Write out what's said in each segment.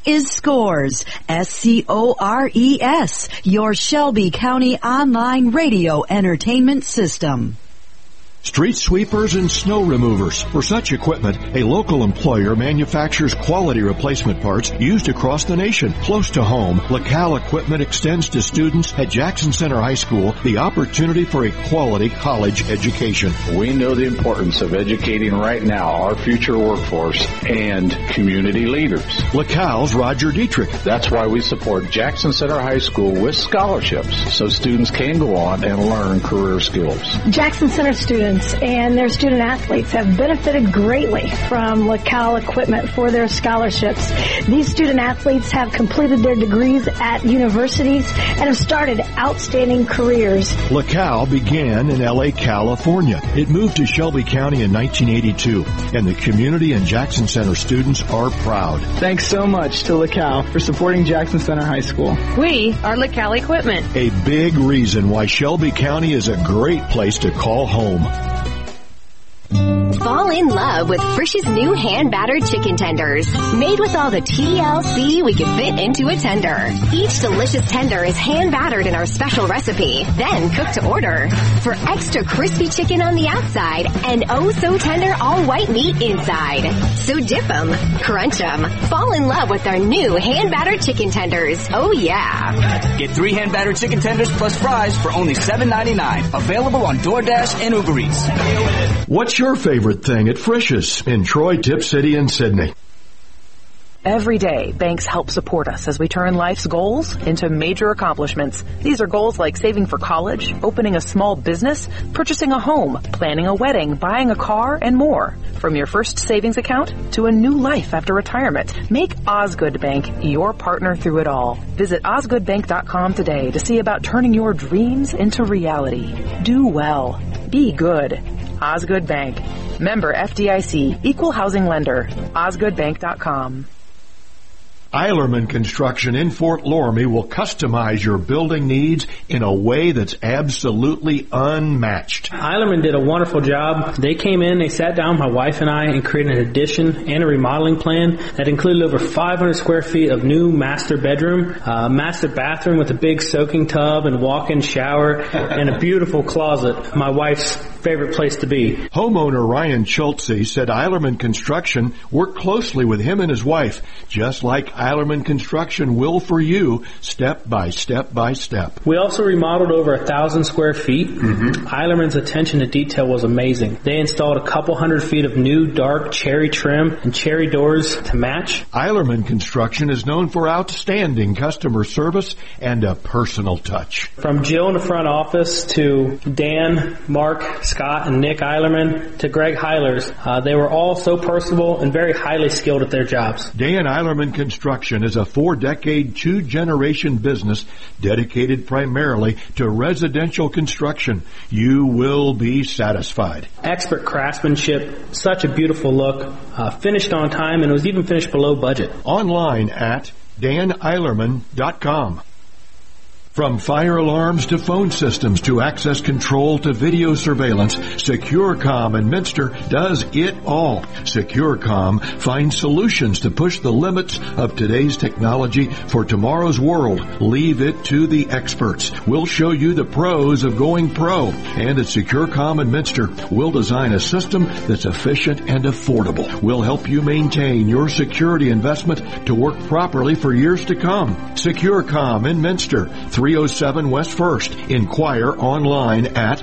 is Scores, SCORES, your Shelby County online radio entertainment system. Street sweepers and snow removers. For such equipment, a local employer manufactures quality replacement parts used across the nation. Close to home, LaCal Equipment extends to students at Jackson Center High School the opportunity for a quality college education. We know the importance of educating right now our future workforce and community leaders. LaCal's Roger Dietrich. That's why we support Jackson Center High School with scholarships so students can go on and learn career skills. Jackson Center students and their student athletes have benefited greatly from LaCal Equipment for their scholarships. These student athletes have completed their degrees at universities and have started outstanding careers. LaCal began in L.A., California. It moved to Shelby County in 1982, and the community and Jackson Center students are proud. Thanks so much to LaCal for supporting Jackson Center High School. We are LaCal Equipment. A big reason why Shelby County is a great place to call home. Fall in love with Frisch's new hand-battered chicken tenders. Made with all the TLC we can fit into a tender. Each delicious tender is hand-battered in our special recipe, then cooked to order. For extra crispy chicken on the outside and oh-so-tender all-white meat inside. So dip 'em, crunch 'em, fall in love with our new hand-battered chicken tenders. Oh, yeah. Get 3 hand-battered chicken tenders plus fries for only $7.99. Available on DoorDash and Uber Eats. What's your favorite thing at Frisch's in Troy, Tip City, and Sydney? Every day, banks help support us as we turn life's goals into major accomplishments. These are goals like saving for college, opening a small business, purchasing a home, planning a wedding, buying a car, and more. From your first savings account to a new life after retirement, make Osgood Bank your partner through it all. Visit osgoodbank.com today to see about turning your dreams into reality. Do well. Be good. Osgood Bank. Member FDIC. Equal housing lender. osgoodbank.com. Eilerman Construction in Fort Loramie will customize your building needs in a way that's absolutely unmatched. Eilerman did a wonderful job. They came in, they sat down, my wife and I, and created an addition and a remodeling plan that included over 500 square feet of new master bedroom, master bathroom with a big soaking tub and walk-in shower, and a beautiful closet. My wife's favorite place to be. Homeowner Ryan Schultze said Eilerman Construction worked closely with him and his wife, just like Eilerman Construction will for you, step by step by step. We also remodeled over 1,000 square feet. Eilerman's attention to detail was amazing. They installed a couple hundred feet of new dark cherry trim and cherry doors to match. Eilerman Construction is known for outstanding customer service and a personal touch. From Jill in the front office to Dan, Mark, Scott, and Nick Eilerman to Greg Heilers, they were all so personable and very highly skilled at their jobs. Dan Eilerman Construction is a 4-decade, 2-generation business dedicated primarily to residential construction. You will be satisfied. Expert craftsmanship, such a beautiful look, finished on time, and it was even finished below budget. Online at daneilerman.com. From fire alarms to phone systems to access control to video surveillance, SecureCom in Minster does it all. SecureCom finds solutions to push the limits of today's technology for tomorrow's world. Leave it to the experts. We'll show you the pros of going pro. And at SecureCom in Minster, we'll design a system that's efficient and affordable. We'll help you maintain your security investment to work properly for years to come. SecureCom in Minster, 307 West 1st. Inquire online at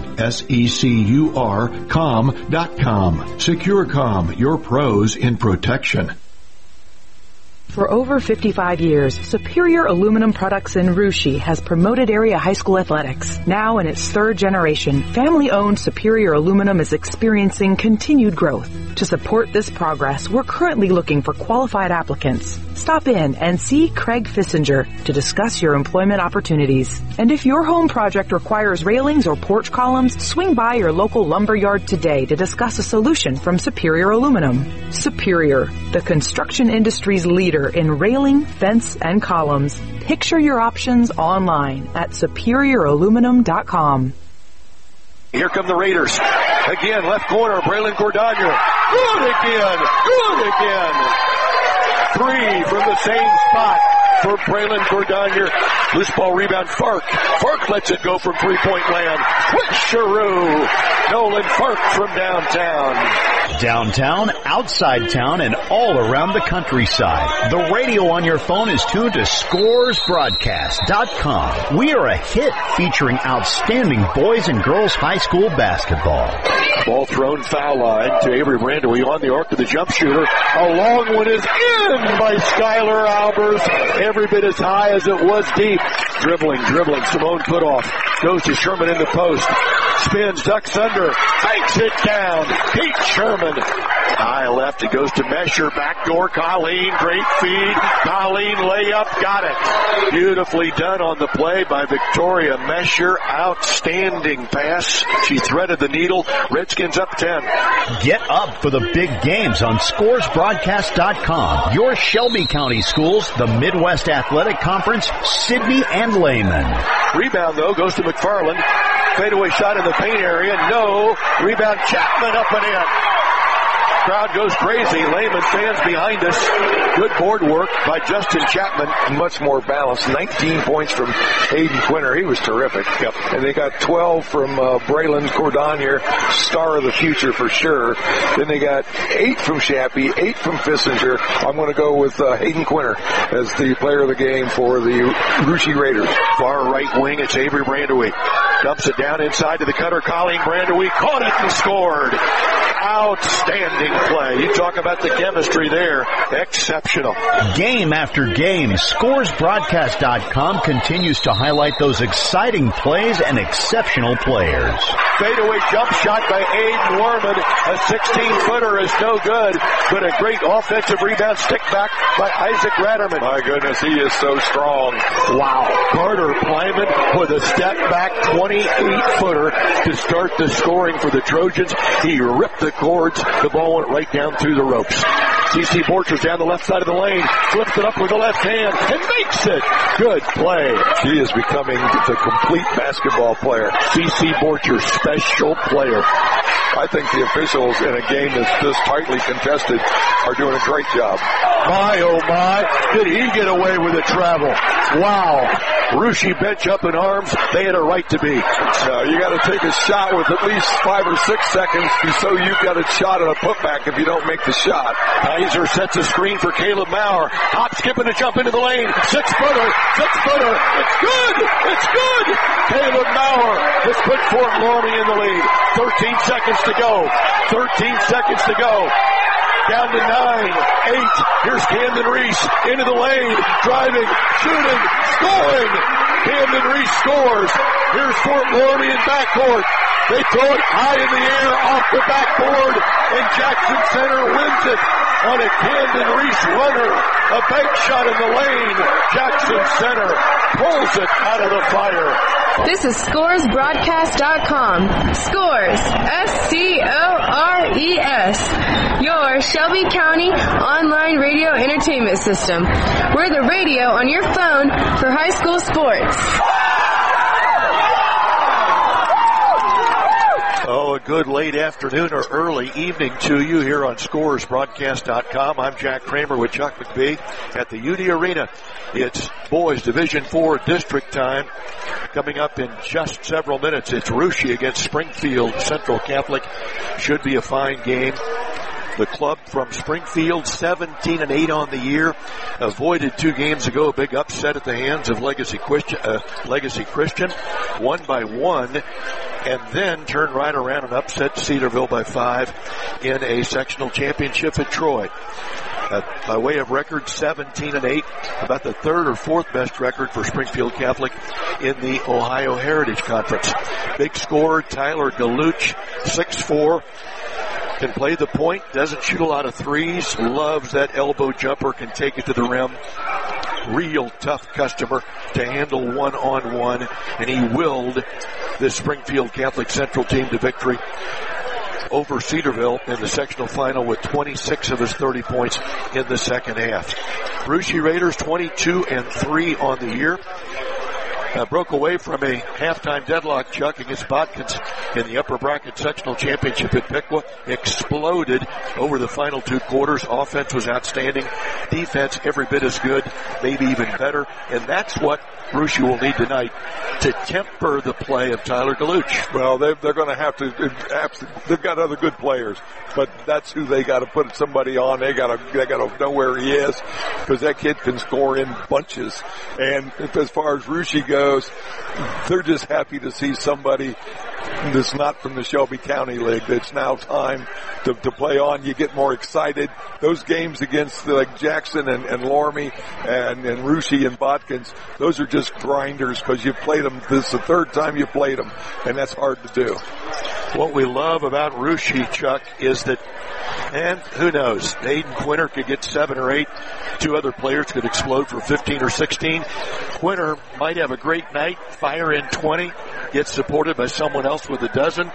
securcom.com. SecureCom, your pros in protection. For over 55 years, Superior Aluminum Products in Russia has promoted area high school athletics. Now in its 3rd generation, family-owned Superior Aluminum is experiencing continued growth. To support this progress, we're currently looking for qualified applicants. Stop in and see Craig Fissinger to discuss your employment opportunities. And if your home project requires railings or porch columns, swing by your local lumber yard today to discuss a solution from Superior Aluminum. Superior, the construction industry's leader in railing, fence, and columns. Picture your options online at superiораluminum.com. Here come the Raiders. Again, left corner, Braylon Cordogna. Good again. Three from the same spot for Braylon Cordonier. Loose ball rebound, Fark. Fark lets it go from three-point land. Switcheroo. Nolan Fark from downtown. Downtown, outside town, and all around the countryside. The radio on your phone is tuned to ScoresBroadcast.com. We are a hit featuring outstanding boys and girls high school basketball. Ball thrown foul line to Avery Brandewy on the arc of the jump shooter. A long one is in by Skylar Albers. Every bit as high as it was deep. Dribbling. Simone Putoff goes to Sherman in the post. Spins, ducks under, fakes it down. Pete Sherman. High left, it goes to Mesher. Backdoor, Colleen, great feed. Colleen layup, got it. Beautifully done on the play by Victoria Mesher. Outstanding pass. She threaded the needle. Redskins up 10. Get up for the big games on ScoresBroadcast.com. Your Shelby County schools, the Midwest Athletic Conference, Sidney and Lehman. Rebound, though, goes to McFarland. Fadeaway shot in the paint area. No. Rebound, Chapman up and in. Crowd goes crazy. Lehman fans behind us. Good board work by Justin Chapman. Much more balanced. 19 points from Hayden Quinter. He was terrific. Yep. And they got 12 from Braylon Cordonier, star of the future for sure. Then they got 8 from Shappy, 8 from Fissinger. I'm going to go with Hayden Quinter as the player of the game for the Russia Raiders. Far right wing, it's Avery Brandewy. Dumps it down inside to the cutter. Colleen Brandewy caught it and scored. Outstanding play. You talk about the chemistry there. Exceptional. Game after game, ScoresBroadcast.com continues to highlight those exciting plays and exceptional players. Fadeaway jump shot by Aiden Warman. A 16-footer is no good, but a great offensive rebound stick back by Isaac Ratterman. My goodness, he is so strong. Wow. Carter Plyman with a step back 28-footer to start the scoring for the Trojans. He ripped the cords. The ball went right down through the ropes. C.C. Borchers down the left side of the lane. Flips it up with the left hand and makes it. Good play. He is becoming the complete basketball player. C.C. Borchers, special player. I think the officials in a game that's this tightly contested are doing a great job. My, oh my, did he get away with the travel? Wow. Russia bench up in arms. They had a right to be. So you got to take a shot with at least 5 or 6 seconds, so you've got a shot at a putback if you don't make the shot. Kaiser sets a screen for Caleb Maurer. Hop, skipping to jump into the lane. 6-footer. It's good. It's good. Caleb Maurer has put Fort Laramie in the lead. 13 seconds to go. Down to 9, 8. Here's Camden Reese into the lane, driving, shooting, scoring. Camden Reese scores. Here's Fort Laramie in backcourt. They throw it high in the air off the backboard, and Jackson Center wins it on a Camden Reese runner. A bank shot in the lane. Jackson Center pulls it out of the fire. This is ScoresBroadcast.com. Scores, S-C-O-R-E-S. Your Shelby County online radio entertainment system. We're the radio on your phone for high school sports. Oh, a good late afternoon or early evening to you here on ScoresBroadcast.com. I'm Jack Kramer with Chuck McBee at the UD Arena. It's boys Division IV district time. Coming up in just several minutes, it's Russia against Springfield Central Catholic. Should be a fine game. The club from Springfield, 17-8 on the year, avoided 2 games ago a big upset at the hands of Legacy Christian, won by 1, and then turned right around and upset Cedarville by 5 in a sectional championship at Troy. By way of record, 17-8, about the 3rd or 4th best record for Springfield Catholic in the Ohio Heritage Conference. Big scorer, Tyler Galuch, 6'4", can play the point, doesn't shoot a lot of threes, loves that elbow jumper, can take it to the rim. Real tough customer to handle one-on-one, and he willed this Springfield Catholic Central team to victory over Cedarville in the sectional final with 26 of his 30 points in the second half. Russia Raiders 22-3 on the year. broke away from a halftime deadlock, Chuck, against Botkins in the upper bracket sectional championship at Piqua. Exploded over the final 2 quarters. Offense was outstanding. Defense every bit as good, maybe even better. And that's what Russia will need tonight to temper the play of Tyler DeLuch. Well, they're going to have to. They've got other good players, but that's who they got to put somebody on. They got to know where he is, because that kid can score in bunches. And as far as Russia goes, they're just happy to see somebody that's not from the Shelby County League. It's now time to play on. You get more excited. Those games against like Jackson and Lorme and Russia and Botkins, those are just grinders, because you played them. This is the 3rd time you played them, and that's hard to do. What we love about Russia, Chuck, is that, and who knows, Hayden Quinter could get 7 or 8. 2 other players could explode for 15 or 16. Quinter might have a great night, fire in 20, get supported by someone else with a dozen.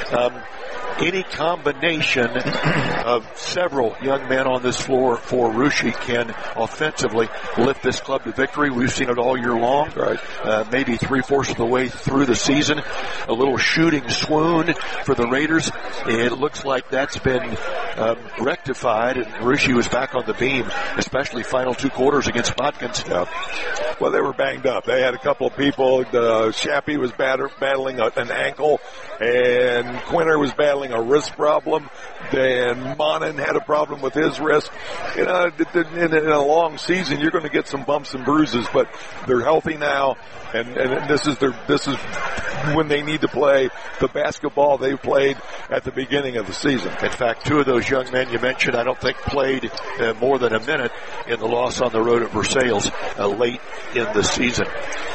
Any combination of several young men on this floor for Russia can offensively lift this club to victory. We've seen it all year long. Right. Maybe 3/4 of the way through the season. A little shooting swoon for the Raiders. It looks like that's been rectified, and Russia was back on the beam, especially final 2 quarters against Botkins. Yeah. Well, they were banged up. They had a couple of people. Shappy was battling an ankle, and Quinter was battling a wrist problem. Then Monin had a problem with his wrist. You know, in a long season, you're going to get some bumps and bruises, but they're healthy now, and this is when they need to play the basketball they played at the beginning of the season. In fact, 2 of those young men you mentioned, I don't think played more than a minute in the loss on the road at Versailles late in the season.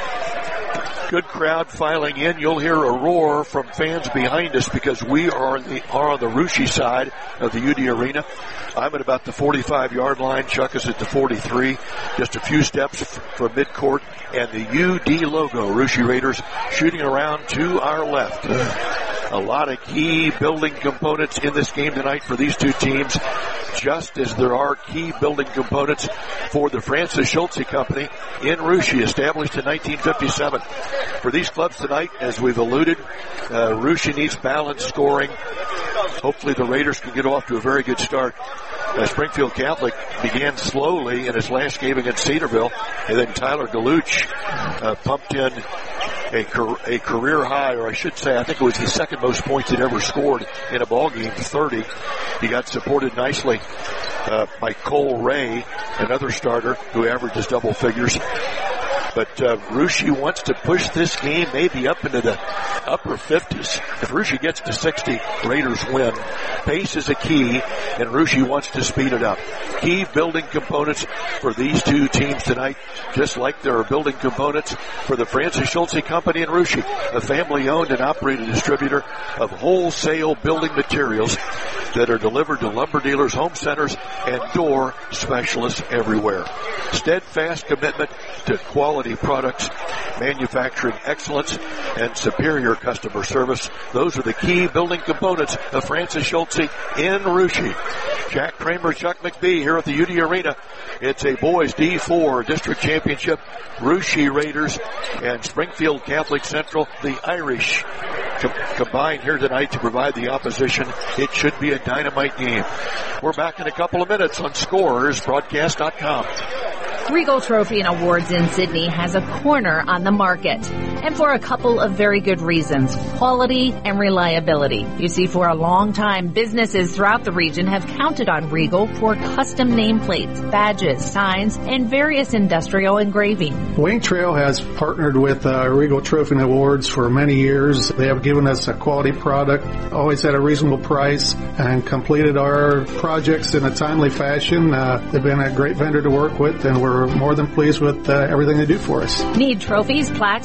Good crowd filing in. You'll hear a roar from fans behind us, because we are on the Russia side of the UD Arena. I'm at about the 45-yard line. Chuck is at the 43. Just a few steps from midcourt, and the UD logo, Russia Raiders, shooting around to our left. A lot of key building components in this game tonight for these 2 teams, just as there are key building components for the Francis Schulze Company in Russia, established in 1957. For these clubs tonight, as we've alluded, Russia needs balanced scoring. Hopefully the Raiders can get off to a very good start. Springfield Catholic began slowly in his last game against Cedarville, and then Tyler DeLuch pumped in a career high, or I should say, I think it was the 2nd most points he'd ever scored in a ball game, 30. He got supported nicely by Cole Ray, another starter who averages double figures. But Russia wants to push this game maybe up into the upper 50s. If Russia gets to 60, Raiders win. Pace is a key, and Russia wants to speed it up. Key building components for these 2 teams tonight, just like there are building components for the Francis Schulze Company in Russia, a family-owned and operated distributor of wholesale building materials that are delivered to lumber dealers, home centers, and door specialists everywhere. Steadfast commitment to quality products, manufacturing excellence, and superior customer service. Those are the key building components of Francis Schulze in Russia. Jack Kramer, Chuck McBee here at the UD Arena. It's a boys D4 district championship. Russia Raiders and Springfield Catholic Central, the Irish, combined here tonight to provide the opposition. It should be a dynamite game. We're back in a couple of minutes on ScoresBroadcast.com. Regal Trophy and Awards in Sydney has a corner on the market, and for a couple of very good reasons: quality and reliability. You see, for a long time, businesses throughout the region have counted on Regal for custom nameplates, badges, signs, and various industrial engraving. Wing Trail has partnered with Regal Trophy and Awards for many years. They have given us a quality product, always at a reasonable price, and completed our projects in a timely fashion. They've been a great vendor to work with, and we're more than pleased with everything they do for us. Need trophies, plaques, and awards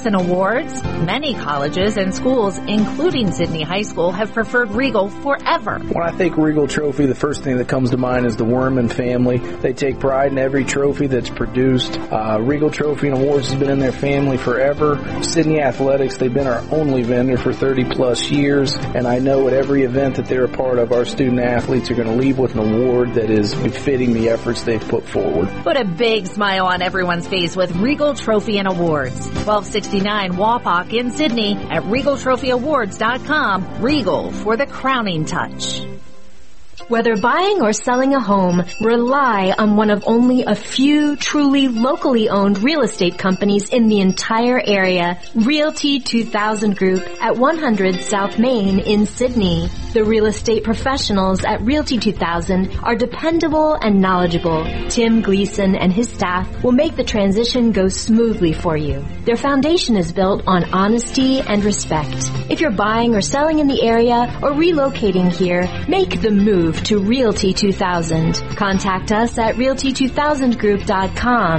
Awards? Many colleges and schools, including Sidney High School, have preferred Regal forever. When I think Regal Trophy, the first thing that comes to mind is the Werman family. They take pride in every trophy that's produced. Regal Trophy and Awards has been in their family forever. Sidney Athletics, they've been our only vendor for 30 plus years, and I know at every event that they're a part of, our student athletes are going to leave with an award that is befitting the efforts they've put forward. Put a big smile on everyone's face with Regal Trophy and Awards. 1269 Wapak in Sidney at RegalTrophyAwards.com. Regal for the crowning touch. Whether buying or selling a home, rely on one of only a few truly locally owned real estate companies in the entire area. Realty 2000 Group at 100 South Main in Sidney. The real estate professionals at Realty 2000 are dependable and knowledgeable. Tim Gleason and his staff will make the transition go smoothly for you. Their foundation is built on honesty and respect. If you're buying or selling in the area or relocating here, make the move to Realty 2000. Contact us at realty2000group.com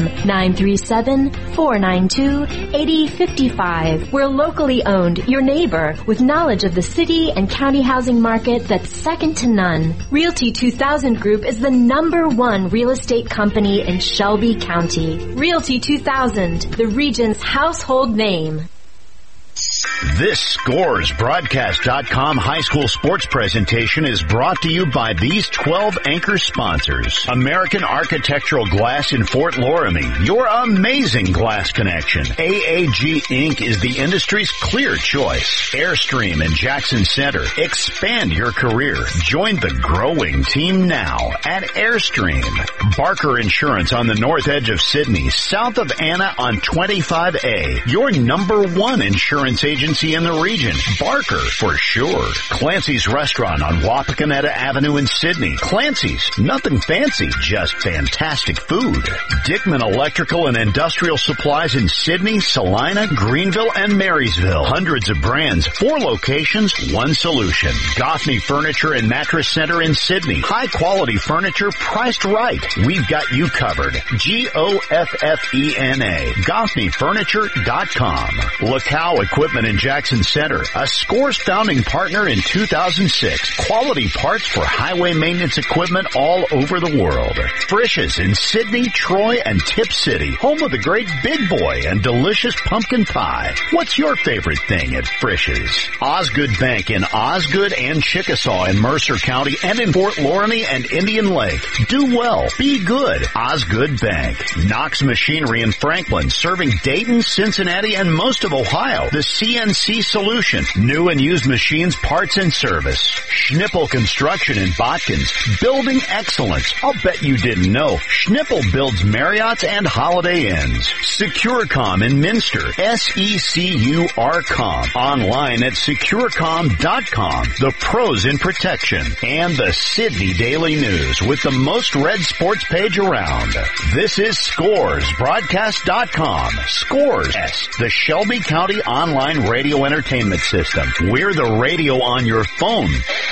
937-492-8055. We're locally owned, your neighbor, with knowledge of the city and county housing market that's second to none. Realty 2000 Group is the #1 real estate company in Shelby County. Realty 2000, the region's household name. This ScoresBroadcast.com high school sports presentation is brought to you by these 12 anchor sponsors. American Architectural Glass in Fort Loramie, your amazing glass connection. AAG Inc. is the industry's clear choice. Airstream in Jackson Center. Expand your career. Join the growing team now at Airstream. Barker Insurance on the north edge of Sidney, south of Anna on 25A. Your #1 insurance agency in the region. Barker, for sure. Clancy's Restaurant on Wapakoneta Avenue in Sidney. Clancy's, nothing fancy, just fantastic food. Dickman Electrical and Industrial Supplies in Sidney, Salina, Greenville, and Marysville. Hundreds of brands, 4 locations, 1 solution. Goffney Furniture and Mattress Center in Sidney. High quality furniture priced right. We've got you covered. GOFFENA. GoffneyFurniture.com. LaCow Equipment in Jackson Center, a Scores founding partner in 2006. Quality parts for highway maintenance equipment all over the world. Frisch's in Sidney, Troy, and Tip City, home of the great Big Boy and delicious pumpkin pie. What's your favorite thing at Frisch's? Osgood Bank in Osgood and Chickasaw in Mercer County and in Fort Loramie and Indian Lake. Do well. Be good. Osgood Bank. Knox Machinery in Franklin, serving Dayton, Cincinnati, and most of Ohio. The CNC Solution. New and used machines, parts, and service. Schnippel Construction in Botkins. Building excellence. I'll bet you didn't know. Schnippel builds Marriotts and Holiday Inns. Securecom in Minster. SECURcom. Online at securecom.com. The pros in protection. And the Sidney Daily News with the most read sports page around. This is ScoresBroadcast.com. Scores, the Shelby County online radio entertainment system. We're the radio on your phone.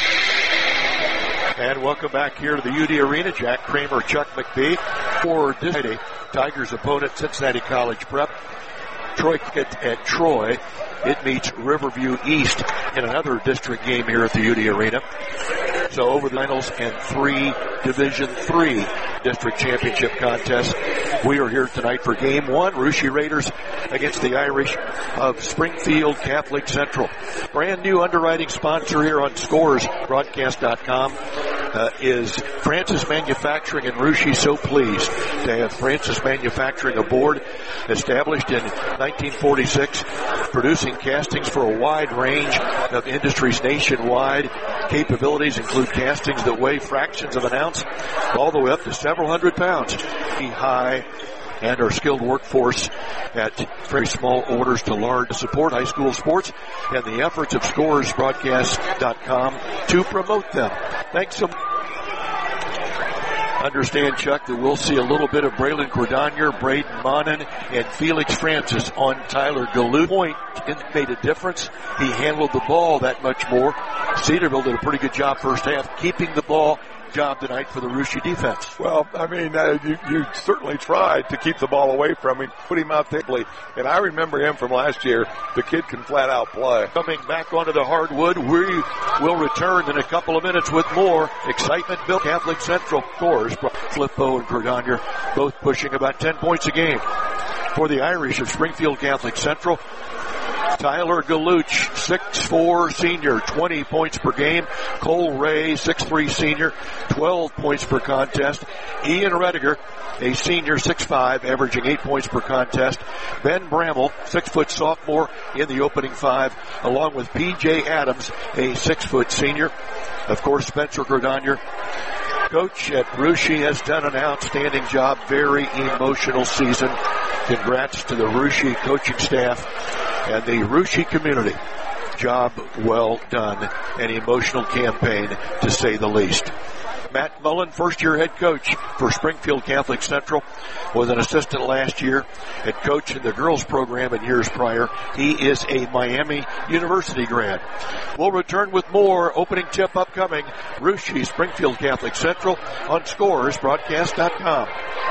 And welcome back here to the UD Arena. Jack Kramer, Chuck McBee for this Friday. Tigers opponent, Cincinnati College Prep. Troy at Troy. It meets Riverview East in another district game here at the UD Arena. So over the finals and 3 Division III district championship contests. We are here tonight for game 1. Russia Raiders against the Irish of Springfield Catholic Central. Brand new underwriting sponsor here on ScoresBroadcast.com is Francis Manufacturing in Russia. So pleased to have Francis Manufacturing aboard, established in 1946, producing castings for a wide range of industries nationwide. Capabilities include castings that weigh fractions of an ounce all the way up to several hundred pounds. High and our skilled workforce at very small orders to large to support high school sports and the efforts of ScoresBroadcast.com to promote them. Thanks so much. Understand, Chuck, that we'll see a little bit of Braylon Cordonier, Braden Monin, and Felix Francis on Tyler Galut. Point made a difference. He handled the ball that much more. Cedarville did a pretty good job first half, keeping the ball job tonight for the Russia defense. Well, I mean, you certainly tried to keep the ball away from him, put him out there. And I remember him from last year. The kid can flat out play. Coming back onto the hardwood, we will return in a couple of minutes with more excitement. Bill Catholic Central scores. Flippo and Cordonier both pushing about 10 points a game. For the Irish of Springfield Catholic Central, Tyler Galuch, 6'4", senior, 20 points per game. Cole Ray, 6'3", senior, 12 points per contest. Ian Rediger, a senior, 6'5", averaging 8 points per contest. Ben Bramall, 6-foot sophomore in the opening 5, along with P.J. Adams, a 6-foot senior. Of course, Spencer Cordonier, coach at Russia, has done an outstanding job. Very emotional season. Congrats to the Russia coaching staff and the Russia community. Job well done. An emotional campaign, to say the least. Matt Mullen, first-year head coach for Springfield Catholic Central, was an assistant last year, head coach in the girls program in years prior. He is a Miami University grad. We'll return with more. Opening tip upcoming. Russia, Springfield Catholic Central on ScoresBroadcast.com.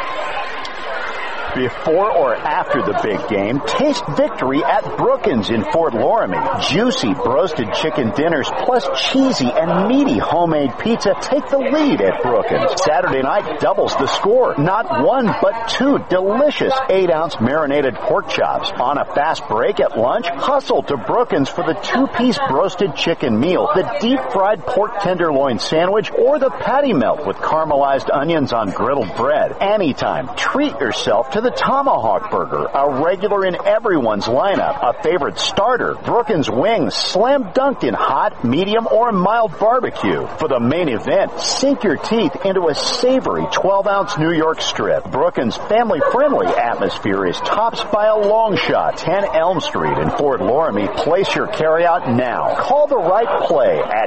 Before or after the big game, taste victory at Brookins in Fort Loramie. Juicy roasted chicken dinners plus cheesy and meaty homemade pizza take the lead at Brookins. Saturday night doubles the score. Not one, but two delicious 8-ounce marinated pork chops. On a fast break at lunch, hustle to Brookins for the 2-piece roasted chicken meal, the deep-fried pork tenderloin sandwich, or the patty melt with caramelized onions on griddled bread. Anytime, treat yourself to the Tomahawk Burger, a regular in everyone's lineup, a favorite starter. Brookins wings, slam dunked in hot, medium, or mild barbecue. For the main event, sink your teeth into a savory 12-ounce New York strip. Brookins' family-friendly atmosphere is topped by a long shot, 10 Elm Street in Fort Loramie. Place your carryout now. Call the right play at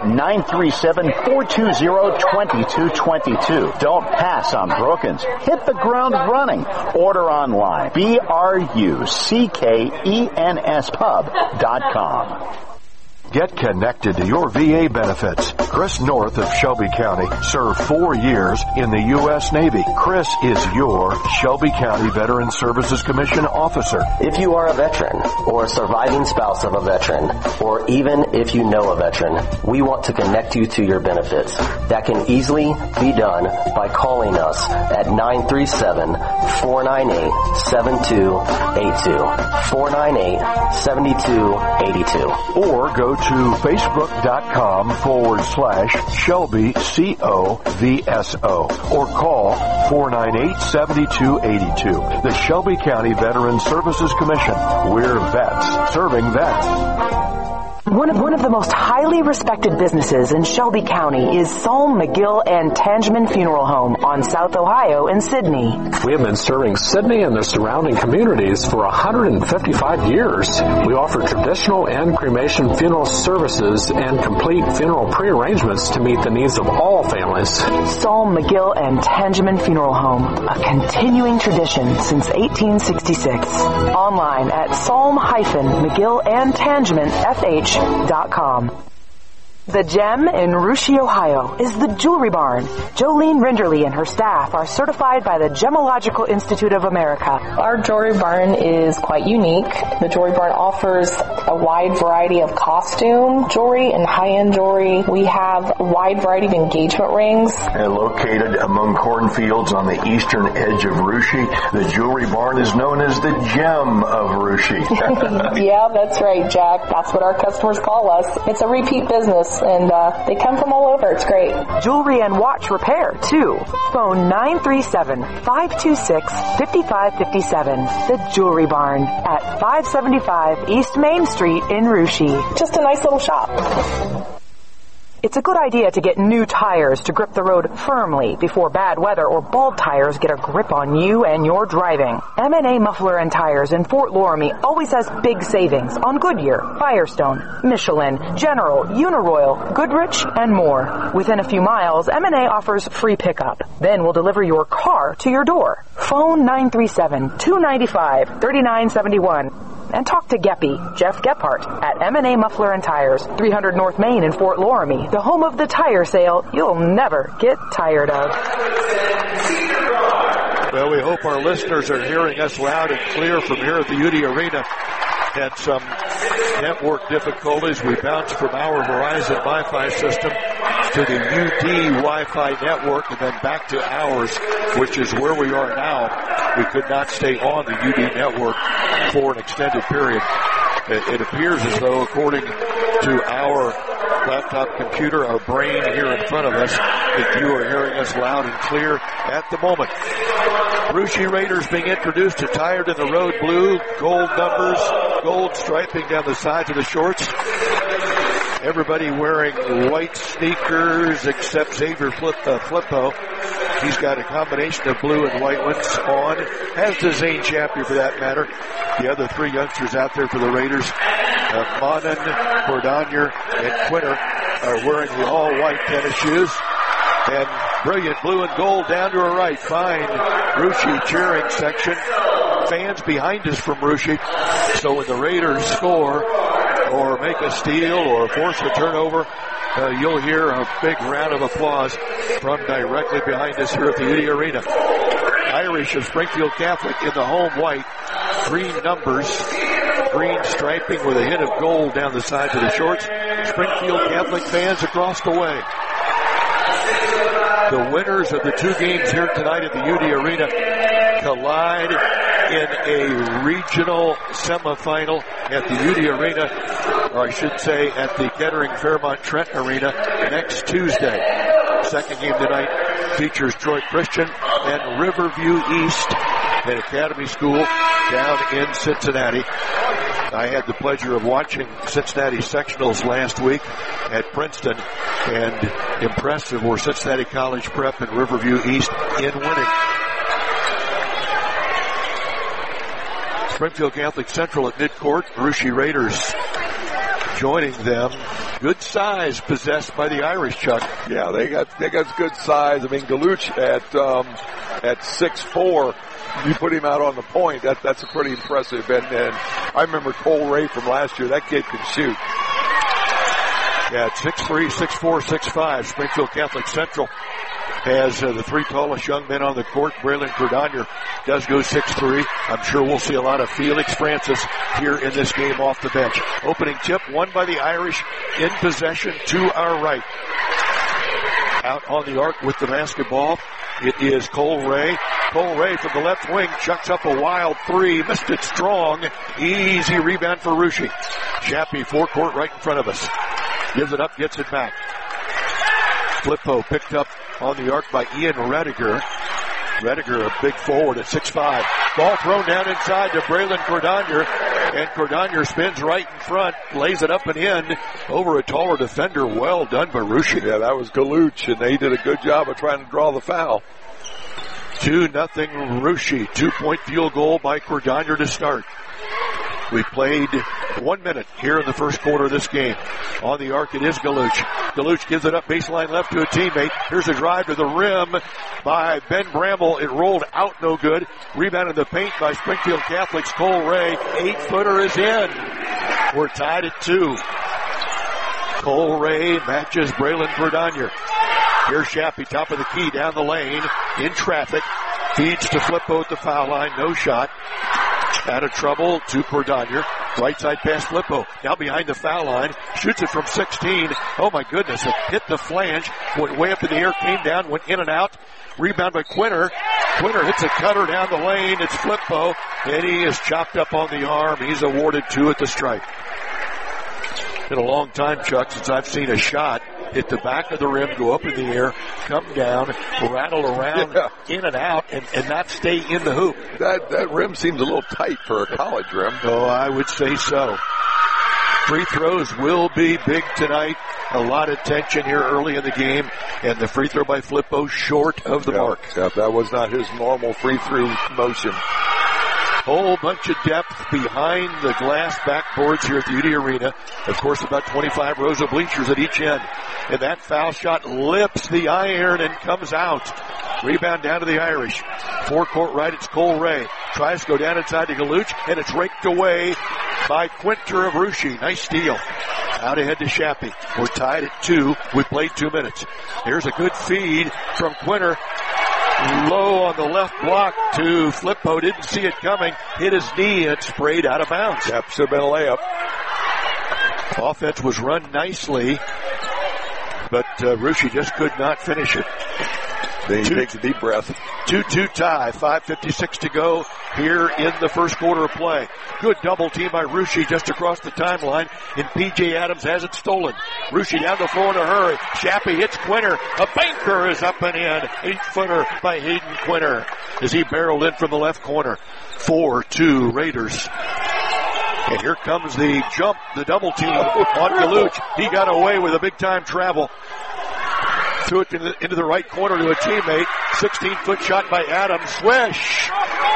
937-420-2222. Don't pass on Brookins. Hit the ground running. Order online. BRUCKENS Get connected to your VA benefits. Chris North of Shelby County served 4 years in the U.S. Navy. Chris is your Shelby County Veteran Services Commission officer. If you are a veteran or a surviving spouse of a veteran, or even if you know a veteran, we want to connect you to your benefits. That can easily be done by calling us at 937-498-7282. 498-7282. Or go to facebook.com/Shelby COVSO or call 498-7282. The Shelby County Veteran Services Commission. We're vets serving vets. One of the most highly respected businesses in Shelby County is Psalm, McGill, and Tangeman Funeral Home on South Ohio in Sydney. We have been serving Sydney and the surrounding communities for 155 years. We offer traditional and cremation funeral services and complete funeral prearrangements to meet the needs of all families. Psalm, McGill, and Tangeman Funeral Home, a continuing tradition since 1866. Online at psalm-McGill-and-Tangeman.com. The Gem in Russia, Ohio is the Jewelry Barn. Jolene Rinderly and her staff are certified by the Gemological Institute of America. Our Jewelry Barn is quite unique. The Jewelry Barn offers a wide variety of costume jewelry and high-end jewelry. We have a wide variety of engagement rings. And located among cornfields on the eastern edge of Russia, the Jewelry Barn is known as the Gem of Russia. Yeah, that's right, Jack. That's what our customers call us. It's a repeat business. And they come from all over. It's great. Jewelry and watch repair, too. Phone 937-526-5557. The Jewelry Barn at 575 East Main Street in Russia. Just a nice little shop. It's a good idea to get new tires to grip the road firmly before bad weather or bald tires get a grip on you and your driving. M&A Muffler and Tires in Fort Loramie always has big savings on Goodyear, Firestone, Michelin, General, Uniroyal, Goodrich, and more. Within a few miles, M&A offers free pickup. Then we'll deliver your car to your door. Phone 937-295-3971. and talk to Geppy, Jeff Gephardt, at M&A Muffler and Tires, 300 North Main in Fort Loramie, the home of the tire sale you'll never get tired of. Well, we hope our listeners are hearing us loud and clear from here at the UD Arena. Had some network difficulties. We bounced from our Verizon Wi-Fi system to the UD Wi-Fi network and then back to ours, which is where we are now. We could not stay on the UD network for an extended period. It appears as though, according to our laptop computer, our brain here in front of us, that you are hearing us loud and clear at the moment. Russia Raiders being introduced, attired in the road blue, gold numbers, gold striping down the sides of the shorts. Everybody wearing white sneakers except Xavier Flippo. He's got a combination of blue and white ones on, as does Zane Chappie for that matter. The other three youngsters out there for the Raiders, Monin, Cordonier, and Quinter, are wearing the all-white tennis shoes. And brilliant blue and gold down to her right. Fine Russia cheering section. Fans behind us from Russia. So when the Raiders score or make a steal or force a turnover, you'll hear a big round of applause from directly behind us here at the UD Arena. Irish of Springfield Catholic in the home white. Green numbers, green striping with a hint of gold down the sides of the shorts. Springfield Catholic fans across the way. The winners of the two games here tonight at the UD Arena collide in a regional semifinal at the UD Arena, or I should say at the Kettering Fairmont Trent Arena next Tuesday. Second game tonight features Troy Christian and Riverview East, an academy school down in Cincinnati. I had the pleasure of watching Cincinnati sectionals last week at Princeton, and impressive were Cincinnati College Prep and Riverview East in winning. Springfield Catholic Central at midcourt. Russia Raiders joining them. Good size possessed by the Irish, Chuck. Yeah, they got good size. I mean, Galuch at 6'4", you put him out on the point. That's a pretty impressive. And I remember Cole Ray from last year. That kid can shoot. Yeah, 6'3", 6'4", 6'5". Springfield Catholic Central has the three tallest young men on the court. Braylon Cordonier does go 6'3". I'm sure we'll see a lot of Felix Francis here in this game off the bench. Opening tip won by the Irish in possession to our right. Out on the arc with the basketball, it is Cole Ray. Cole Ray from the left wing chucks up a wild three. Missed it strong. Easy rebound for Russia. Chappie forecourt right in front of us. Gives it up, gets it back. Flippo picked up on the arc by Ian Rediger. Rediger, a big forward at 6'5". Ball thrown down inside to Braylon Cordonier, and Cordonier spins right in front, lays it up and in over a taller defender. Well done by Russia. Yeah, that was Galuch, and they did a good job of trying to draw the foul. 2-0 Russia. 2-point field goal by Cordonier to start. We played 1 minute here in the first quarter of this game. On the arc, it is Galuch. Galuch gives it up baseline left to a teammate. Here's a drive to the rim by Ben Bramble. It rolled out no good. Rebound in the paint by Springfield Catholic's Cole Ray. 8-footer is in. We're tied at 2. Cole Ray matches Braylon Cordonier. Here's Chappie, top of the key, down the lane, in traffic. Feeds to Flippo at the foul line. No shot. Out of trouble to Cordonier. Right side pass Flippo. Now behind the foul line. Shoots it from 16. Oh my goodness. It hit the flange. Went way up in the air. Came down. Went in and out. Rebound by Quinter. Quinter hits a cutter down the lane. It's Flippo. And he is chopped up on the arm. He's awarded 2 at the stripe. Been a long time, Chuck, since I've seen a shot hit the back of the rim, go up in the air, come down, rattle around, in and out, and not stay in the hoop. That rim seems a little tight for a college rim. Oh, I would say so. Free throws will be big tonight. A lot of tension here early in the game, and the free throw by Flippo short of the mark. Yeah, that was not his normal free throw motion. Whole bunch of depth behind the glass backboards here at the UD Arena. Of course, about 25 rows of bleachers at each end. And that foul shot lips the iron and comes out. Rebound down to the Irish. Forecourt right, it's Cole Ray. Tries to go down inside to Galuch, and it's raked away by Quinter of Russia. Nice steal. Out ahead to Shappy. We're tied at 2. We played 2 minutes. Here's a good feed from Quinter. Low on the left block to Flippo. Didn't see it coming. Hit his knee and sprayed out of bounds. Yep, should have been a layup. Offense was run nicely, but Russia just could not finish it. Then he takes a deep breath. 2-2 tie. 5:56 to go here in the first quarter of play. Good double team by Russia just across the timeline, and P.J. Adams has it stolen. Russia down the floor in a hurry. Shappy hits Quinter. A banker is up and in. 8-footer by Hayden Quinter as he barreled in from the left corner. 4-2 Raiders. And here comes the jump, the double team on Galuch. He got away with a big-time travel. Threw it into the right corner to a teammate. 16-foot shot by Adams. Swish!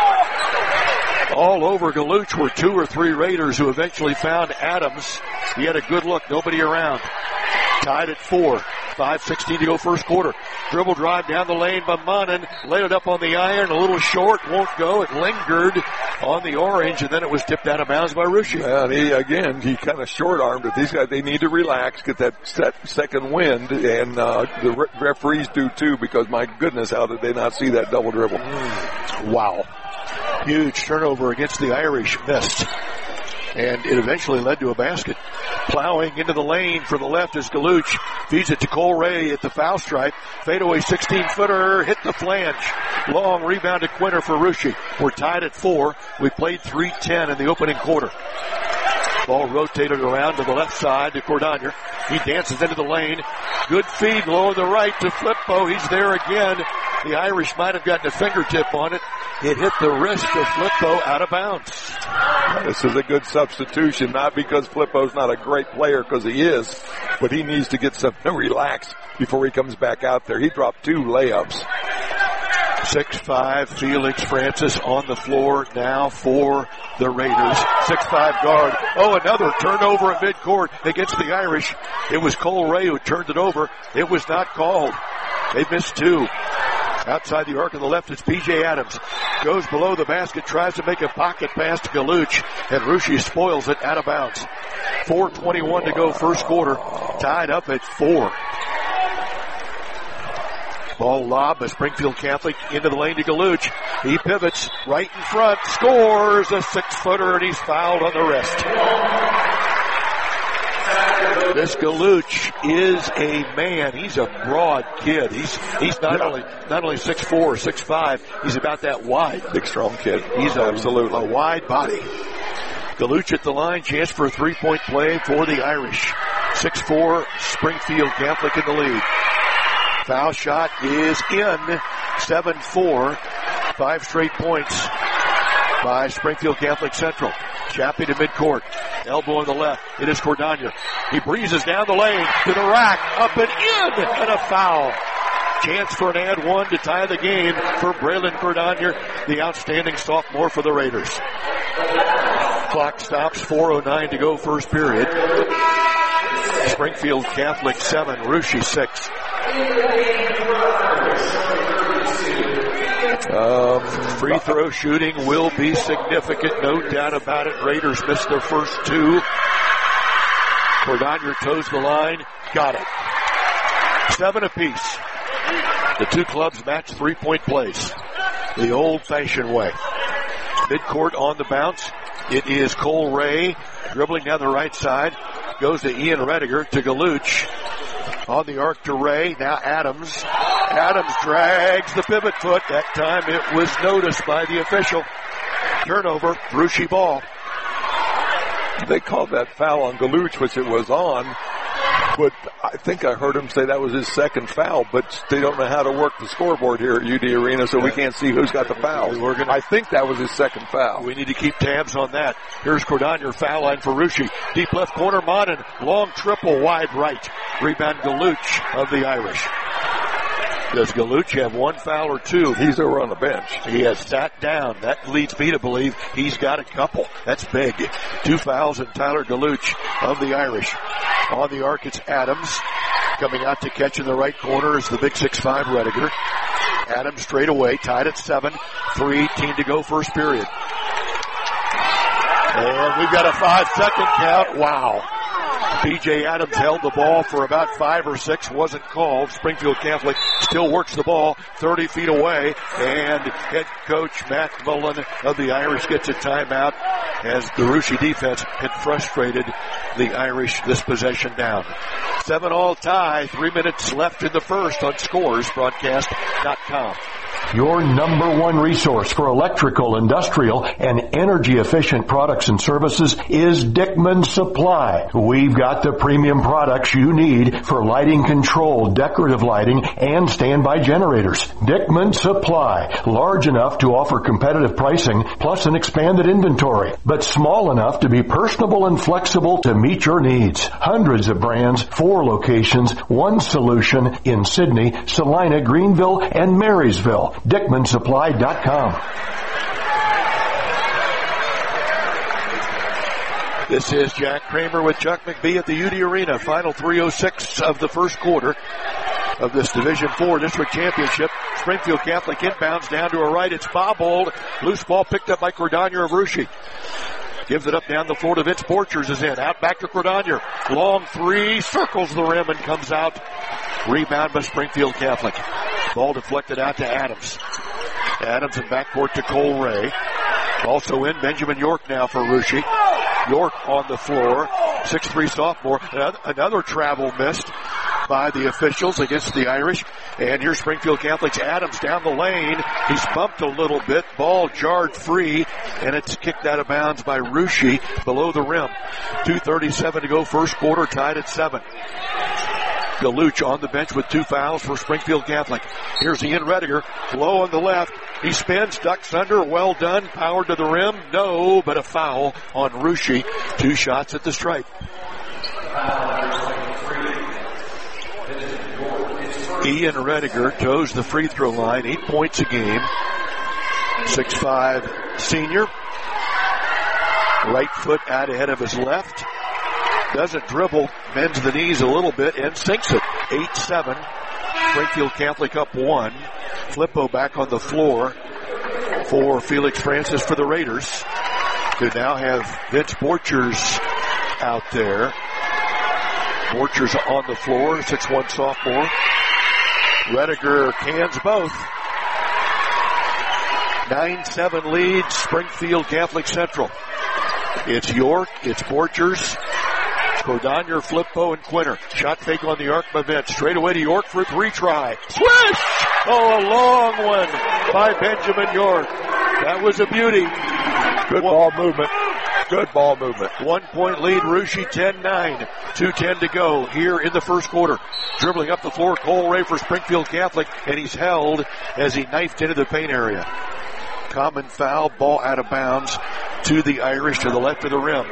All over Galuch were 2 or 3 Raiders who eventually found Adams. He had a good look. Nobody around. Tied at 4. 5:16 to go first quarter. Dribble drive down the lane by Monin. Laid it up on the iron. A little short. Won't go. It lingered on the orange, and then it was tipped out of bounds by Russia. Well, he kind of short-armed it. These guys, they need to relax, get that second wind, and the referees do too, because my goodness, how did they not see that double dribble? Wow. Huge turnover against the Irish. Missed. And it eventually led to a basket. Plowing into the lane for the left is Galuch. Feeds it to Cole Ray at the foul stripe. Fadeaway 16-footer. Hit the flange. Long rebound to Quinter for Russia. We're tied at 4. We played 3:10 in the opening quarter. Ball rotated around to the left side to Cordonier. He dances into the lane. Good feed low on the right to Flippo. He's there again. The Irish might have gotten a fingertip on it. It hit the wrist of Flippo out of bounds. This is a good substitution, not because Flippo's not a great player, because he is, but he needs to get something to relax before he comes back out there. He dropped 2 layups. 6'5", Felix Francis on the floor now for the Raiders. 6'5" guard. Oh, another turnover at midcourt against the Irish. It was Cole Ray who turned it over. It was not called. They missed 2. Outside the arc on the left, it's P.J. Adams. Goes below the basket, tries to make a pocket pass to Galuch, and Russia spoils it out of bounds. 4:21 to go first quarter. Tied up at 4. Ball lob by Springfield Catholic into the lane to Galuch. He pivots right in front, scores a 6-footer, and he's fouled on the wrist. This Galuch is a man. He's a broad kid. He's not only 6'4" or 6'5", he's about that wide. Big, strong kid. He's absolutely a wide body. Galuch at the line, chance for a 3-point play for the Irish. 6'4", Springfield Catholic in the lead. Foul shot is in. 7-4. 5 straight points by Springfield Catholic Central. Shappy to midcourt. Elbow on the left. It is Cordonier. He breezes down the lane to the rack. Up and in. And a foul. Chance for an and one to tie the game for Braylon Cordonier, the outstanding sophomore for the Raiders. Clock stops. 4:09 to go first period. Springfield Catholic 7. Russia 6. Free throw shooting will be significant, no doubt about it. Raiders missed their first 2. Cordonier toes the line, got it. 7 apiece. The 2 clubs match 3-point plays, the old-fashioned way. Midcourt on the bounce. It is Cole Ray dribbling down the right side. Goes to Ian Rediger to Galuch. On the arc to Ray. Now Adams. Adams drags the pivot foot. That time it was noticed by the official. Turnover. Russia ball. They called that foul on Galuch, which it was on. But I think I heard him say that was his second foul, but they don't know how to work the scoreboard here at UD Arena, so we can't see who's got the fouls. I think that was his second foul. We need to keep tabs on that. Here's Cordonier, foul line for Russia. Deep left corner, Monin. Long triple, wide right. Rebound Galuch of the Irish. Does Galuch have 1 foul or 2? He's over on the bench. He has sat down. That leads me to believe he's got a couple. That's big. 2 fouls and Tyler Galuch of the Irish. On the arc, it's Adams. Coming out to catch in the right corner is the big 6'5" Rediger. Adams straight away, tied at 7. 3:18 to go first period. And we've got a 5-second count. Wow. B.J. Adams held the ball for about 5 or 6, wasn't called. Springfield Catholic still works the ball 30 feet away, and head coach Matt Mullen of the Irish gets a timeout as the Russia defense had frustrated the Irish this possession down. 7-all tie, 3 minutes left in the first on scoresbroadcast.com. Your number one resource for electrical, industrial, and energy-efficient products and services is Dickman Supply. We've got the premium products you need for lighting control, decorative lighting, and standby generators. Dickman Supply, large enough to offer competitive pricing, plus an expanded inventory, but small enough to be personable and flexible to meet your needs. Hundreds of brands, 4 locations, 1 solution in Sydney, Salina, Greenville, and Marysville. DickmanSupply.com. This is Jack Kramer with Chuck McBee at the UD Arena. Final 3:06 of the first quarter of this Division IV District Championship. Springfield Catholic inbounds down to her right. It's bobbled. Loose ball picked up by Cordonier of Russia. Gives it up down the floor to Vince Borchers is in. Out back to Cordonier. Long 3, circles the rim and comes out. Rebound by Springfield Catholic. Ball deflected out to Adams. Adams in backcourt to Cole Ray. Also in Benjamin York now for Russia. York on the floor. 6'3" sophomore. Another travel missed by the officials against the Irish. And here's Springfield Catholic's Adams down the lane. He's bumped a little bit. Ball jarred free, and it's kicked out of bounds by Russia below the rim. 2:37 to go, first quarter, tied at 7. Galuch on the bench with 2 fouls for Springfield Catholic. Here's Ian Rediger, low on the left. He spins, ducks under, well done, powered to the rim. No, but a foul on Russia. 2 shots at the stripe. Ian Rediger toes the free throw line, 8 points a game. 6'5" senior. Right foot out ahead of his left. Doesn't dribble, bends the knees a little bit and sinks it. 8-7. Springfield Catholic up 1. Flippo back on the floor for Felix Francis for the Raiders, who now have Vince Borchers out there. Borchers on the floor, 6'1" sophomore. Rediger cans both. 9-7 lead, Springfield Catholic Central. It's York, it's Borchers, Cordonier, Flippo, and Quinter. Shot fake on the arc by Vince. Straight away to York for a 3-try. Swish! Oh, a long one by Benjamin York. That was a beauty. Good ball movement. Good ball movement. 1 point lead, Russia 10-9. 2:10 to go here in the first quarter. Dribbling up the floor, Cole Ray for Springfield Catholic, and he's held as he knifed into the paint area. Common foul, ball out of bounds to the Irish to the left of the rim.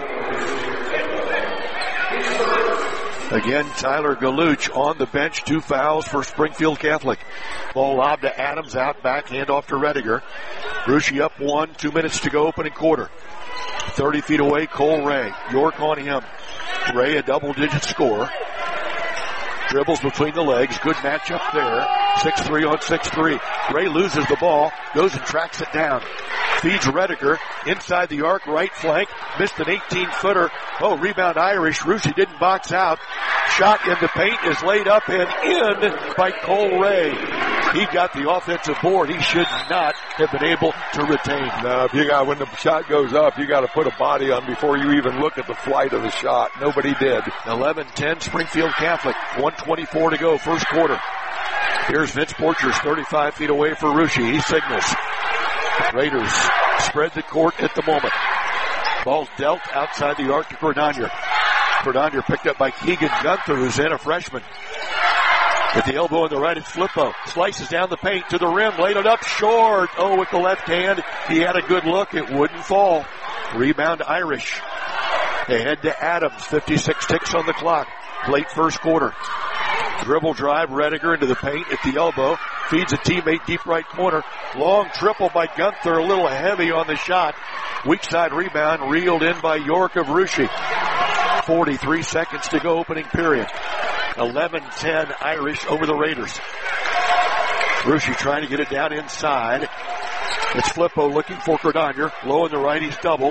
Again, Tyler Galuch on the bench, 2 fouls for Springfield Catholic. Ball lobbed to Adams, out back, hand off to Rediger. Russia up 1, 2 minutes to go, opening quarter. 30 feet away, Cole Ray. York on him. Ray, a double-digit scorer. Dribbles between the legs. Good matchup there. 6'3" on 6'3". Ray loses the ball, goes and tracks it down. Feeds Rediger inside the arc, right flank. Missed an 18-footer. Oh, rebound Irish. Russia didn't box out. Shot in the paint is laid up and in by Cole Ray. He got the offensive board. He should not have been able to retain. No, when the shot goes up, you got to put a body on before you even look at the flight of the shot. Nobody did. 11-10 Springfield Catholic. 1:24 to go, first quarter. Here's Vince Borchers, 35 feet away for Russia. He signals. Raiders spread the court at the moment. Ball dealt outside the arc to Cordonier. Cordonier picked up by Keegan Gunther, who's in, a freshman. At the elbow on the right, it's Flippo. Slices down the paint to the rim, laid it up short. Oh, with the left hand, he had a good look. It wouldn't fall. Rebound Irish. They head to Adams. 56 ticks on the clock. Late first quarter. Dribble drive, Rediger into the paint at the elbow. Feeds a teammate deep right corner. Long triple by Gunther, a little heavy on the shot. Weak side rebound, reeled in by York of Russia. 43 seconds to go, opening period. 11-10 Irish over the Raiders. Russia trying to get it down inside. It's Flippo looking for Cordonier. Low on the right, he's doubled.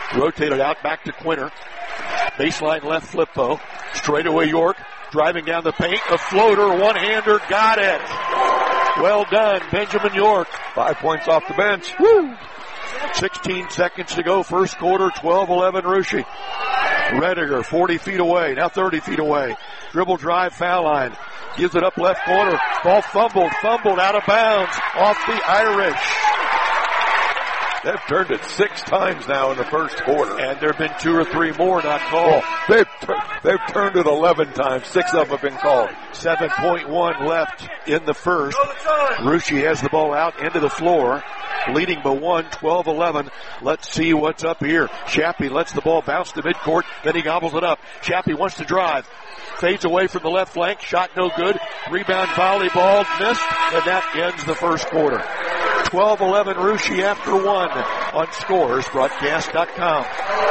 Rotated out back to Quinter. Baseline left Flippo. Straight away York. Driving down the paint. A floater. One-hander. Got it. Well done, Benjamin York. 5 points off the bench. Woo! 16 seconds to go. First quarter. 12-11 Russia. Rediger 40 feet away. Now 30 feet away. Dribble drive foul line. Gives it up left corner. Ball fumbled out of bounds off the Irish. They've turned it 6 times now in the first quarter. And there have been 2 or 3 more not called. They've turned it 11 times. 6 of them have been called. 7.1 left in the first. Russia has the ball out into the floor. Leading by 1, 12-11. Let's see what's up here. Shappy lets the ball bounce to midcourt. Then he gobbles it up. Shappy wants to drive. Fades away from the left flank. Shot no good. Rebound volleyball missed. And that ends the first quarter. 12-11 Russia after 1 on ScoresBroadcast.com.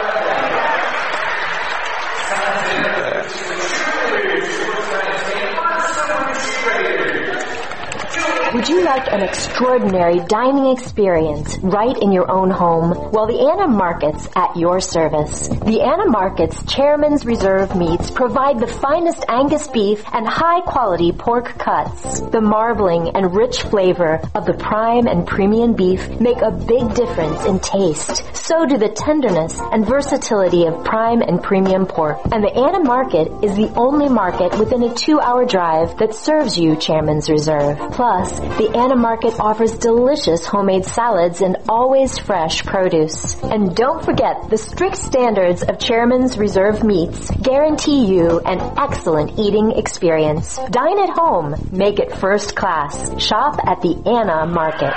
Would you like an extraordinary dining experience right in your own home? Well, the Anna Markets at your service. The Anna Markets Chairman's Reserve meats provide the finest Angus beef and high-quality pork cuts. The marbling and rich flavor of the prime and premium beef make a big difference in taste. So do the tenderness and versatility of prime and premium pork. And the Anna Market is the only market within a 2-hour drive that serves you Chairman's Reserve. Plus, the Anna Market offers delicious homemade salads and always fresh produce. And don't forget, the strict standards of Chairman's Reserve meats guarantee you an excellent eating experience. Dine at home. Make it first class. Shop at the Anna Market.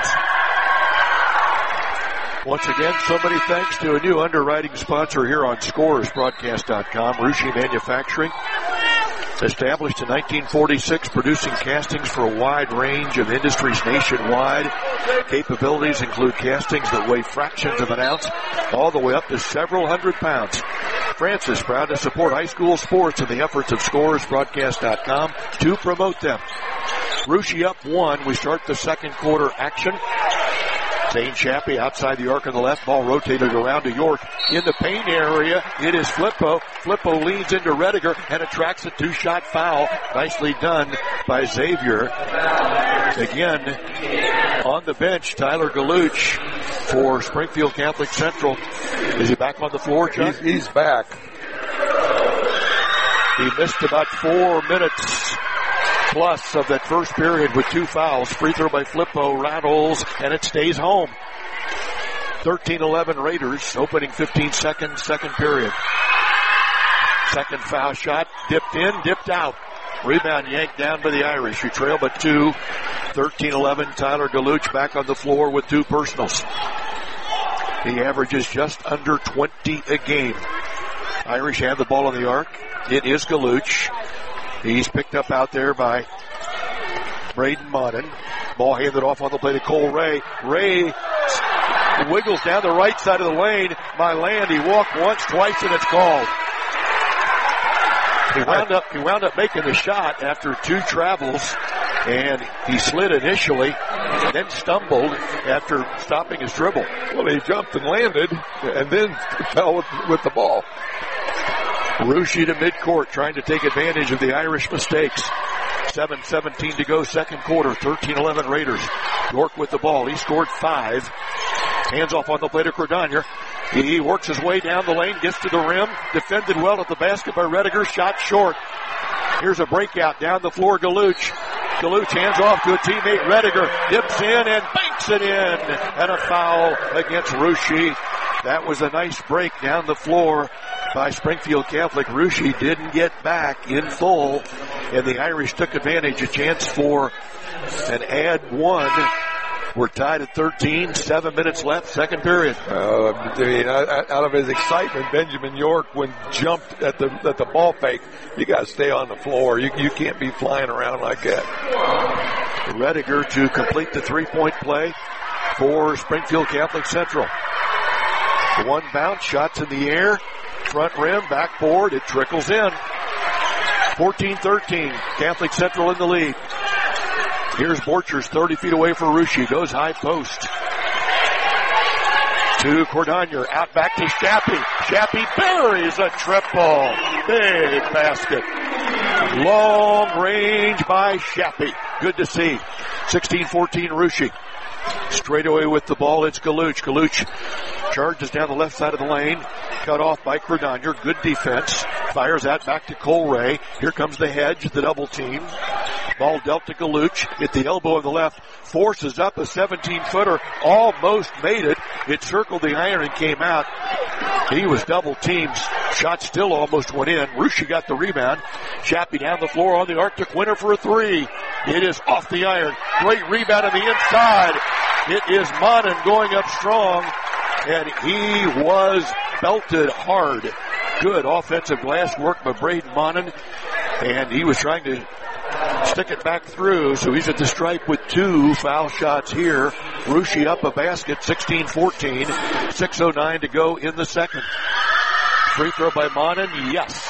Once again, so many thanks to a new underwriting sponsor here on ScoresBroadcast.com, Russia Manufacturing. Established in 1946, producing castings for a wide range of industries nationwide. Capabilities include castings that weigh fractions of an ounce, all the way up to several hundred pounds. Francis, proud to support high school sports and the efforts of ScoresBroadcast.com to promote them. Russia up 1. We start the second quarter action. Zane Shappy outside the arc on the left. Ball rotated around to York. In the paint area, it is Flippo. Flippo leans into Rediger and attracts a 2-shot foul. Nicely done by Xavier. Again, on the bench, Tyler Galuch for Springfield Catholic Central. Is he back on the floor, Chuck? He's back. He missed about 4 minutes plus of that first period with 2 fouls. Free throw by Flippo rattles, and it stays home. 13-11 Raiders, opening 15 seconds, second period. Second foul shot, dipped in, dipped out. Rebound yanked down by the Irish, who trail by 2. 13-11, Tyler Galuch back on the floor with 2 personals. He averages just under 20 a game. Irish have the ball on the arc. It is Galuch. He's picked up out there by Braden Modden. Ball handed off on the play to Cole Ray. Ray wiggles down the right side of the lane. He walked once, twice, and it's called. He wound up making the shot after 2 travels, and he slid initially, then stumbled after stopping his dribble. Well, he jumped and landed, and then fell with the ball. Russia to midcourt, trying to take advantage of the Irish mistakes. 7:17 to go, second quarter. 13-11 Raiders. York with the ball. He scored 5. Hands off on the play to Cordonier. He works his way down the lane, gets to the rim, defended well at the basket by Rediger, shot short. Here's a breakout down the floor, Galuch. Galuch hands off to a teammate, Rediger, dips in and banks it in. And a foul against Russia. That was a nice break down the floor by Springfield Catholic. Russia didn't get back in full, and the Irish took advantage. A chance for an add 1. We're tied at 13, 7 minutes left, second period. Out of his excitement, Benjamin York, when jumped at the ball fake, you got to stay on the floor. You can't be flying around like that. Rediger to complete the 3-point play for Springfield Catholic Central. 1 bounce, shots in the air, front rim, backboard, it trickles in. 14-13, Catholic Central in the lead. Here's Borchers, 30 feet away for Russia, goes high post. To Cordonier, out back to Shappy. Shappy buries a triple. Big basket. Long range by Shappy. Good to see. 16-14 Russia. Straight away with the ball, it's Galuch. Galuch charges down the left side of the lane. Cut off by Cordonier. Good defense. Fires that back to Colray. Here comes the hedge, the double team. Ball dealt to Galuch at the elbow of the left. Forces up a 17-footer. Almost made it. It circled the iron and came out. He was double teamed. Shot still almost went in. Russia got the rebound. Shappy down the floor on the arc to Quinter for a three. It is off the iron. Great rebound on the inside. It is Monin going up strong, and he was belted hard. Good offensive glass work by Braden Monin, and he was trying to stick it back through, so he's at the stripe with 2 foul shots here. Russia up a basket, 16-14, 6:09 to go in the second. Free throw by Monin, yes.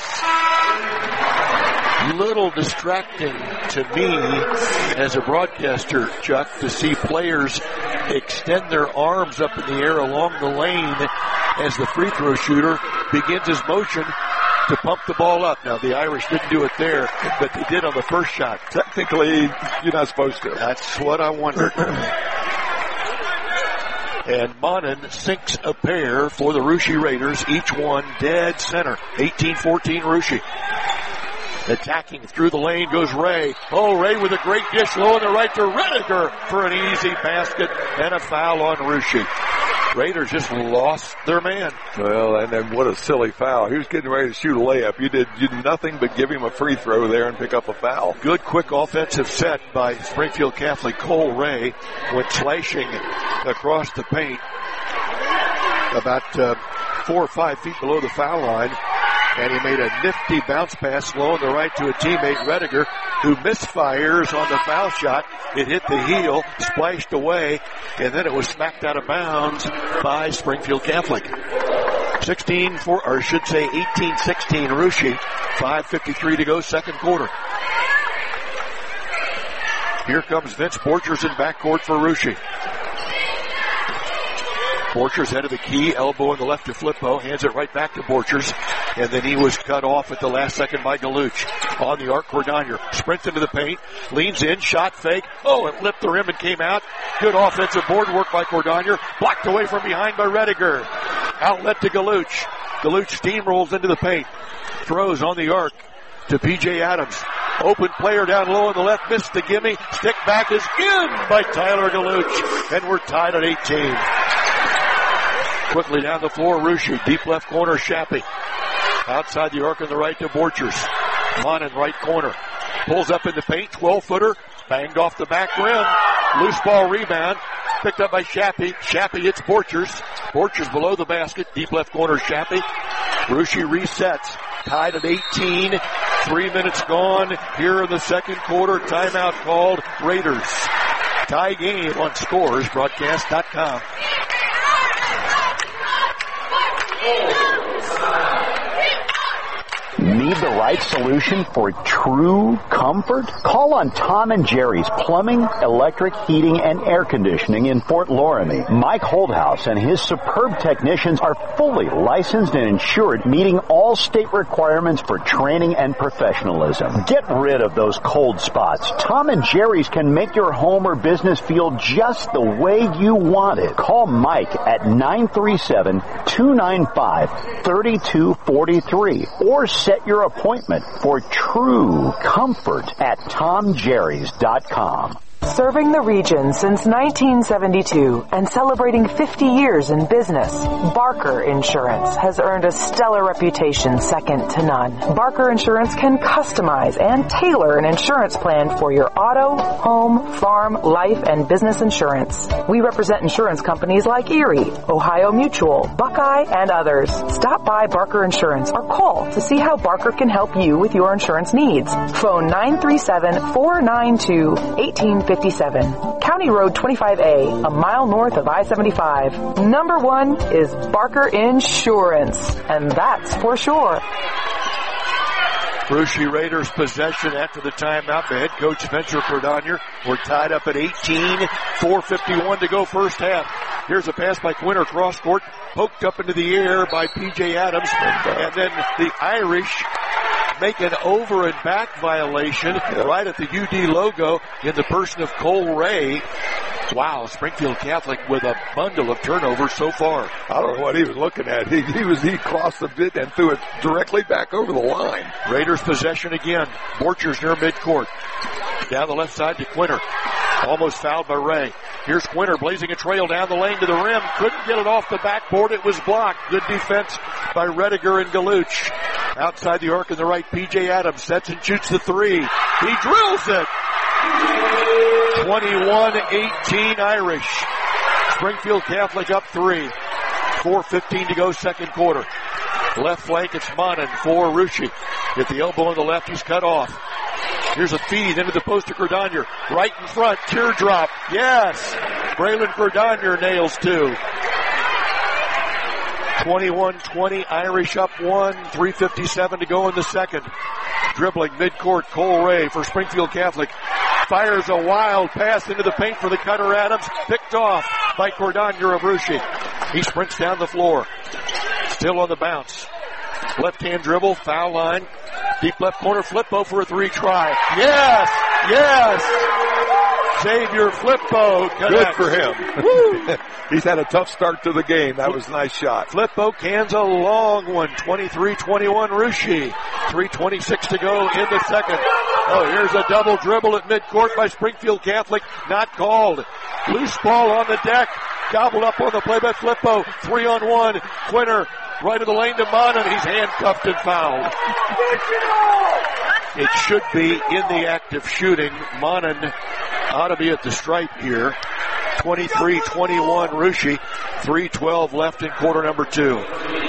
Little distracting to me as a broadcaster, Chuck, to see players extend their arms up in the air along the lane as the free throw shooter begins his motion to pump the ball up. Now, the Irish didn't do it there, but they did on the first shot. Technically, you're not supposed to. That's what I wondered. And Monin sinks a pair for the Russia Raiders, each one dead center. 18-14 Russia. Attacking through the lane goes Ray. Oh, Ray with a great dish low on the right to Rediger for an easy basket and a foul on Russia. Raiders just lost their man. Well, and then what a silly foul. He was getting ready to shoot a layup. You did nothing but give him a free throw there and pick up a foul. Good quick offensive set by Springfield Catholic. Cole Ray went slashing across the paint about 4 or 5 feet below the foul line. And he made a nifty bounce pass low on the right to a teammate, Rediger, who misfires on the foul shot. It hit the heel, splashed away, and then it was smacked out of bounds by Springfield Catholic. 18-16 Russia. 5:53 to go, second quarter. Here comes Vince Borchers in backcourt for Russia. Borchers head of the key, elbow on the left to Flippo, hands it right back to Borchers, and then he was cut off at the last second by Galuch. On the arc, Cordonier sprints into the paint, leans in, shot fake. Oh, it lipped the rim and came out. Good offensive board work by Cordonier, blocked away from behind by Rediger. Outlet to Galuch. Galuch steamrolls into the paint, throws on the arc to P.J. Adams. Open player down low on the left, missed the gimme. Stick back is in by Tyler Galuch, and we're tied at 18. Quickly down the floor, Russia. Deep left corner, Shappy. Outside the arc on the right to Borchers. Monin, right corner. Pulls up in the paint, 12-footer. Banged off the back rim. Loose ball rebound. Picked up by Shappy. Shappy hits Borchers. Borchers below the basket. Deep left corner, Shappy. Russia resets. Tied at 18. 3 minutes gone here in the second quarter. Timeout called. Raiders. Tie game on scoresbroadcast.com. Need the right solution for true comfort? Call on Tom and Jerry's Plumbing, Electric, Heating, and Air Conditioning in Fort Loramie. Mike Holdhouse and his superb technicians are fully licensed and insured, meeting all state requirements for training and professionalism. Get rid of those cold spots. Tom and Jerry's can make your home or business feel just the way you want it. Call Mike at 937-295-3243 or set your appointment for true comfort at TomJerrys.com. Serving the region since 1972 and celebrating 50 years in business, Barker Insurance has earned a stellar reputation second to none. Barker Insurance can customize and tailor an insurance plan for your auto, home, farm, life, and business insurance. We represent insurance companies like Erie, Ohio Mutual, Buckeye, and others. Stop by Barker Insurance or call to see how Barker can help you with your insurance needs. Phone 937-492-1857. County Road 25A, a mile north of I-75. Number one is Barker Insurance, and that's for sure. Russia Raiders possession after the timeout. The head coach Spencer Cordonier. We're tied up at 18. 4:51 to go first half. Here's a pass by Quinter, cross court, poked up into the air by P.J. Adams. And then the Irish make an over and back violation right at the UD logo in the person of Cole Ray. Wow, Springfield Catholic with a bundle of turnovers so far. I don't know what he was looking at. He crossed the bit and threw it directly back over the line. Raiders possession again. Borchers near midcourt. Down the left side to Quinter. Almost fouled by Ray. Here's Quinter blazing a trail down the lane to the rim. Couldn't get it off the backboard. It was blocked. Good defense by Rediger and Galuch. Outside the arc on the right, P.J. Adams sets and shoots the three. He drills it. 21-18 Irish. Springfield Catholic up 3. 4:15 to go second quarter. Left flank, it's Monin for Russia. Get the elbow on the left, he's cut off. Here's a feed into the post to Cordonier. Right in front, teardrop. Yes! Braylon Cordonier nails 2. 21-20, Irish up 1. 3:57 to go in the second. Dribbling midcourt, Cole Ray for Springfield Catholic. Fires a wild pass into the paint for the cutter Adams. Picked off by Cordonier of Russia. He sprints down the floor. Still on the bounce. Left-hand dribble, foul line. Deep left corner, Flippo for a 3 try. Yes! Yes! Xavier Flippo connects. Good for him. He's had a tough start to the game. That was a nice shot. Flippo cans a long one. 23-21 Russia. 3:26 to go in the second. Oh, here's a double dribble at midcourt by Springfield Catholic. Not called. Loose ball on the deck. Gobbled up on the play by Flippo. 3-on-1. Quinter right of the lane to Monin. He's handcuffed and fouled. It should be in the act of shooting. Monin ought to be at the stripe here. 23-21 Russia. 3:12 left in quarter number 2.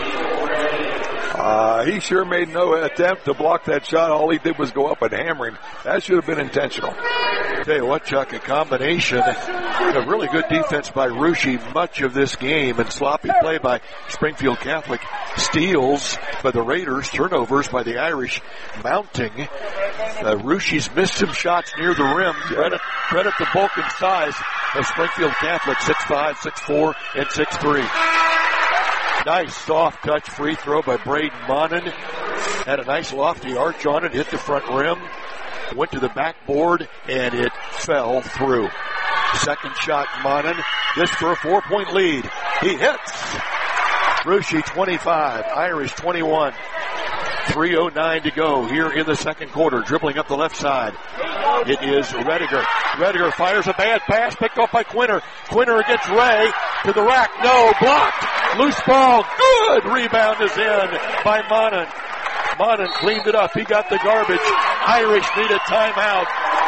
He sure made no attempt to block that shot. All he did was go up and hammer him. That should have been intentional. Tell you what, Chuck, a combination of really good defense by Russia much of this game and sloppy play by Springfield Catholic. Steals by the Raiders, turnovers by the Irish mounting. Russia's missed some shots near the rim. Credit the bulk and size of Springfield Catholic, 6'5", 6'4", and 6'3". Nice soft touch free throw by Braden Monin. Had a nice lofty arch on it, hit the front rim, went to the backboard, and it fell through. Second shot, Monin. This for a 4-point lead. He hits. Russia 25, Irish 21. 3:09 to go here in the second quarter. Dribbling up the left side. It is Rediger. Rediger fires a bad pass, picked off by Quinter. Quinter against Ray to the rack. No, blocked. Loose ball. Good rebound is in by Monin. Monin cleaned it up. He got the garbage. Irish need a timeout.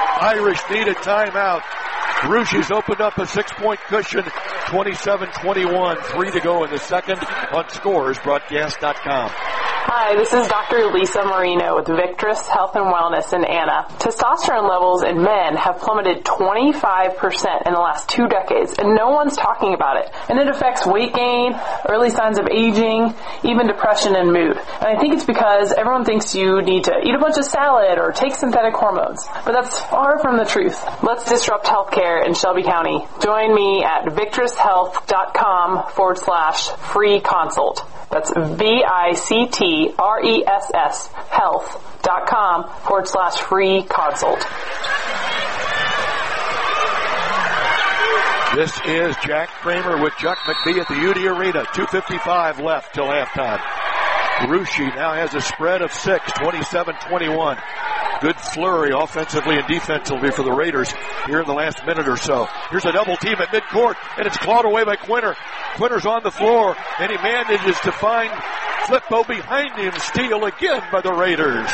Russia's opened up a 6-point cushion. 27-21. 3 to go in the second on ScoresBroadcast.com. Hi, this is Dr. Lisa Marino with Victress Health and Wellness in Anna. Testosterone levels in men have plummeted 25% in the last 2 decades, and no one's talking about it. And it affects weight gain, early signs of aging, even depression and mood. And I think it's because everyone thinks you need to eat a bunch of salad or take synthetic hormones. But that's far from the truth. Let's disrupt healthcare in Shelby County. Join me at victresshealth.com/free consult. That's VICTRESS health.com/free consult. This is Jack Kramer with Chuck McBee at the UD Arena. 2:55 left till halftime. Russia now has a spread of 6, 27-21. Good flurry offensively and defensively for the Raiders here in the last minute or so. Here's a double team at midcourt, and it's clawed away by Quinter. Quinter's on the floor, and he manages to find Flippo behind him. Steal again by the Raiders.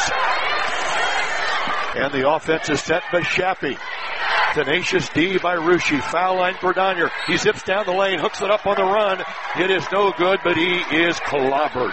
And the offense is set by Shappy. Tenacious D by Russia. Foul line Cordonier. He zips down the lane, hooks it up on the run. It is no good, but he is clobbered.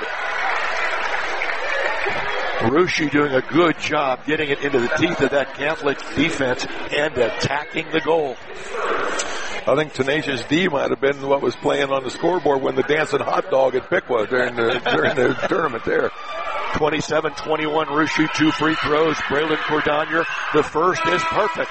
Russia doing a good job getting it into the teeth of that Catholic defense and attacking the goal. I think Tenacious D might have been what was playing on the scoreboard when the dancing hot dog at Piqua during the tournament there. 27-21 Russia, 2 free throws. Braylon Cordonier, the first is perfect.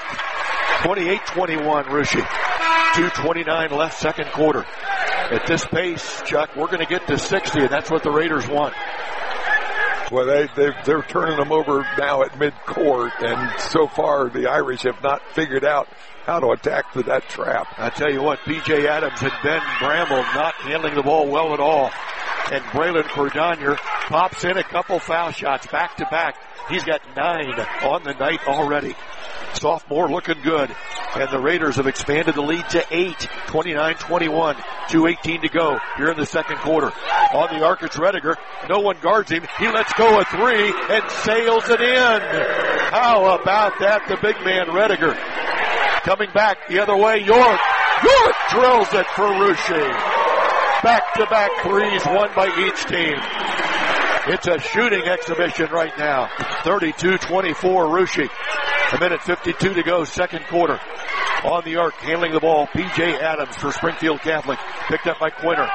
28-21 Russia, 2:29 left, second quarter. At this pace, Chuck, we're going to get to 60, and that's what the Raiders want. Well, they're turning them over now at midcourt, and so far the Irish have not figured out how to attack that trap. I tell you what, P.J. Adams and Ben Bramble not handling the ball well at all. And Braylon Cordonier pops in a couple foul shots back to back. He's got 9 on the night already. Sophomore looking good. And the Raiders have expanded the lead to 8, 29-21, 2:18 to go here in the second quarter. On the arc, it's Rediger. No one guards him. He lets go a 3 and sails it in. How about that, the big man Rediger? Coming back the other way, York. York drills it for Russia. Back-to-back threes, one by each team. It's a shooting exhibition right now. 32-24 Russia. 1:52 to go, second quarter. On the arc, handling the ball, P.J. Adams for Springfield Catholic. Picked up by Quinter.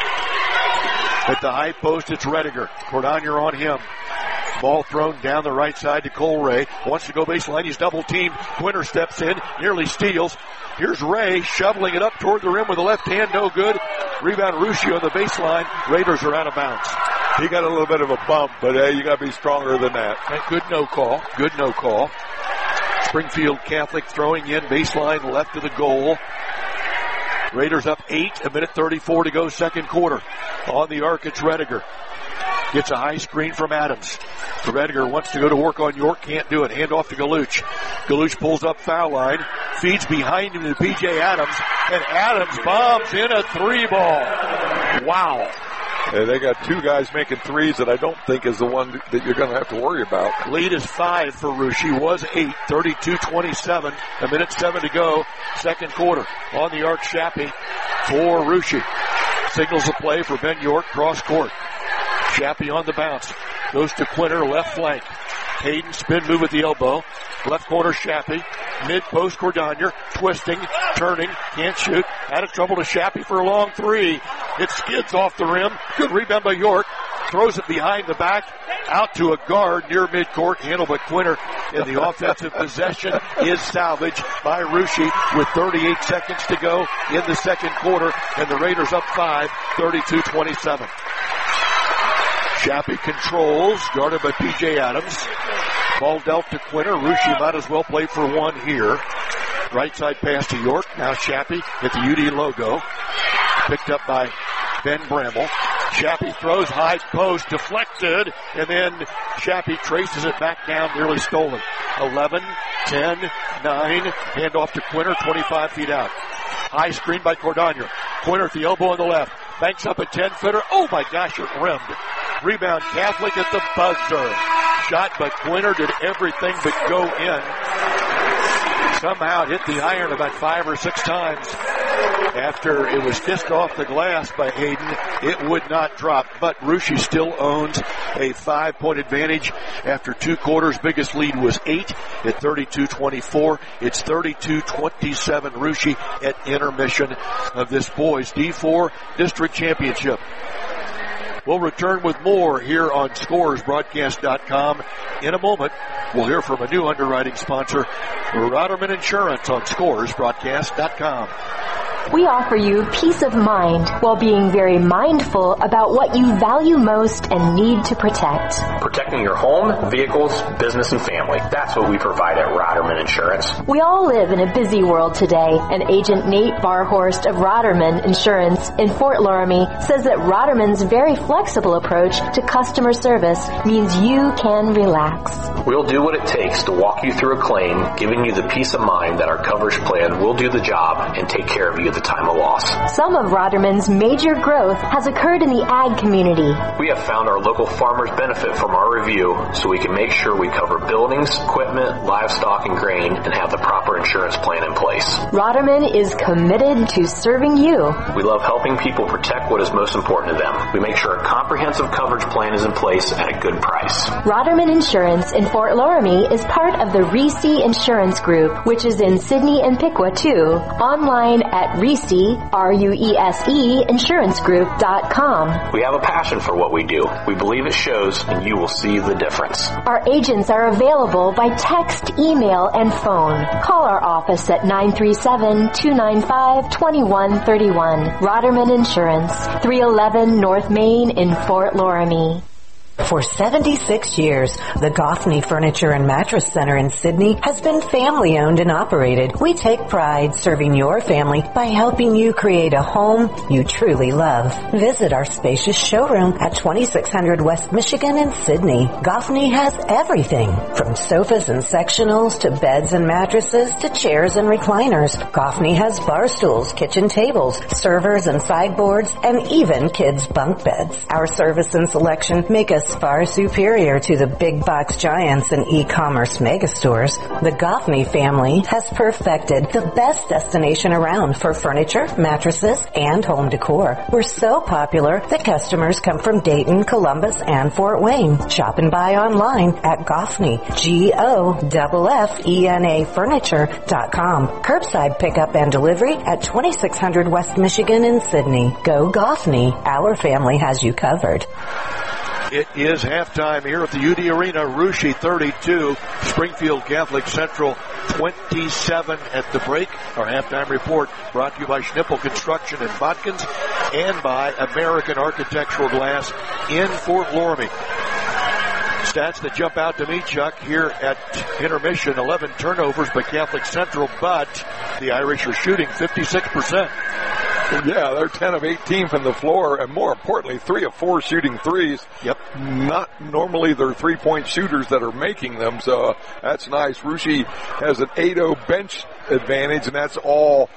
At the high post, it's Rediger. Cordonier on him. Ball thrown down the right side to Cole Ray. Wants to go baseline. He's double teamed. Quinter steps in, nearly steals. Here's Ray shoveling it up toward the rim with the left hand. No good. Rebound Russia on the baseline. Raiders are out of bounds. He got a little bit of a bump, but you got to be stronger than that. And good no call. Good no call. Springfield Catholic throwing in baseline left of the goal. Raiders up 8, 1:34 to go, second quarter. On the arc, it's Rediger. Gets a high screen from Adams. Rediger wants to go to work on York, can't do it. Hand off to Galuch. Galuch pulls up foul line, feeds behind him to P.J. Adams, and Adams bombs in a 3-ball. Wow. They got 2 guys making threes that I don't think is the one that you're going to have to worry about. Lead is 5 for Russia. Was 8, 32-27. 1:07 to go. Second quarter. On the arc, Shappy for Russia. Signals a play for Ben York. Cross court. Shappy on the bounce. Goes to Quinter, left flank. Hayden spin move at the elbow. Left corner Shappy. Mid post Cordonier. Twisting, turning, can't shoot. Out of trouble to Shappy for a long 3. It skids off the rim. Good rebound by York. Throws it behind the back. Out to a guard near midcourt. Handled by Quinter. And the offensive possession is salvaged by Russia with 38 seconds to go in the second quarter. And the Raiders up 5, 32-27. Shappy controls, guarded by P.J. Adams. Ball dealt to Quinter. Russia might as well play for one here. Right side pass to York. Now Shappy at the UD logo. Picked up by Ben Bramble. Shappy throws high post, deflected, and then Shappy traces it back down, nearly stolen. 11, 10, 9, hand off to Quinter, 25 feet out. High screen by Cordonier. Quinter at the elbow on the left. Banks up a 10-footer. Oh my gosh, it rimmed. Rebound Catholic at the buzzer. Shot by Quinter, did everything but go in. Somehow hit the iron about 5 or 6 times. After it was kissed off the glass by Hayden, it would not drop. But Russia still owns a 5-point advantage after 2 quarters. Biggest lead was 8 at 32-24. It's 32-27 Russia at intermission of this boys D4 district championship. We'll return with more here on ScoresBroadcast.com. In a moment, we'll hear from a new underwriting sponsor, Rotterman Insurance, on ScoresBroadcast.com. We offer you peace of mind while being very mindful about what you value most and need to protect. Protecting your home, vehicles, business, and family. That's what we provide at Rotterman Insurance. We all live in a busy world today, and Agent Nate Barhorst of Rotterman Insurance in Fort Loramie says that Rotterman's very flexible approach to customer service means you can relax. We'll do what it takes to walk you through a claim, giving you the peace of mind that our coverage plan will do the job and take care of you at the time of loss. Some of Rotterman's major growth has occurred in the ag community. We have found our local farmers benefit from our review, so we can make sure we cover buildings, equipment, livestock, and grain, and have the proper insurance plan in place. Rotterman is committed to serving you. We love helping people protect what is most important to them. We make sure a comprehensive coverage plan is in place at a good price. Rotterman Insurance in Fort Loramie is part of the Reese Insurance Group, which is in Sidney and Piqua too. Online at Ruese, R-U-E-S-E, insurancegroup.com. We have a passion for what we do. We believe it shows, and you will see the difference. Our agents are available by text, email, and phone. Call our office at 937-295-2131. Roderman Insurance, 311 North Main in Fort Loramie. For 76 years, the Goffney Furniture and Mattress Center in Sydney has been family owned and operated. We take pride serving your family by helping you create a home you truly love. Visit our spacious showroom at 2600 West Michigan in Sydney. Goffney has everything from sofas and sectionals to beds and mattresses to chairs and recliners. Goffney has bar stools, kitchen tables, servers and sideboards, and even kids' bunk beds. Our service and selection make us far superior to the big box giants and e-commerce megastores. The Goffney family has perfected the best destination around for furniture, mattresses, and home decor. We're so popular that customers come from Dayton, Columbus, and Fort Wayne. Shop and buy online at Goffney, Goffena Furniture.com. Curbside pickup and delivery at 2600 West Michigan in Sydney. Go Goffney. Our family has you covered. It is halftime here at the UD Arena. Rushi 32, Springfield Catholic Central 27 at the break. Our halftime report brought to you by Schnippel Construction in Watkins and by American Architectural Glass in Fort Loramie. Stats that jump out to me, Chuck, here at intermission, 11 turnovers by Catholic Central, but the Irish are shooting 56%. Yeah, they're 10 of 18 from the floor, and more importantly, 3 of 4 shooting threes. Yep. Not normally their three-point shooters that are making them, so that's nice. Rushi has an 8-0 bench advantage, and that's all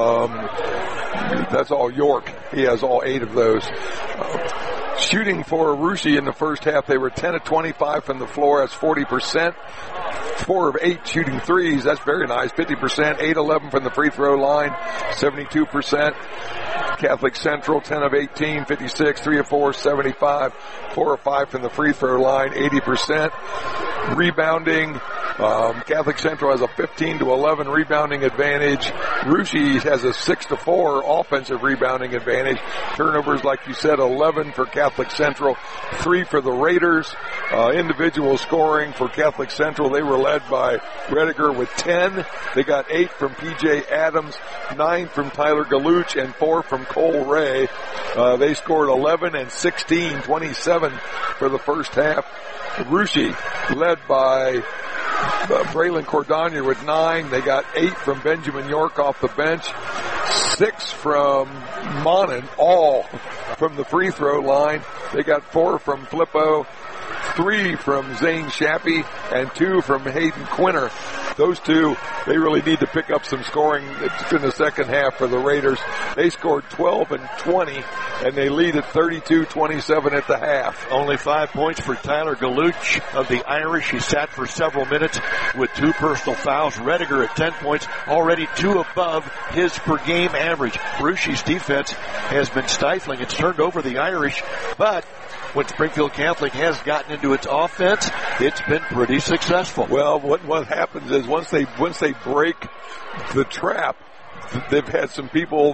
York. He has all 8 of those. Shooting for Rushi in the first half, they were 10 of 25 from the floor. That's 40%. 4 of 8 shooting threes. That's very nice. 50%. 8-11 from the free throw line. 72%. Catholic Central, 10 of 18, 56. 3 of 4, 75. 4 of 5 from the free throw line. 80%. Rebounding. Catholic Central has a 15-11 rebounding advantage. Rushi has a 6-4 offensive rebounding advantage. Turnovers, like you said, 11 for Catholic Central, 3 for the Raiders. Individual scoring for Catholic Central, they were led by Rediger with 10. They got 8 from P.J. Adams, 9 from Tyler Galuch, and 4 from Cole Ray. They scored 11 and 16, 27 for the first half. Rushi led by Braylon Cordonier with 9. They got 8 from Benjamin York off the bench, 6 from Monin, all from the free throw line. They got 4 from Flippo, 3 from Zane Shappy, and 2 from Hayden Quinter. Those two, they really need to pick up some scoring in the second half for the Raiders. They scored 12 and 20, and they lead at 32-27 at the half. Only 5 points for Tyler Galuch of the Irish. He sat for several minutes with 2 personal fouls. Rediger at 10 points, already 2 above his per-game average. Rushi's defense has been stifling. It's turned over the Irish, but when Springfield Catholic has gotten into its offense, it's been pretty successful. Well, what happens is once they break the trap, they've had some people,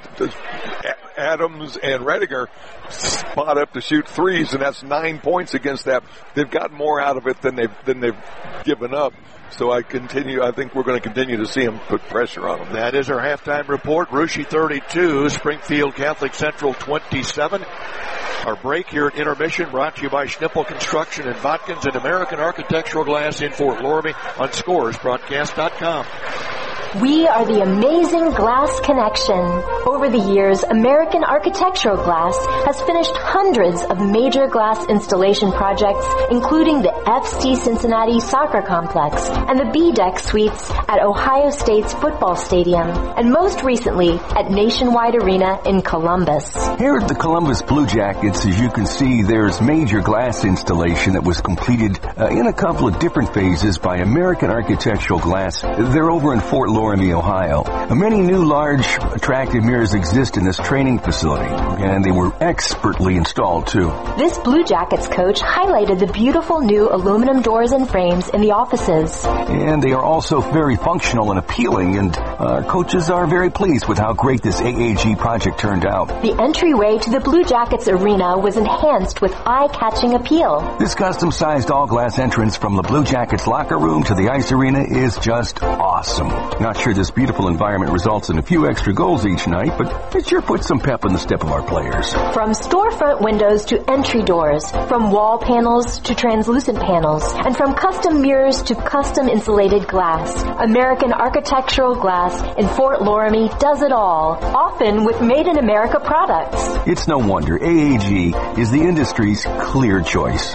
Adams and Rediger, spot up to shoot threes, and that's 9 points against that. They've gotten more out of it than they've given up. So I think we're going to continue to see them put pressure on them. That is our halftime report. Rushi 32, Springfield Catholic Central 27. Our break here at intermission brought to you by Schnippel Construction in Watkins and American Architectural Glass in Fort Loramie on ScoresBroadcast.com. We are the amazing Glass Connection. Over the years, American Architectural Glass has finished hundreds of major glass installation projects, including the FC Cincinnati Soccer Complex and the B-Deck Suites at Ohio State's football stadium, and most recently at Nationwide Arena in Columbus. Here at the Columbus Blue Jackets, as you can see, there's major glass installation that was completed in a couple of different phases by American Architectural Glass. They're over in Fort Fort Loramie, Ohio. Many new large attractive mirrors exist in this training facility, and they were expertly installed too. This Blue Jackets coach highlighted the beautiful new aluminum doors and frames in the offices. And they are also very functional and appealing, and our coaches are very pleased with how great this AAG project turned out. The entryway to the Blue Jackets arena was enhanced with eye-catching appeal. This custom-sized all-glass entrance from the Blue Jackets locker room to the ice arena is just awesome. Not sure this beautiful environment results in a few extra goals each night, but it sure puts some pep in the step of our players. From storefront windows to entry doors, from wall panels to translucent panels, and from custom mirrors to custom insulated glass, American Architectural Glass in Fort Loramie does it all, often with made-in-America products. It's no wonder AAG is the industry's clear choice.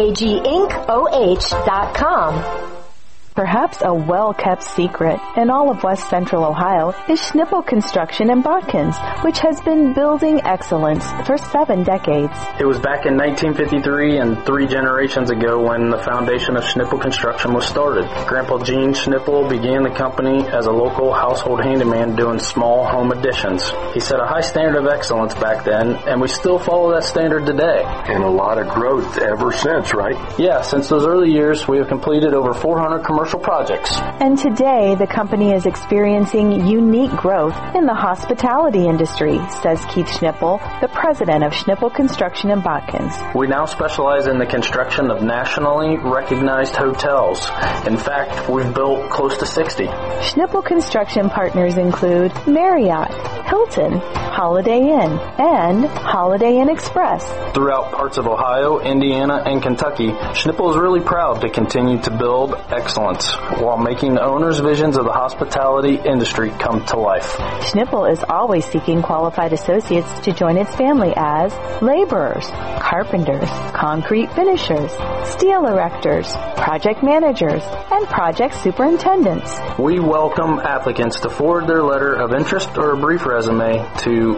AAGIncOH.com. Perhaps a well-kept secret in all of West Central Ohio is Schnippel Construction in Botkins, which has been building excellence for 7 decades. It was back in 1953 and 3 generations ago when the foundation of Schnippel Construction was started. Grandpa Gene Schnippel began the company as a local household handyman doing small home additions. He set a high standard of excellence back then, and we still follow that standard today. And a lot of growth ever since, right? Yeah, since those early years, we have completed over 400 commercial projects. And today, the company is experiencing unique growth in the hospitality industry, says Keith Schnippel, the president of Schnippel Construction in Botkins. We now specialize in the construction of nationally recognized hotels. In fact, we've built close to 60. Schnippel Construction partners include Marriott, Hilton, Holiday Inn, and Holiday Inn Express. Throughout parts of Ohio, Indiana, and Kentucky, Schnippel is really proud to continue to build excellence while making the owner's visions of the hospitality industry come to life. Schnippel is always seeking qualified associates to join its family as laborers, carpenters, concrete finishers, steel erectors, project managers, and project superintendents. We welcome applicants to forward their letter of interest or a brief resume to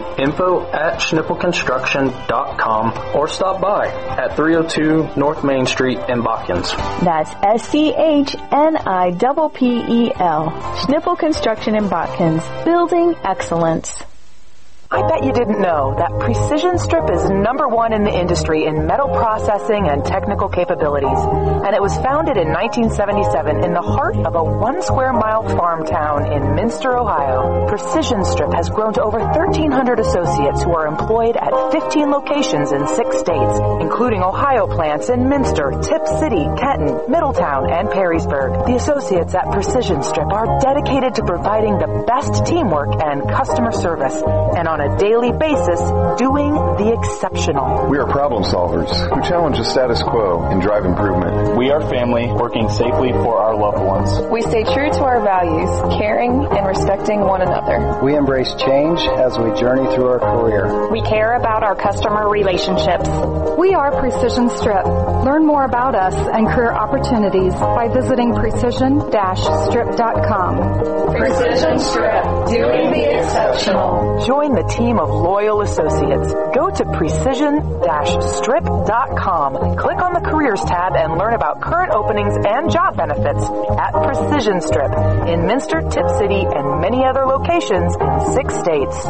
info@schnippelconstruction.com or stop by at 302 North Main Street in Botkins. That's SCHNIPPEL. Schnippel Construction in Botkins, building excellence. I bet you didn't know that Precision Strip is #1 in the industry in metal processing and technical capabilities. And it was founded in 1977 in the heart of a 1 square mile farm town in Minster, Ohio. Precision Strip has grown to over 1,300 associates who are employed at 15 locations in 6 states, including Ohio plants in Minster, Tip City, Kenton, Middletown, and Perrysburg. The associates at Precision Strip are dedicated to providing the best teamwork and customer service, and on a daily basis, doing the exceptional. We are problem solvers who challenge the status quo and drive improvement. We are family working safely for our loved ones. We stay true to our values, caring and respecting one another. We embrace change as we journey through our career. We care about our customer relationships. We are Precision Strip. Learn more about us and career opportunities by visiting precision-strip.com. Precision Strip, doing the exceptional. Join the team of loyal associates. Go to precision-strip.com. Click on the Careers tab and learn about current openings and job benefits at Precision Strip in Minster, Tip City, and many other locations in 6 states.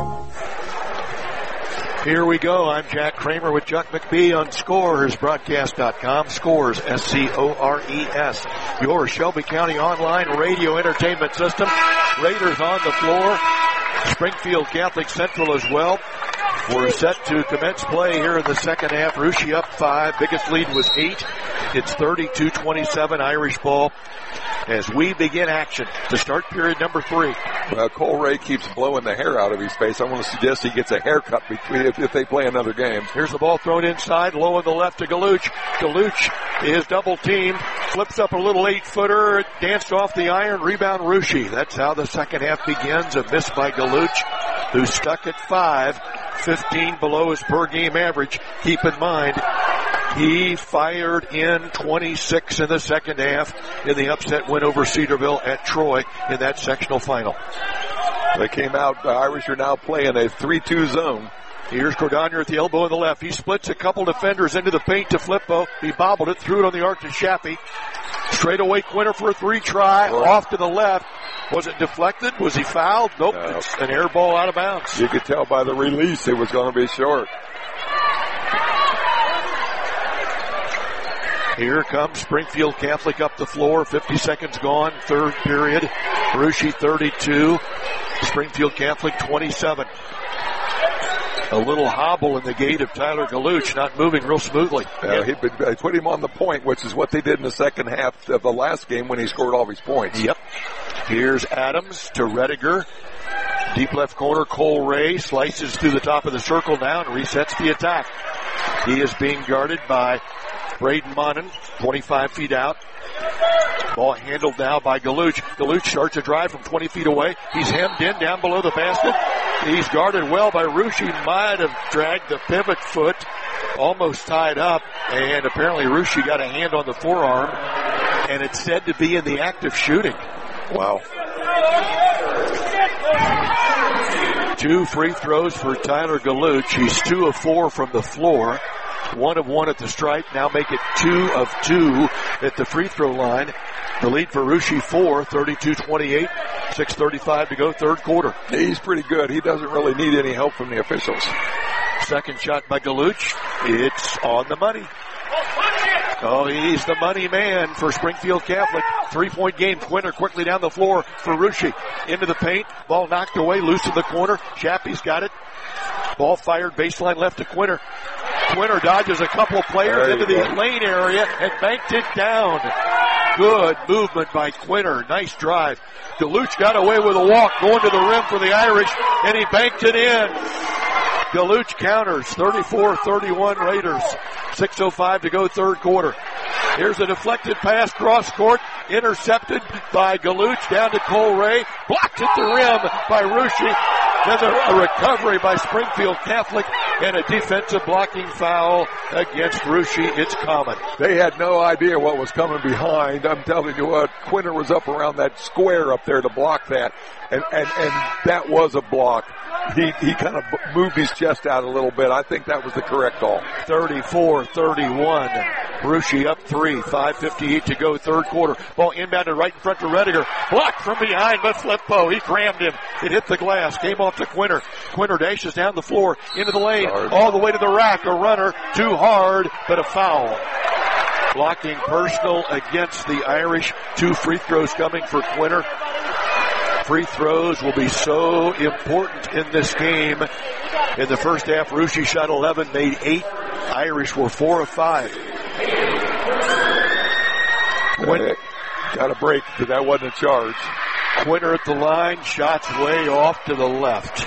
Here we go. I'm Jack Kramer with Chuck McBee on ScoresBroadcast.com. Scores, SCORES. Your Shelby County online radio entertainment system. Raiders on the floor. Springfield Catholic Central as well. We're set to commence play here in the second half. Russia up 5. Biggest lead was 8. It's 32-27 Irish ball as we begin action to start period number 3. Well, Cole Ray keeps blowing the hair out of his face. I want to suggest he gets a haircut between if they play another game. Here's the ball thrown inside, low on the left to Galuch. Galuch is double teamed, flips up a little 8-footer, danced off the iron, rebound Russia. That's how the second half begins. A miss by Galuch, who's stuck at 5, 15 below his per game average. Keep in mind, he fired in 26 in the second half in the upset win over Cedarville at Troy in that sectional final. They came out, the Irish are now playing a 3-2 zone. Here's Cordonier at the elbow on the left. He splits a couple defenders into the paint to Flippo. He bobbled it, threw it on the arc to Shappy. Straight away Quinter for a 3 try, off to the left. Was it deflected? Was he fouled? Nope. No. It's an air ball out of bounds. You could tell by the release it was going to be short. Here comes Springfield Catholic up the floor. 50 seconds gone. Third period. Russia 32. Springfield Catholic 27. A little hobble in the gait of Tyler Galuch, not moving real smoothly. He put him on the point, which is what they did in the second half of the last game when he scored all of his points. Yep. Here's Adams to Rediger. Deep left corner, Cole Ray slices through the top of the circle now and resets the attack. He is being guarded by Braden Monin, 25 feet out. Ball handled now by Galuch. Galuch starts a drive from 20 feet away. He's hemmed in down below the basket. He's guarded well by Russia. Might have dragged the pivot foot, almost tied up, and apparently Russia got a hand on the forearm, and it's said to be in the act of shooting. Wow. 2 free throws for Tyler Galuch. He's 2 of 4 from the floor. 1 of 1 at the stripe. Now make it 2 of 2 at the free throw line. The lead for Russia 4, 32-28. 6:35 to go, third quarter. He's pretty good. He doesn't really need any help from the officials. Second shot by Galuch. It's on the money. Oh, he's the money man for Springfield Catholic. 3-point game. Quinter quickly down the floor for Russia. Into the paint. Ball knocked away, loose in the corner. Shappy's got it. Ball fired baseline left to Quinter. Quinter dodges a couple of players into the lane area and banked it down. Good movement by Quinter. Nice drive. Galuch got away with a walk going to the rim for the Irish, and he banked it in. Galuch counters. 34-31 Raiders. 6:05 to go, third quarter. Here's a deflected pass cross court, intercepted by Galuch down to Cole Ray, blocked at the rim by Russia. Then a recovery by Springfield Catholic and a defensive blocking foul against Russia. It's common. They had no idea what was coming behind. I'm telling you what, Quinter was up around that square up there to block that, and that was a block. He kind of moved his chest out a little bit. I think that was the correct call. 34-31. Russia up 3. 5:58 to go, third quarter. Ball inbounded right in front to Rediger. Blocked from behind by Flippo. He crammed him. It hit the glass. Came off to Quinter. Quinter dashes down the floor into the lane. All the way to the rack. A runner. Too hard, but a foul. Blocking personal against the Irish. 2 free throws coming for Quinter. Free throws will be so important in this game. In the first half, Russia shot 11, made 8. Irish were 4 of 5. Got a break because that wasn't a charge. Quinter at the line, shots way off to the left.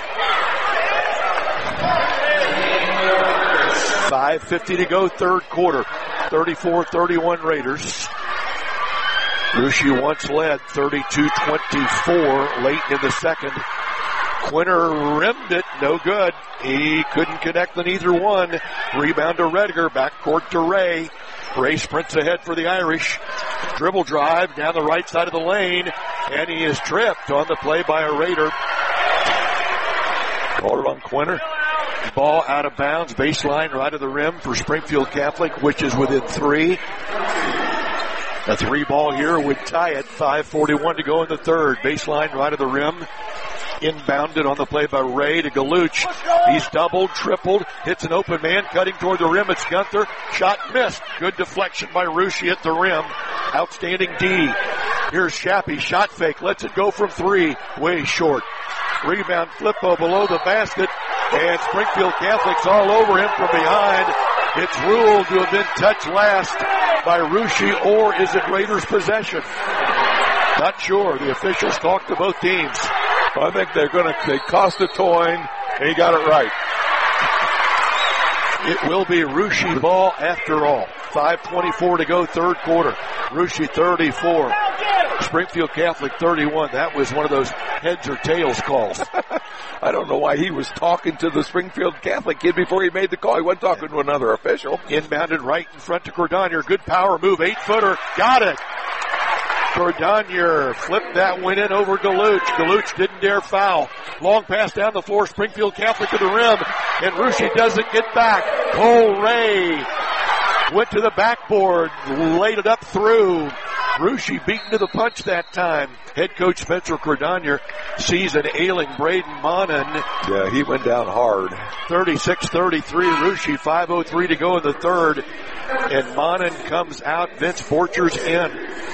5:50 to go, third quarter. 34-31 Raiders. Russia once led 32-24 late in the second. Quinter rimmed it, no good. He couldn't connect on either one. Rebound to Rediger, backcourt to Ray. Ray sprints ahead for the Irish. Dribble drive down the right side of the lane, and he is tripped on the play by a Raider. Called on Quinter. Ball out of bounds, baseline right of the rim for Springfield Catholic, which is within 3. A 3 ball here would tie it. 5:41 to go in the third. Baseline right of the rim. Inbounded on the play by Ray to Galuch. He's doubled, tripled, hits an open man, cutting toward the rim. It's Gunther. Shot missed. Good deflection by Russia at the rim. Outstanding D. Here's Shappy. Shot fake. Lets it go from 3. Way short. Rebound Flippo below the basket. And Springfield Catholic's all over him from behind. It's ruled to have been touched last by Russia, or is it Raiders' possession? Not sure. The officials talked to both teams. I think they cost a toin, and he got it right. It will be Russia ball after all. 5:24 to go, third quarter. Russia 34. Springfield Catholic 31. That was one of those heads or tails calls. I don't know why he was talking to the Springfield Catholic kid before he made the call. He wasn't talking to another official. Inbounded right in front to Cordonier. Good power move. 8-footer. Got it. Cordonier flipped that one in over Galuch. Galuch didn't dare foul. Long pass down the floor. Springfield Catholic to the rim. And Russia doesn't get back. Cole Ray went to the backboard. Laid it up through. Russia beaten to the punch that time. Head coach Spencer Cordonier sees an ailing Braden Monin. Yeah, he went down hard. 36-33, Russia, 5:03 to go in the third. And Monin comes out, Vince Borchers in.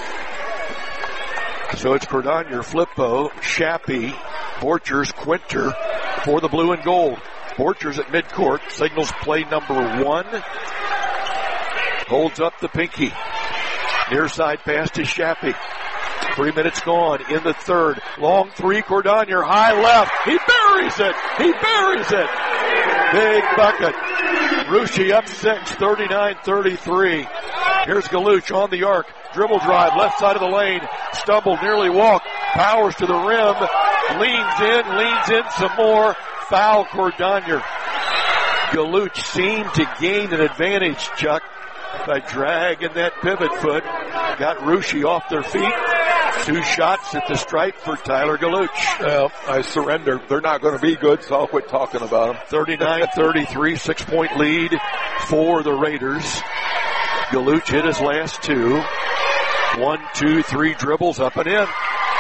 So it's Cordonier, Flippo, Shappy, Borchers, Quinter for the blue and gold. Borchers at midcourt, signals play number 1. Holds up the pinky. Near side pass to Shappy. 3 minutes gone in the third. Long three, Cordonier, high left. He buries it. He buries it. Big bucket. Russia up 6, 39-33. Here's Galuch on the arc. Dribble drive, left side of the lane. Stumbled, nearly walked. Powers to the rim. Leans in some more. Foul Cordonier. Galuch seemed to gain an advantage, Chuck, by dragging that pivot foot. Got Russia off their feet. 2 shots at the stripe for Tyler Galuch. Well, I surrender. They're not going to be good, so I'll quit talking about them. 39-33, 6-point lead for the Raiders. Galuch hit his last 2. 1, 2, 3 dribbles up and in.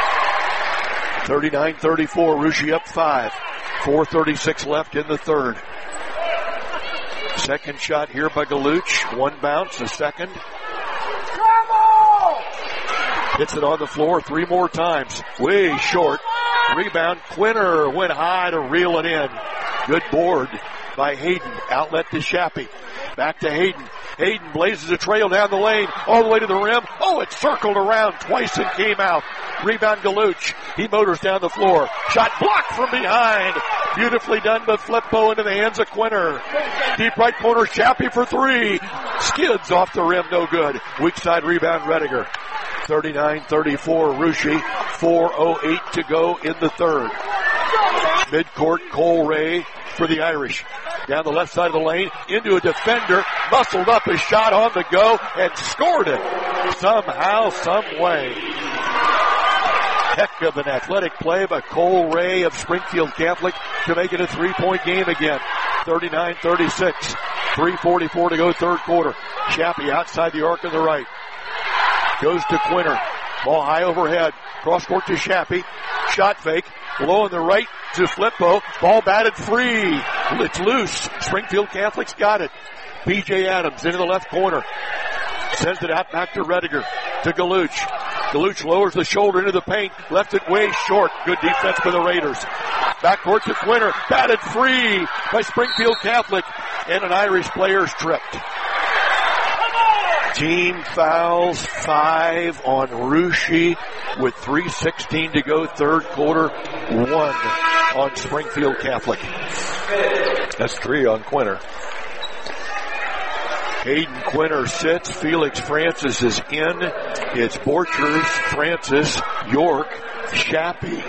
39-34, Russia up 5. 4:36 left in the third. Second shot here by Galuch. 1 bounce, a second. Hits it on the floor 3 more times. Way short. Rebound. Quinter went high to reel it in. Good board by Hayden. Outlet to Shappy. Back to Hayden. Hayden blazes a trail down the lane, all the way to the rim. Oh, it circled around twice and came out. Rebound Galuch. He motors down the floor. Shot blocked from behind. Beautifully done by Flippo into the hands of Quinter. Deep right corner, Shappy for 3. Skids off the rim, no good. Weak side rebound, Rediger. 39-34, Russia. 4:08 to go in the third. Midcourt, Cole Ray for the Irish. Down the left side of the lane, into a defender, muscled up a shot on the go, and scored it somehow, some way. Heck of an athletic play by Cole Ray of Springfield Catholic to make it a 3-point game again. 39-36, 3:44 to go third quarter. Shappy outside the arc on the right. Goes to Quinter. Ball high overhead. Cross court to Shappy. Shot fake. Low on the right to Flippo. Ball batted free. It's loose. Springfield Catholic's got it. B.J. Adams into the left corner. Sends it out back to Rediger. To Galuch. Galuch lowers the shoulder into the paint. Left it way short. Good defense by the Raiders. Backcourt to Quinter. Batted free by Springfield Catholic. And an Irish player's tripped. Team fouls 5 on Russia with 3:16 to go third quarter. 1 on Springfield Catholic. That's 3 on Quinter. Hayden Quinter sits. Felix Francis is in. It's Borchers, Francis, York, Shappy,